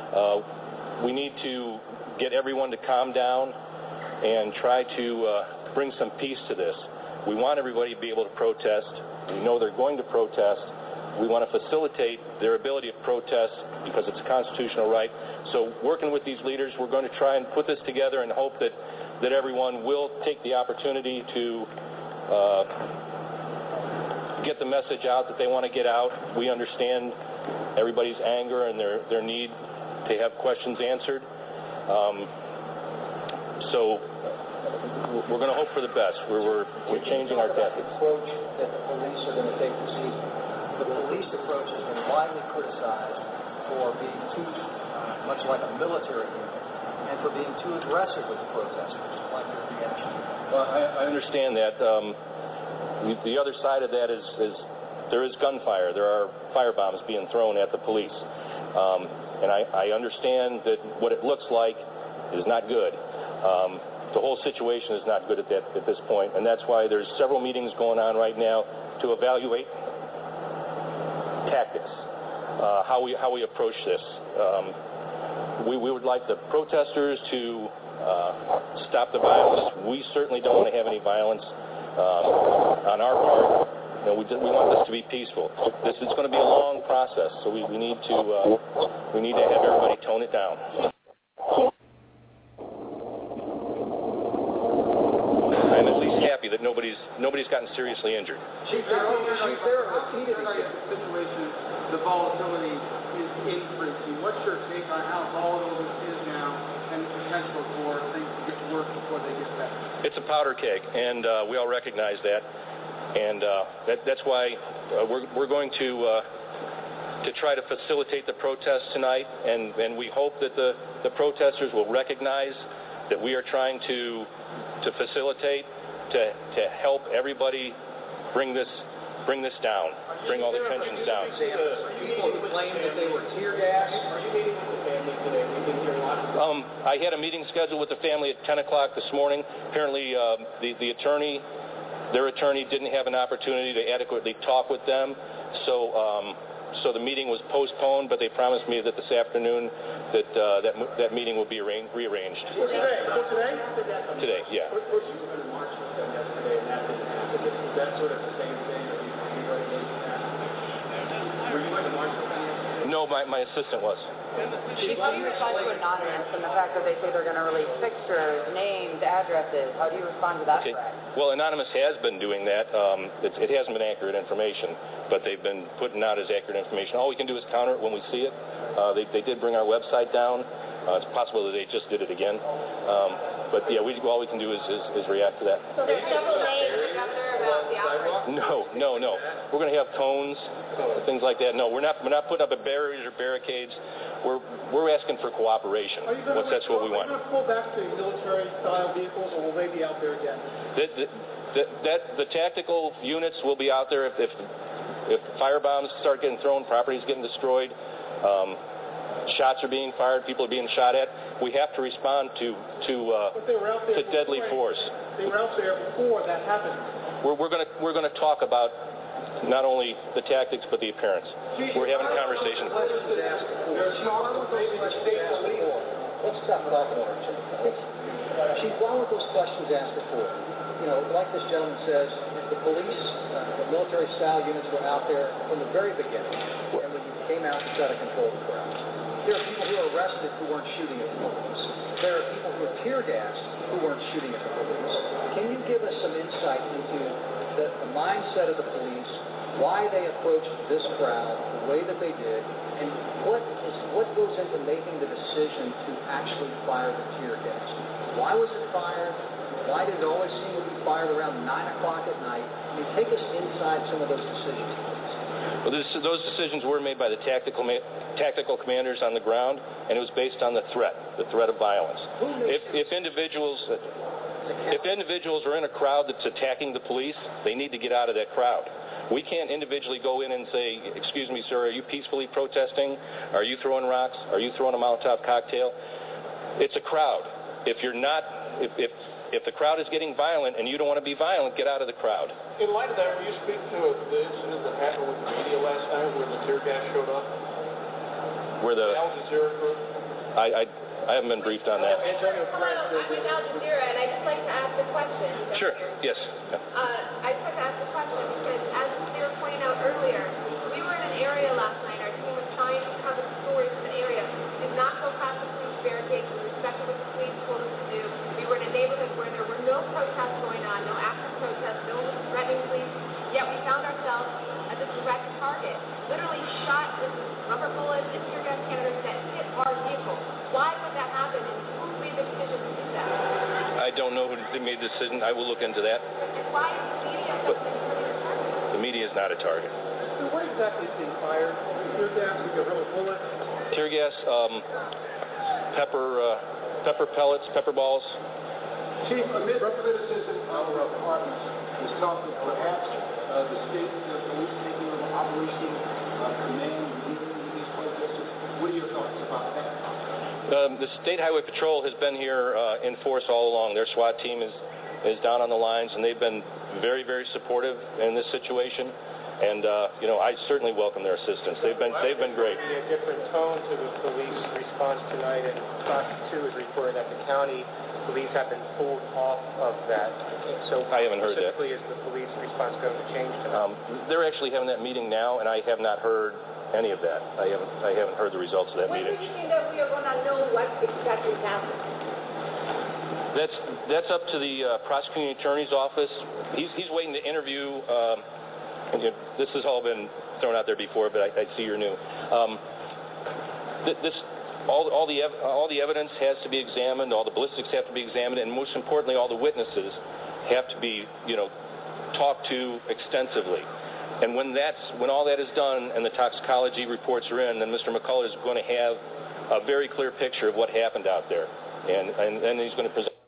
Uh, we need to get everyone to calm down and try to uh, bring some peace to this. We want everybody to be able to protest. We know they're going to protest. We want to facilitate their ability to protest because it's a constitutional right. So working with these leaders, we're going to try and put this together and hope that, that everyone will take the opportunity to uh, get the message out that they want to get out. We understand everybody's anger and their, their need to have questions answered. Um, so we're going to hope for the best. We're, we're, we're changing our tactics. The approach that the police are going to take this evening. The police approach has been widely criticized for being too uh, much like a military unit and for being too aggressive with the protesters. Like your reaction? Well, I, I understand that. Um, the, the other side of that is, is there is gunfire. There are firebombs being thrown at the police. Um, and I, I understand that what it looks like is not good. Um, the whole situation is not good at, that, at this point, and that's why there's several meetings going on right now to evaluate tactics, uh, how we how we approach this. Um, we, we would like the protesters to uh, stop the violence. We certainly don't want to have any violence um, on our part. You know, we, we want this to be peaceful. This is going to be a long process, so we, we need to uh, we need to have everybody tone it down. I'm at least happy that nobody's nobody's gotten seriously injured. Chief, there are repeated situation, the volatility is increasing. What's your take on how volatile this is now and the potential for things to get worse before they get better? It's a powder keg, and uh, we all recognize that. And uh, that, that's why uh, we're, we're going to uh, to try to facilitate the protest tonight, and, and we hope that the, the protesters will recognize that we are trying to to facilitate, to to help everybody bring this bring this down, bring all the tensions down. People who claim that they were tear gas. Are you meeting with the family today? Um, I had a meeting scheduled with the family at ten o'clock this morning. Apparently, uh, the the attorney. Their attorney didn't have an opportunity to adequately talk with them, so um, so the meeting was postponed. But they promised me that this afternoon that uh, that that meeting will be arranged, rearranged. For today? For today? Today, yeah. Were you going to march with them yesterday, and that didn't happen? Is that sort of the same thing? Are you ready to Were you going to march with them yesterday? No, my, my assistant was. Chief, how do you respond to Anonymous and the fact that they say they're going to release pictures, names, addresses? How do you respond to that okay. threat? Well, Anonymous has been doing that. Um, it, it hasn't been accurate information, but they've been putting out as accurate information. All we can do is counter it when we see it. Uh, they, they did bring our website down. Uh, it's possible that they just did it again. Um, but, yeah, we, all we can do is, is, is react to that. So there's several names out there about the outbreak? No, no, no. We're going to have cones, things like that. No, we're not. We're not putting up a barriers or barricades. We're we're asking for cooperation. What's, that's what we want. Are you going to pull back to military-style vehicles, or will they be out there again? The, the, the, that the tactical units will be out there if if, if firebombs start getting thrown, properties getting destroyed, um, shots are being fired, people are being shot at. We have to respond to to uh, to deadly force. They were out there before that happened. We're we're going to we're going to talk about not only the tactics but the appearance. We're having conversations. Let's stop talking over each other. Chief, why were those questions asked before? You know, like this gentleman says, the police, uh, the military-style units were out there from the very beginning, and when you came out to try to control the crowd. There are people who are arrested who weren't shooting at the police. There are people who are tear-gassed who weren't shooting at the police. Can you give us some insight into the, the mindset of the police, why they approached this crowd the way that they did, and what is what goes into making the decision to actually fire the tear gas? Why was it fired? Why did it always seem to be fired around nine o'clock at night? I mean, take us inside some of those decisions, please. Well, this, those decisions were made by the tactical tactical commanders on the ground, and it was based on the threat, the threat of violence. If, if individuals, if individuals are in a crowd that's attacking the police, they need to get out of that crowd. We can't individually go in and say, excuse me, sir, are you peacefully protesting? Are you throwing rocks? Are you throwing a Molotov cocktail? It's a crowd. If you're not, if, if, if the crowd is getting violent and you don't want to be violent, get out of the crowd. In light of that, will you speak to the incident that happened with the media last night where the tear gas showed up? Where the... Al Jazeera group? I, I, I haven't been briefed on that. Hello, I'm with Al Jazeera, and I'd just like to ask a question. Sure, yes. Uh, I'd just like to ask a question because, as we were pointing out earlier, we were in an area last night. Our team was trying to cover the stories of an area. We did not go past the police barricades. We respected what the police told us to do. We were in a neighborhood where there were no protests going on, no active protests, no one was threatening police. Yet we found ourselves as a direct target, literally shot with rubber bullets and tear gas canisters that hit our vehicle. Why would that happen, and who made the decision to do that? I don't know who made the decision. I will look into that. And why is the media but the media is not a target. So what exactly is being fired? Tear gas, you get rubber bullets? Tear gas, um, pepper, uh, pepper pellets, pepper balls. Chief, amid criticism of our department is talking perhaps uh, the state uh, police taking over Operation uh, Command and dealing with these protesters. What are your thoughts about that? Um, the State Highway Patrol has been here uh, in force all along. Their SWAT team is, is down on the lines, and they've been very, very supportive in this situation. And uh, you know, I certainly welcome their assistance. They've been they've been great. There be a different tone to the police response tonight, and Fox two is reporting that the county police have been pulled off of that. So I haven't heard that. Specifically, is the police response going to change tonight? Um, they're actually having that meeting now, and I have not heard any of that. I haven't I haven't heard the results of that when meeting. When do you think that we are going to know what exactly happened? That's that's up to the uh, prosecuting attorney's office. He's he's waiting to interview. Um, and, you know, this has all been thrown out there before, but I, I see you're new. Um, th- this all all the ev- all the evidence has to be examined. All the ballistics have to be examined, and most importantly, all the witnesses have to be you know talked to extensively. And when that's when all that is done and the toxicology reports are in, then Mister McCullough is going to have a very clear picture of what happened out there, and and then he's going to present.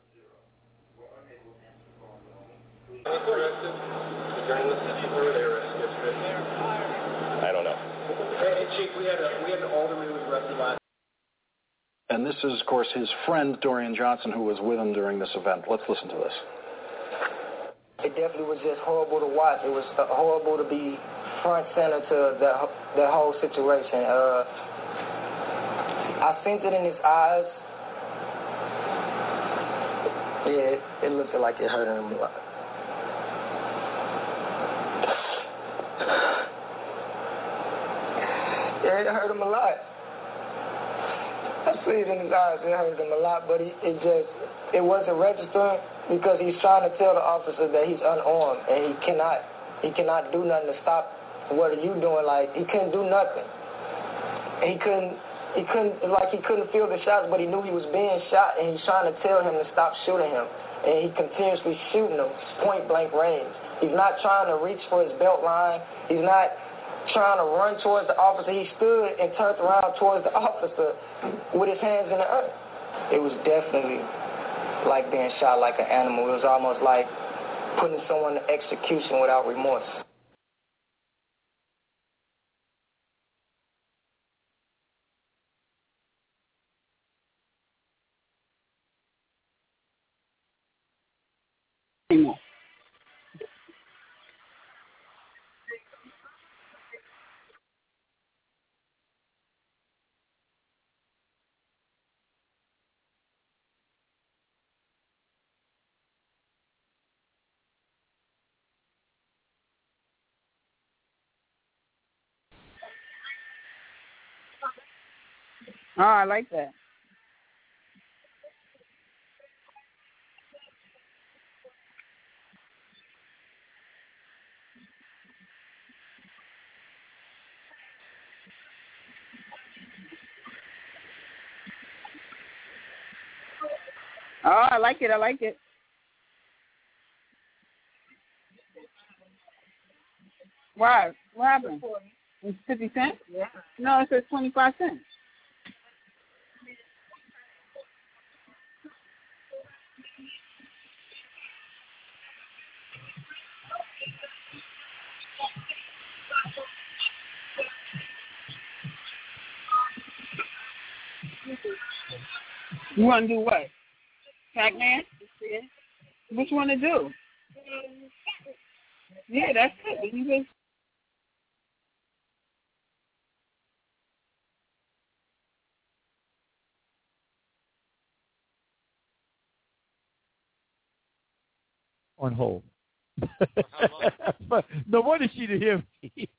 I don't know. Hey, Chief, we had a we had an alderman who was arrested last. And this is, of course, his friend Dorian Johnson, who was with him during this event. Let's listen to this. It definitely was just horrible to watch. It was horrible to be front center to the the whole situation. Uh, I seen it in his eyes. Yeah, it, it looked like it hurt him a lot. Yeah, it hurt him a lot. I see it in his eyes. It hurt him a lot, but he, it just it wasn't registering because he's trying to tell the officer that he's unarmed and he cannot he cannot do nothing to stop what are you doing. Like he couldn't do nothing. He couldn't he couldn't like he couldn't feel the shots, but he knew he was being shot, and he's trying to tell him to stop shooting him, and he continuously shooting him point blank range. He's not trying to reach for his belt line. He's not trying to run towards the officer. He stood and turned around towards the officer with his hands in the earth. It was definitely like being shot like an animal. It was almost like putting someone to execution without remorse. Anymore. Oh, I like that. Oh, I like it. I like it. Why? What happened? It's fifty cents? Yeah. No, it says twenty-five cents. You want to do what? Pac-Man? What you want to do? Yeah, that's it. You just on hold. But no wonder she didn't hear me.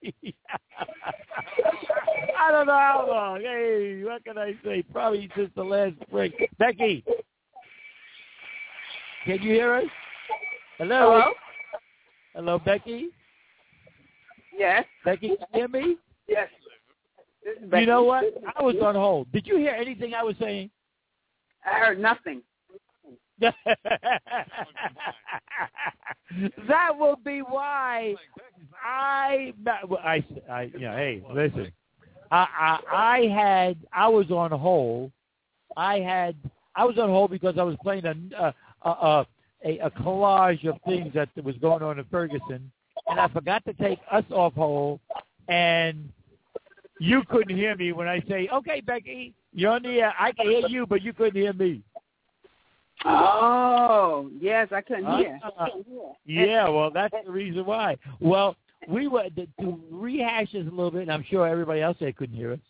I don't know how long. Hey, what can I say? Probably since the last break. Becky, can you hear us? Hello? Hello? Hello, Becky? Yes. Becky, can you hear me? Yes. You know what? I was on hold. Did you hear anything I was saying? I heard nothing. That will be why I, I, I, you know, hey, listen, I, I, I had, I was on hold. I had, I was on hold because I was playing a, a, a, a, a collage of things that was going on in Ferguson, and I forgot to take us off hold, and you couldn't hear me when I say, okay, Becky, you're on the air. I can hear you, but you couldn't hear me. Oh, yes, I couldn't hear. Uh, yeah, well, that's the reason why. Well, we were to, to rehash this a little bit, and I'm sure everybody else there couldn't hear us.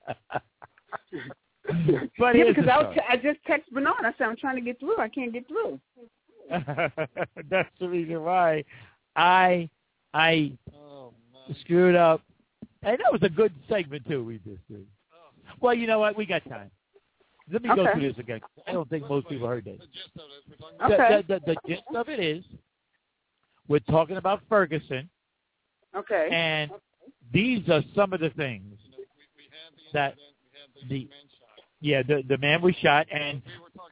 But yeah, here's because the I, was, story. I just texted Bernard. I said, I'm trying to get through. I can't get through. That's the reason why I I screwed up. And that was a good segment, too, we just did. Well, you know what? We got time. Let me Okay. go through this again. I don't think most people heard this. Okay. The, the, the, the gist of it is we're talking about Ferguson. Okay. And these are some of the things that the yeah the the man was shot. And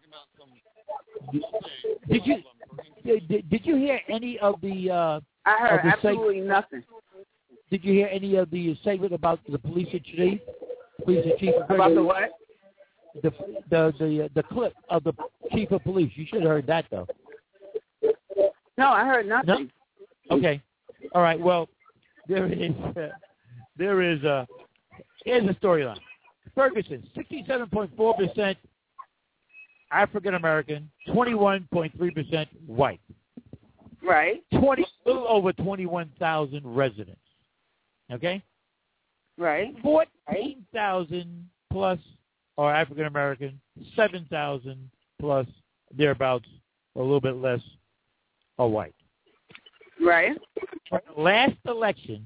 did you did, did you hear any of the? Uh, I heard of the absolutely segment? nothing. Did you hear any of the segment about the police chief? Police chief of About the what? The the the the clip of the chief of police. You should have heard that though. No, I heard nothing. No? Okay. All right. Well, there is uh, there is a here's the storyline. Ferguson, sixty-seven point four percent African American, twenty-one point three percent white. Right. Twenty little over twenty-one thousand residents. Okay. Right. Fourteen thousand plus are African American, seven thousand plus thereabouts, or a little bit less, are white. Right. Last election,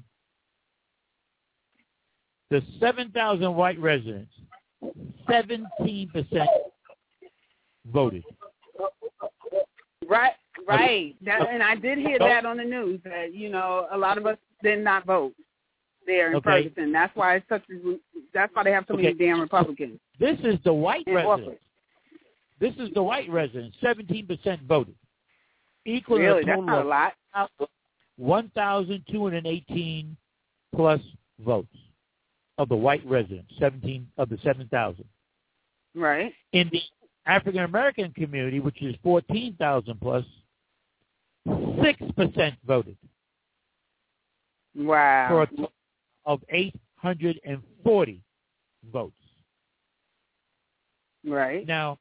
the seven thousand white residents, seventeen percent voted. Right. Right. That, and I did hear that on the news that, you know, a lot of us did not vote there in Okay. Ferguson. That's why it's such a, that's why they have so many Okay. damn Republicans. This is the white in residents. office. This is the white residents. seventeen percent voted. Equal Really? a That's total not a of lot. one thousand two hundred eighteen plus votes of the white residents, seventeen of the seven thousand. Right. In the African American community, which is fourteen thousand plus, six percent voted. Wow. For a total of eight hundred forty votes. Right. Now,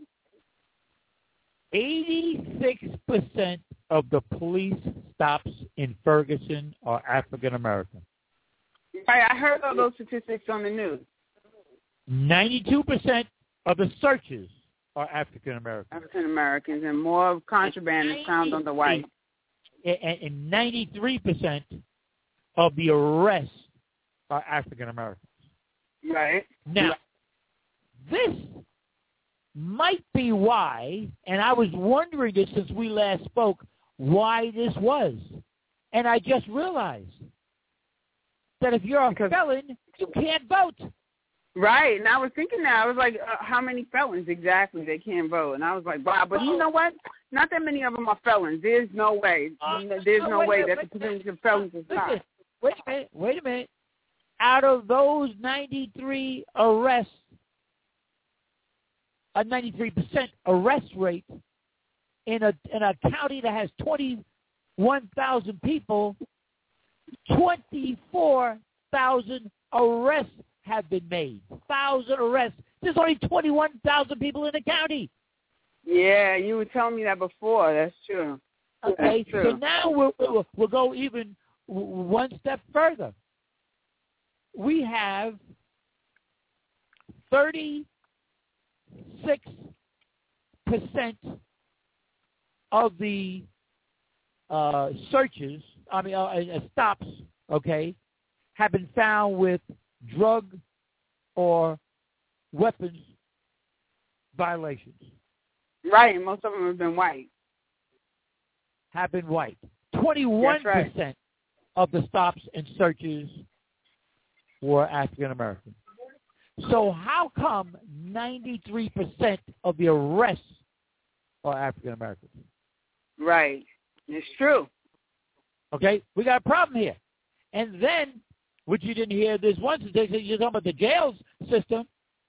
eighty-six percent of the police stops in Ferguson are African American. Right, I heard all those statistics on the news. ninety-two percent of the searches are African American. African Americans, and more of contraband is found on the white. And, and ninety-three percent of the arrests are African Americans. Right. Now, this might be why, and I was wondering this since we last spoke, why this was. And I just realized that if you're a Because, felon, you can't vote. Right, and I was thinking that. I was like, uh, how many felons exactly they can't vote? And I was like, wow, but you know what? Not that many of them are felons. There's no way. There's no way that the percentage of felons is high. Listen, wait a minute, wait a minute. Out of those ninety-three arrests, a ninety-three percent arrest rate in a in a county that has twenty-one thousand people, twenty-four thousand arrests have been made. Thousand arrests. There's only twenty-one thousand people in the county. Yeah, you were telling me that before. That's true. Okay, That's true. so now we'll, we'll, we'll go even one step further. We have thirty-six percent of the uh, searches, I mean, uh, uh, stops, okay, have been found with drug or weapons violations. Right, and most of them have been white. Have been white. twenty-one percent right. of the stops and searches were African American. So how come ninety-three percent of the arrests are African Americans? Right. It's true. Okay, we got a problem here. And then, which you didn't hear this once, you're talking about the jails system.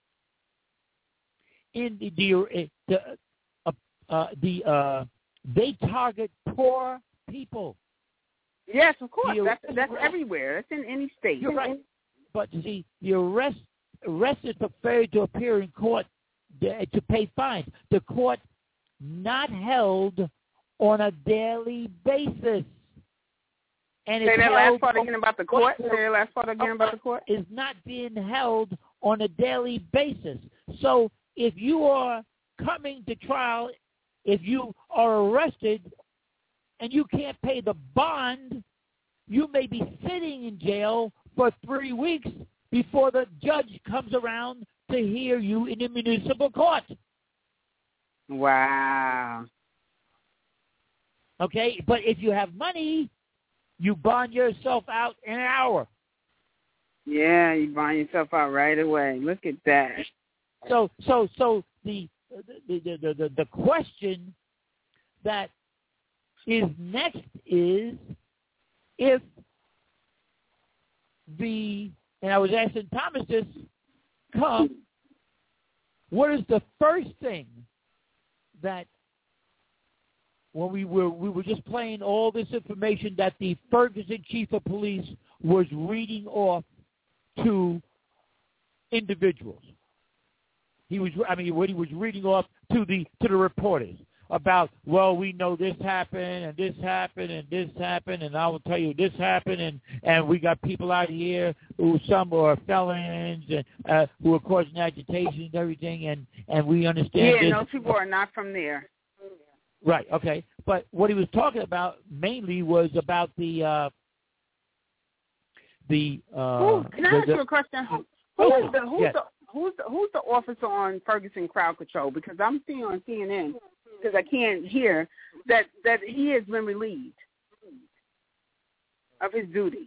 In the the the, uh, uh, the uh, they target poor people. Yes, of course. The, that's that's everywhere. That's in any state. You're right. But you see, the arrest arrested for failure to appear in court to pay fines. The court not held on a daily basis. And Say it's that last part on, again about the court. Say that last part again about the court. Is not being held on a daily basis. So if you are coming to trial, if you are arrested and you can't pay the bond, you may be sitting in jail for three weeks before the judge comes around to hear you in the municipal court. Wow. Okay, but if you have money, you bond yourself out in an hour. Yeah, you bond yourself out right away. Look at that. So, so, so the the the the, the, the question that is next is if the, and I was asking Thomas this, come, what is the first thing that when we were we were just playing all this information that the Ferguson chief of police was reading off to individuals? He was, I mean, what he was reading off to the to the reporters about, well, we know this happened and this happened and this happened, and I will tell you this happened, and, and we got people out here who some are felons and uh, who are causing agitation and everything, and, and we understand. Yeah, this. those people are not from there. Right. Okay. But what he was talking about mainly was about the uh, the. Uh, Who, can I the, ask the, you a question? Who, who's the who's yes. the who's the who's the officer on Ferguson Crowd Control? Because I'm seeing on C N N, because I can't hear, that that he has been relieved of his duty.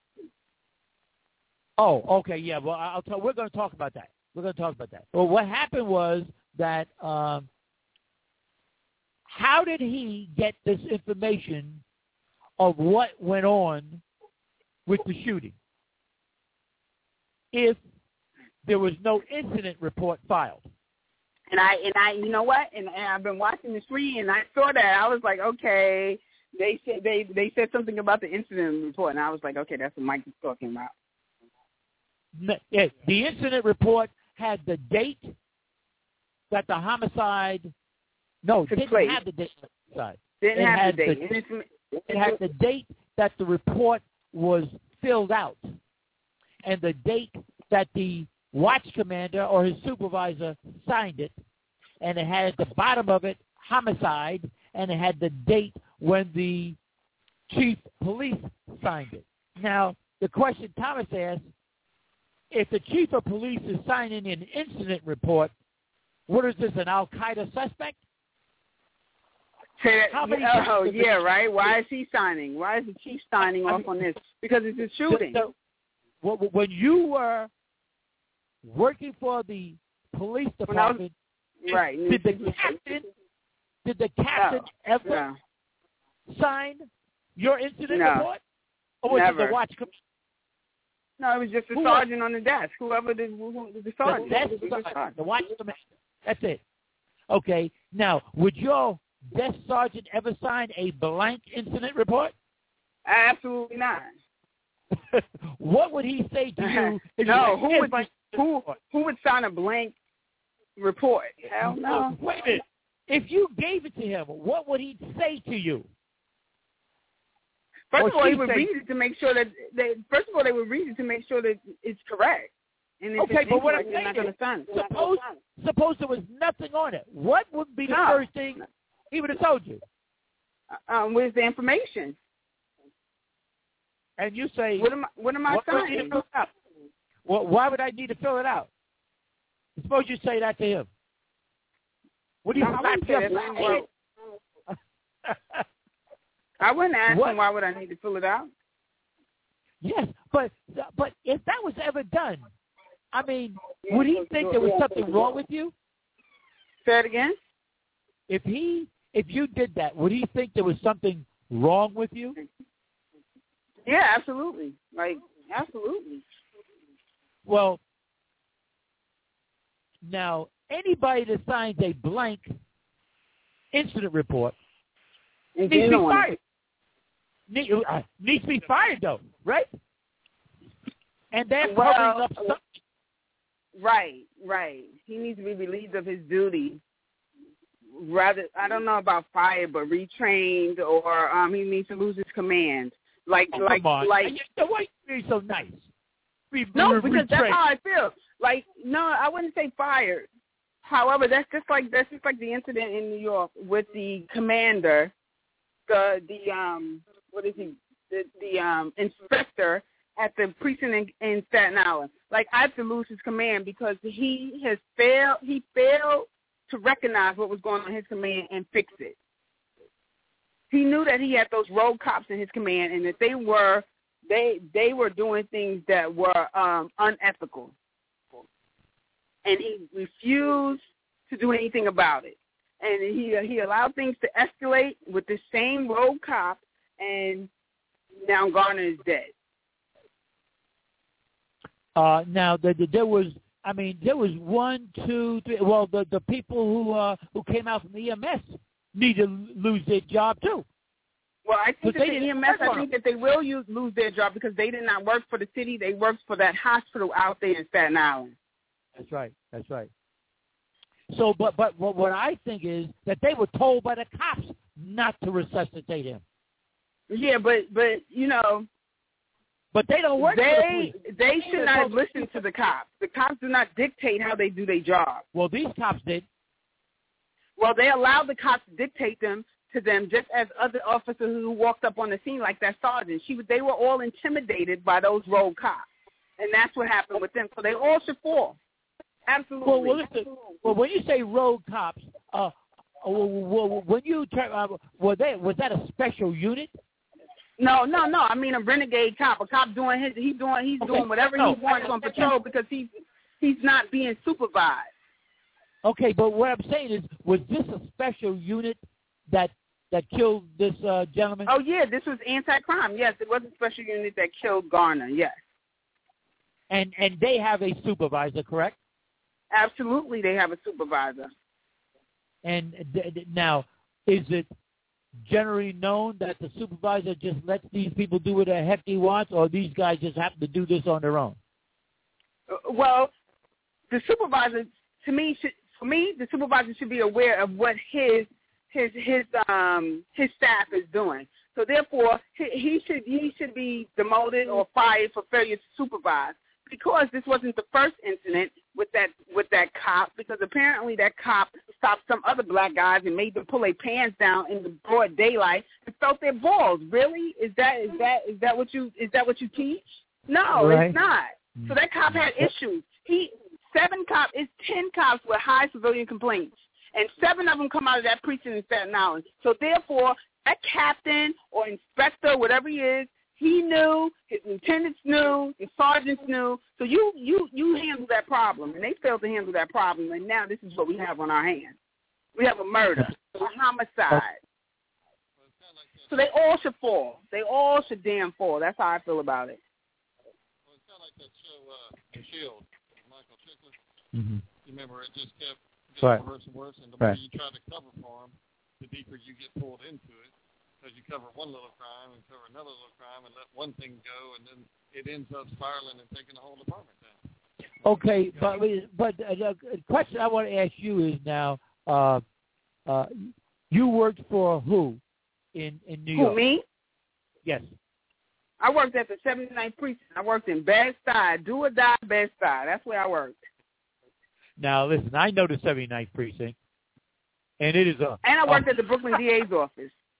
Oh, okay, yeah. Well, I'll tell. We're going to talk about that. We're going to talk about that. Well, what happened was that. Um, how did he get this information of what went on with the shooting if there was no incident report filed? And I and I, you know what? And, and I've been watching the screen, and I saw that. I was like, okay. They said they they said something about the incident report, and I was like, okay, that's what Mike is talking about. Yeah, the incident report had the date that the homicide. No, it didn't place. have the date of the homicide. Didn't it have had the date. The, it had the date that the report was filled out, and the date that the watch commander or his supervisor signed it, and it had at the bottom of it homicide, and it had the date when the chief police signed it. Now, the question Thomas asked, if the chief of police is signing an incident report, what is this, an Al-Qaeda suspect? How many oh, yeah, right. Why is he signing? Why is the chief signing off on this? Because it's a shooting. So, so, when you were working for the police department, was, right? Did the captain, did the captain no, ever no. sign your incident no, report, or was never. it the watch commander? No, it was just the who sergeant was, on the desk. Whoever the, who, the sergeant. The, desk the, sergeant, the watch commander. That's it. Okay. Now, would your desk sergeant ever sign a blank incident report? Absolutely not. What would he say to you? If no, you who would who who would sign a blank report? Hell no. Wait a minute. If you gave it to him, what would he say to you? First or of all, he would say, read it to make sure that they. First of all, they would read it to make sure that it's correct. And if okay, it's but what I'm saying saying is, suppose suppose there was nothing on it. What would be the no. first thing he would have told you? um, where's the information? And you say, what am I, what am I what saying? Do I need to fill it out? Well, why would I need to fill it out? Suppose you say that to him. What do you no, I wouldn't say that. I wouldn't ask what? him why would I need to fill it out. Yes, but but if that was ever done, I mean, would he think there was something wrong with you? Say it again. If he, if you did that, would he think there was something wrong with you? Yeah, absolutely. Like, absolutely. Well, now, anybody that signs a blank incident report needs to be fired. Need, uh, needs to be fired, though, right? And they're well, covering up something. Right, right. He needs to be relieved of his duty. Rather, I don't know about fired, but retrained, or um, he needs to lose his command. Like, oh, like, come on. like. Why are you so nice? Re- no, re- because retrained. that's how I feel. Like, no, I wouldn't say fired. However, that's just like that's just like the incident in New York with the commander, the the um what is he the the um inspector at the precinct in, in Staten Island. Like, I have to lose his command because he has failed. He failed to recognize what was going on in his command and fix it. He knew that he had those rogue cops in his command, and that they were they they were doing things that were um, unethical, and he refused to do anything about it. And he he allowed things to escalate with the same rogue cop, and now Garner is dead. Uh, now the, the, there was, I mean, there was one, two, three. Well, the the people who uh, who came out from the E M S need to lose their job too. Well, I think that the E M S, I think that they will use, lose their job because they did not work for the city. They worked for that hospital out there in Staten Island. That's right. That's right. So, but but what, what I think is that they were told by the cops not to resuscitate him. Yeah, but but you know. But they don't work They for the they should not have listened to the cops. The cops do not dictate how they do their job. Well, these cops did. Well, they allowed the cops to dictate them to them, just as other officers who walked up on the scene, like that sergeant. She, they were all intimidated by those rogue cops, and that's what happened with them. So they all should fall. Absolutely. Well, well, listen, well when you say rogue cops, uh, well, when you uh, were they was that a special unit? No, no, no. I mean a renegade cop, a cop doing his, he's doing, he's okay. doing whatever no. he wants on patrol because he's he's not being supervised. Okay, but what I'm saying is, was this a special unit that that killed this uh, gentleman? Oh yeah, this was anti-crime. Yes, it was a special unit that killed Garner. Yes. And and they have a supervisor, correct? Absolutely, they have a supervisor. And th- th- now, is it generally known that the supervisor just lets these people do what the heck he wants, or these guys just happen to do this on their own? Well, the supervisor, to me, should, for me, the supervisor should be aware of what his his his um his staff is doing. So therefore, he, he should he should be demoted or fired for failure to supervise. Because this wasn't the first incident with that with that cop, because apparently that cop stopped some other black guys and made them pull their pants down in the broad daylight and felt their balls. Really? Is that is that is that what you is that what you teach? No, right. It's not. So that cop had issues. He seven cops, it's ten cops with high civilian complaints, and seven of them come out of that precinct in Staten Island. So therefore, that captain or inspector, whatever he is, he knew, his lieutenants knew, his sergeants knew. So you you you handle that problem, and they failed to handle that problem, and now this is what we have on our hands. We have a murder, a homicide. So they all should fall. They all should damn fall. That's how I feel about it. Well, it's kind of like that show, uh, The Shield, with Michael Chiklis. Mm-hmm. You remember, it just kept getting right. worse and worse, and the right. more you try to cover for him, the deeper you get pulled into it. Because you cover one little crime and cover another little crime and let one thing go, and then it ends up spiraling and taking the whole department down. Okay, but but uh, the question I want to ask you is now, uh, uh, you worked for who in, in New Who, York? me? Yes. I worked at the seventy-ninth Precinct. I worked in Bed-Stuy, do or die Bed-Stuy. That's where I worked. Now, listen, I know the seventy-ninth Precinct, and it is a... And I worked a, at the Brooklyn D A's office.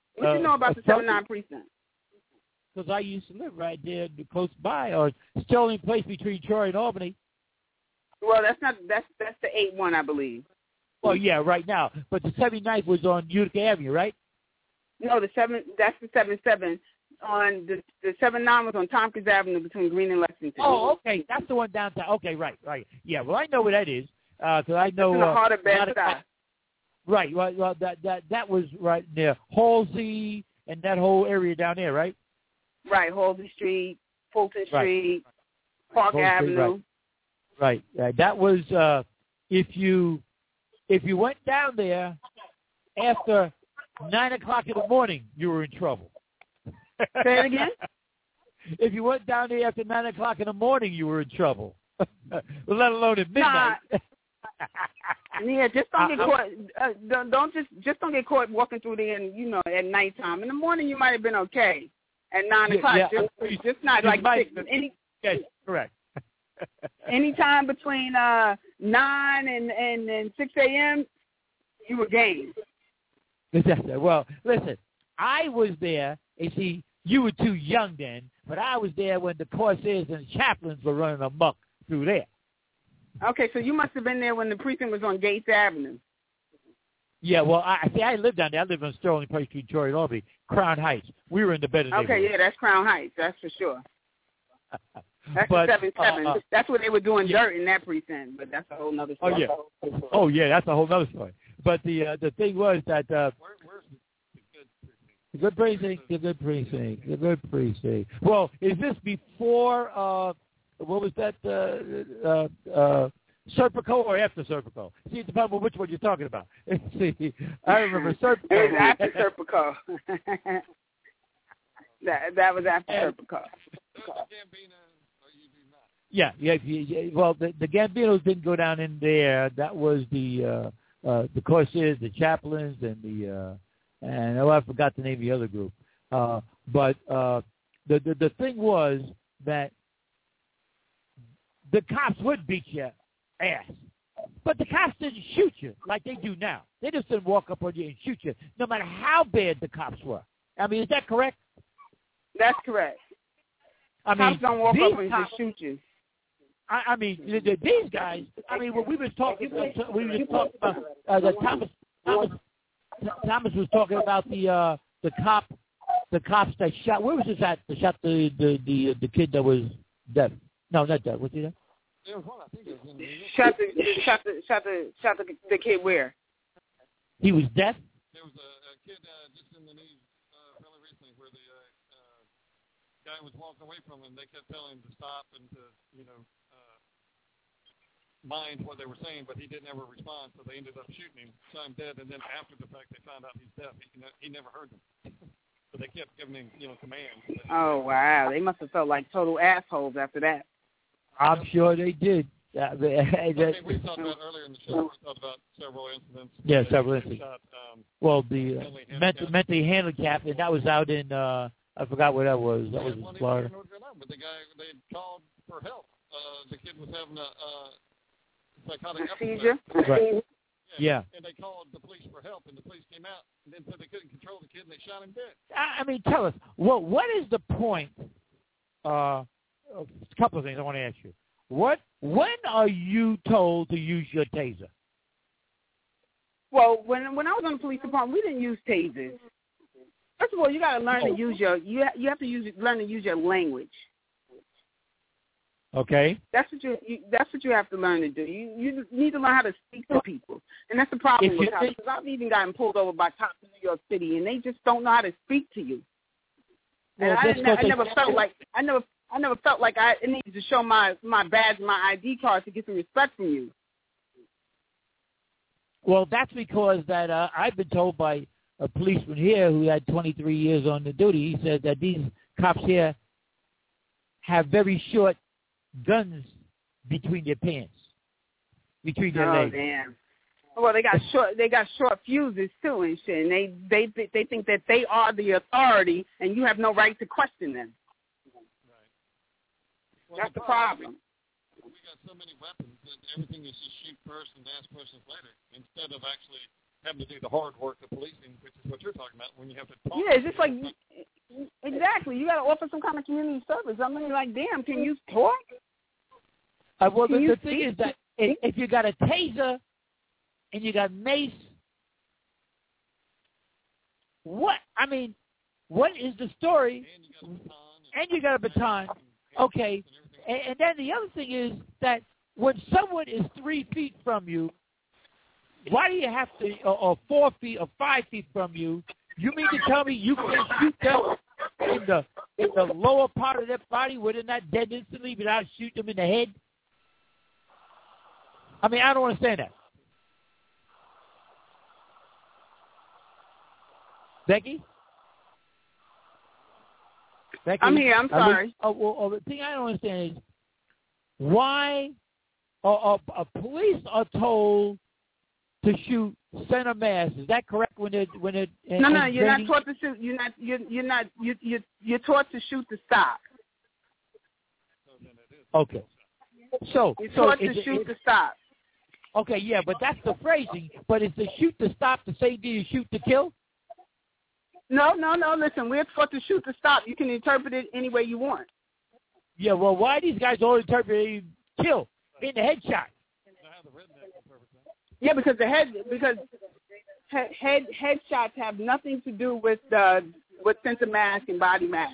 What uh, you know about the seven nine precinct? Because I used to live right there close by, or Sterling Place between Troy and Albany. Well, that's not that's that's the eight one, I believe. Well, yeah, right now. But the seventy-ninth was on Utica Avenue, right? No, the seven. That's the seven seven. On the the seven nine was on Tompkins Avenue between Green and Lexington. Oh, okay, that's the one downtown. Okay, right, right. Yeah, well, I know where that is because uh, I know. It's in the uh, heart of Bed-Stuy. Right, well, well, that that that was right near Halsey and that whole area down there, right? Right, Halsey Street, Fulton Street, right. Park Halsey, Avenue. Right, right. Uh, that was uh, if you if you went down there after nine o'clock in the morning, you were in trouble. Say it again. If you went down there after nine o'clock in the morning, you were in trouble. Let alone at midnight. Nah. Yeah, just don't get caught. Uh, don't, don't just just don't get caught walking through there, and you know, at nighttime. In the morning, you might have been okay. At nine yeah, o'clock, yeah. just just not you like might, six, any. Yes, correct. Any time between uh nine and and, and six a.m., you were game. Well, listen, I was there, and see, you were too young then, but I was there when the Corsairs and Chaplains were running amok through there. Okay, so you must have been there when the precinct was on Gates Avenue. Yeah, well, I see. I lived down there. I lived on Sterling Place Street, Troy and Albany, Crown Heights. We were in the better neighborhood. Okay, yeah, that's Crown Heights. That's for sure. That's but, the seven seven. Uh, uh, that's where they were doing yeah. dirt in that precinct, but that's a whole nother story. Oh yeah. Oh yeah, that's a whole nother story. But the uh, the thing was that uh, Where, where's the good precinct? The good precinct. The good precinct. Well, is this before? Uh, what was that? Uh, uh, uh, Serpico or after Serpico? See, it depends on which one you're talking about. See, I remember Serpico. It was after Serpico. that that was after Serpico. Yeah, yeah, yeah. Well, the, the Gambinos didn't go down in there. That was the uh, uh, the Corsairs, the Chaplains, and the uh, and oh, I forgot the name of the other group. Uh, but uh, the, the the thing was that the cops would beat your ass, but the cops didn't shoot you like they do now. They just didn't walk up on you and shoot you, no matter how bad the cops were. I mean, is that correct? That's correct. I mean, cops don't walk up and cops, just shoot you. I, I mean, the, the, these guys. I mean, when we was talking, we were just talking about uh, the Thomas, Thomas. Thomas was talking about the uh, the cop, the cops that shot. Where was this at? That shot the the the, the kid that was dead. No, not dead. Was he dead? Shot the shot the shot the shot the, the kid where? He was dead. There was a, a kid uh, just in the news uh, fairly recently where the uh, uh, guy was walking away from him. They kept telling him to stop and to you know uh, mind what they were saying, but he didn't ever respond. So they ended up shooting him, shot him dead, and then after the fact they found out he's deaf. He he never heard them. So they kept giving him you know commands. Oh wow, they must have felt like total assholes after that. I'm sure they did. Uh, they, I mean, we talked about earlier in the show. We talked about several incidents. Yeah, several incidents. Shot, um, well, the uh, mentally, mentally handicapped, and that was out in. Uh, I forgot where that was. That was in Florida. North Carolina, but the guy they called for help. Uh, the kid was having a uh, psychotic seizure. Right. Yeah. And they called the police for help, and the police came out, and then said they couldn't control the kid, and they shot him dead. I, I mean, tell us, what what is the point? Uh, a couple of things I want to ask you. What? When are you told to use your taser? Well, when when I was on the police department, we didn't use tasers. First of all, you got to learn oh. to use your you ha- you have to use learn to use your language. Okay. That's what you, you that's what you have to learn to do. You you need to learn how to speak to people, and that's the problem if with you cops. Because I've even gotten pulled over by cops in New York City, and they just don't know how to speak to you. Well, and I, didn't, I never felt like I never. I never felt like I needed to show my, my badge, my I D card to get some respect from you. Well, that's because that uh, I've been told by a policeman here who had twenty-three years on the duty. He said that these cops here have very short guns between their pants, between their oh, legs. Damn. Well, they got short. They got short fuses too, and shit. And they they they think that they are the authority, and you have no right to question them. Well, That's the the problem. We got so many weapons that everything is just shoot first and ask questions later, instead of actually having to do the hard work of policing, which is what you're talking about when you have to talk. Yeah, it's just like, exactly. You got to offer some kind of community service. I mean, like, damn, can you talk? Uh, well, can the, you the thing speak? is that if, if you got a taser and you got mace, what, I mean, what is the story? And you got a baton. Okay. And, and then the other thing is that when someone is three feet from you, why do you have to, or, or four feet or five feet from you? You mean to tell me you can shoot them in the in the lower part of their body where they're not dead instantly without shooting them in the head? I mean, I don't understand that. Becky? Becky? I'm here. I'm sorry. I mean, oh, well, oh, the thing I don't understand is why uh, uh, police are told to shoot center mass. Is that correct? When it when it no no you're not taught to shoot. You're not you're you're not you you you're taught to shoot to stop. Okay. So you're so taught to it, shoot it, to stop. Okay, yeah, but that's the phrasing. But is the shoot to stop the same thing as shoot to kill? No, no, no. Listen, we're taught to shoot to stop. You can interpret it any way you want. Yeah, well, why are these guys all interpreting kill in the headshot? Yeah, because the head because head head headshots have nothing to do with uh, with sensor mass and body mass.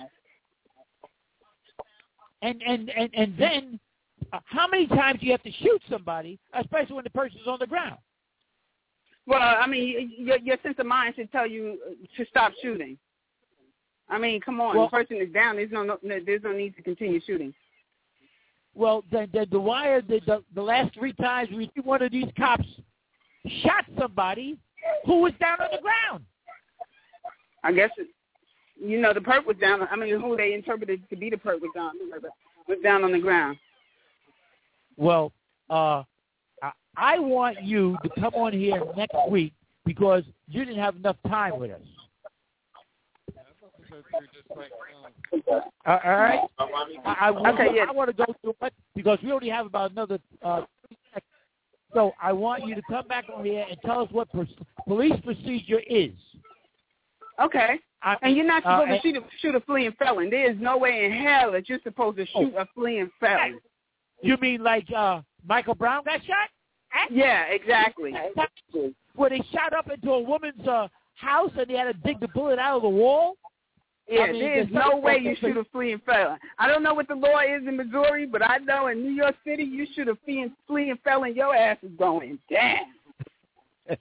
And and and and then, uh, how many times do you have to shoot somebody, especially when the person's on the ground? Well, I mean, your your sense of mind should tell you to stop shooting. I mean, come on, well, the person is down. There's no, no there's no need to continue shooting. Well, the the, the wire the, the the last three times we see one of these cops shot somebody who was down on the ground. I guess, it, you know, the perp was down. I mean, who they interpreted to be the perp was down, was down on the ground. Well, uh, I, I want you to come on here next week because you didn't have enough time with us. Uh, all right? I, I, okay, yeah. I want to go through it because we only have about another uh, three seconds. So I want you to come back on here and tell us what per- police procedure is. Okay. I, and you're not supposed uh, to shoot a, shoot a fleeing felon. There is no way in hell that you're supposed to shoot oh, a fleeing felon. You mean like uh, Michael Brown got shot? Yeah, exactly. Where they shot up into a woman's uh, house and they had to dig the bullet out of the wall? Yeah, I mean, there's no way you shoot a fleeing felon. I don't know what the law is in Missouri, but I know in New York City, you shoot a fleeing, fleeing felon, your ass is going down.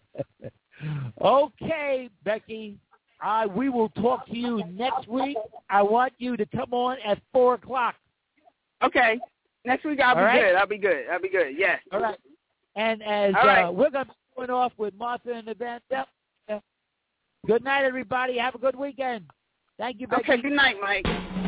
Okay, Becky. Uh, we will talk to you next week. I want you to come on at four o'clock. Okay. Next week I'll All be right? good. I'll be good. I'll be good. Yes. All right. And as All right. uh, we're going to be going off with Martha and the band. Good night, everybody. Have a good weekend. Thank you, Becky. Okay, good night, Mike.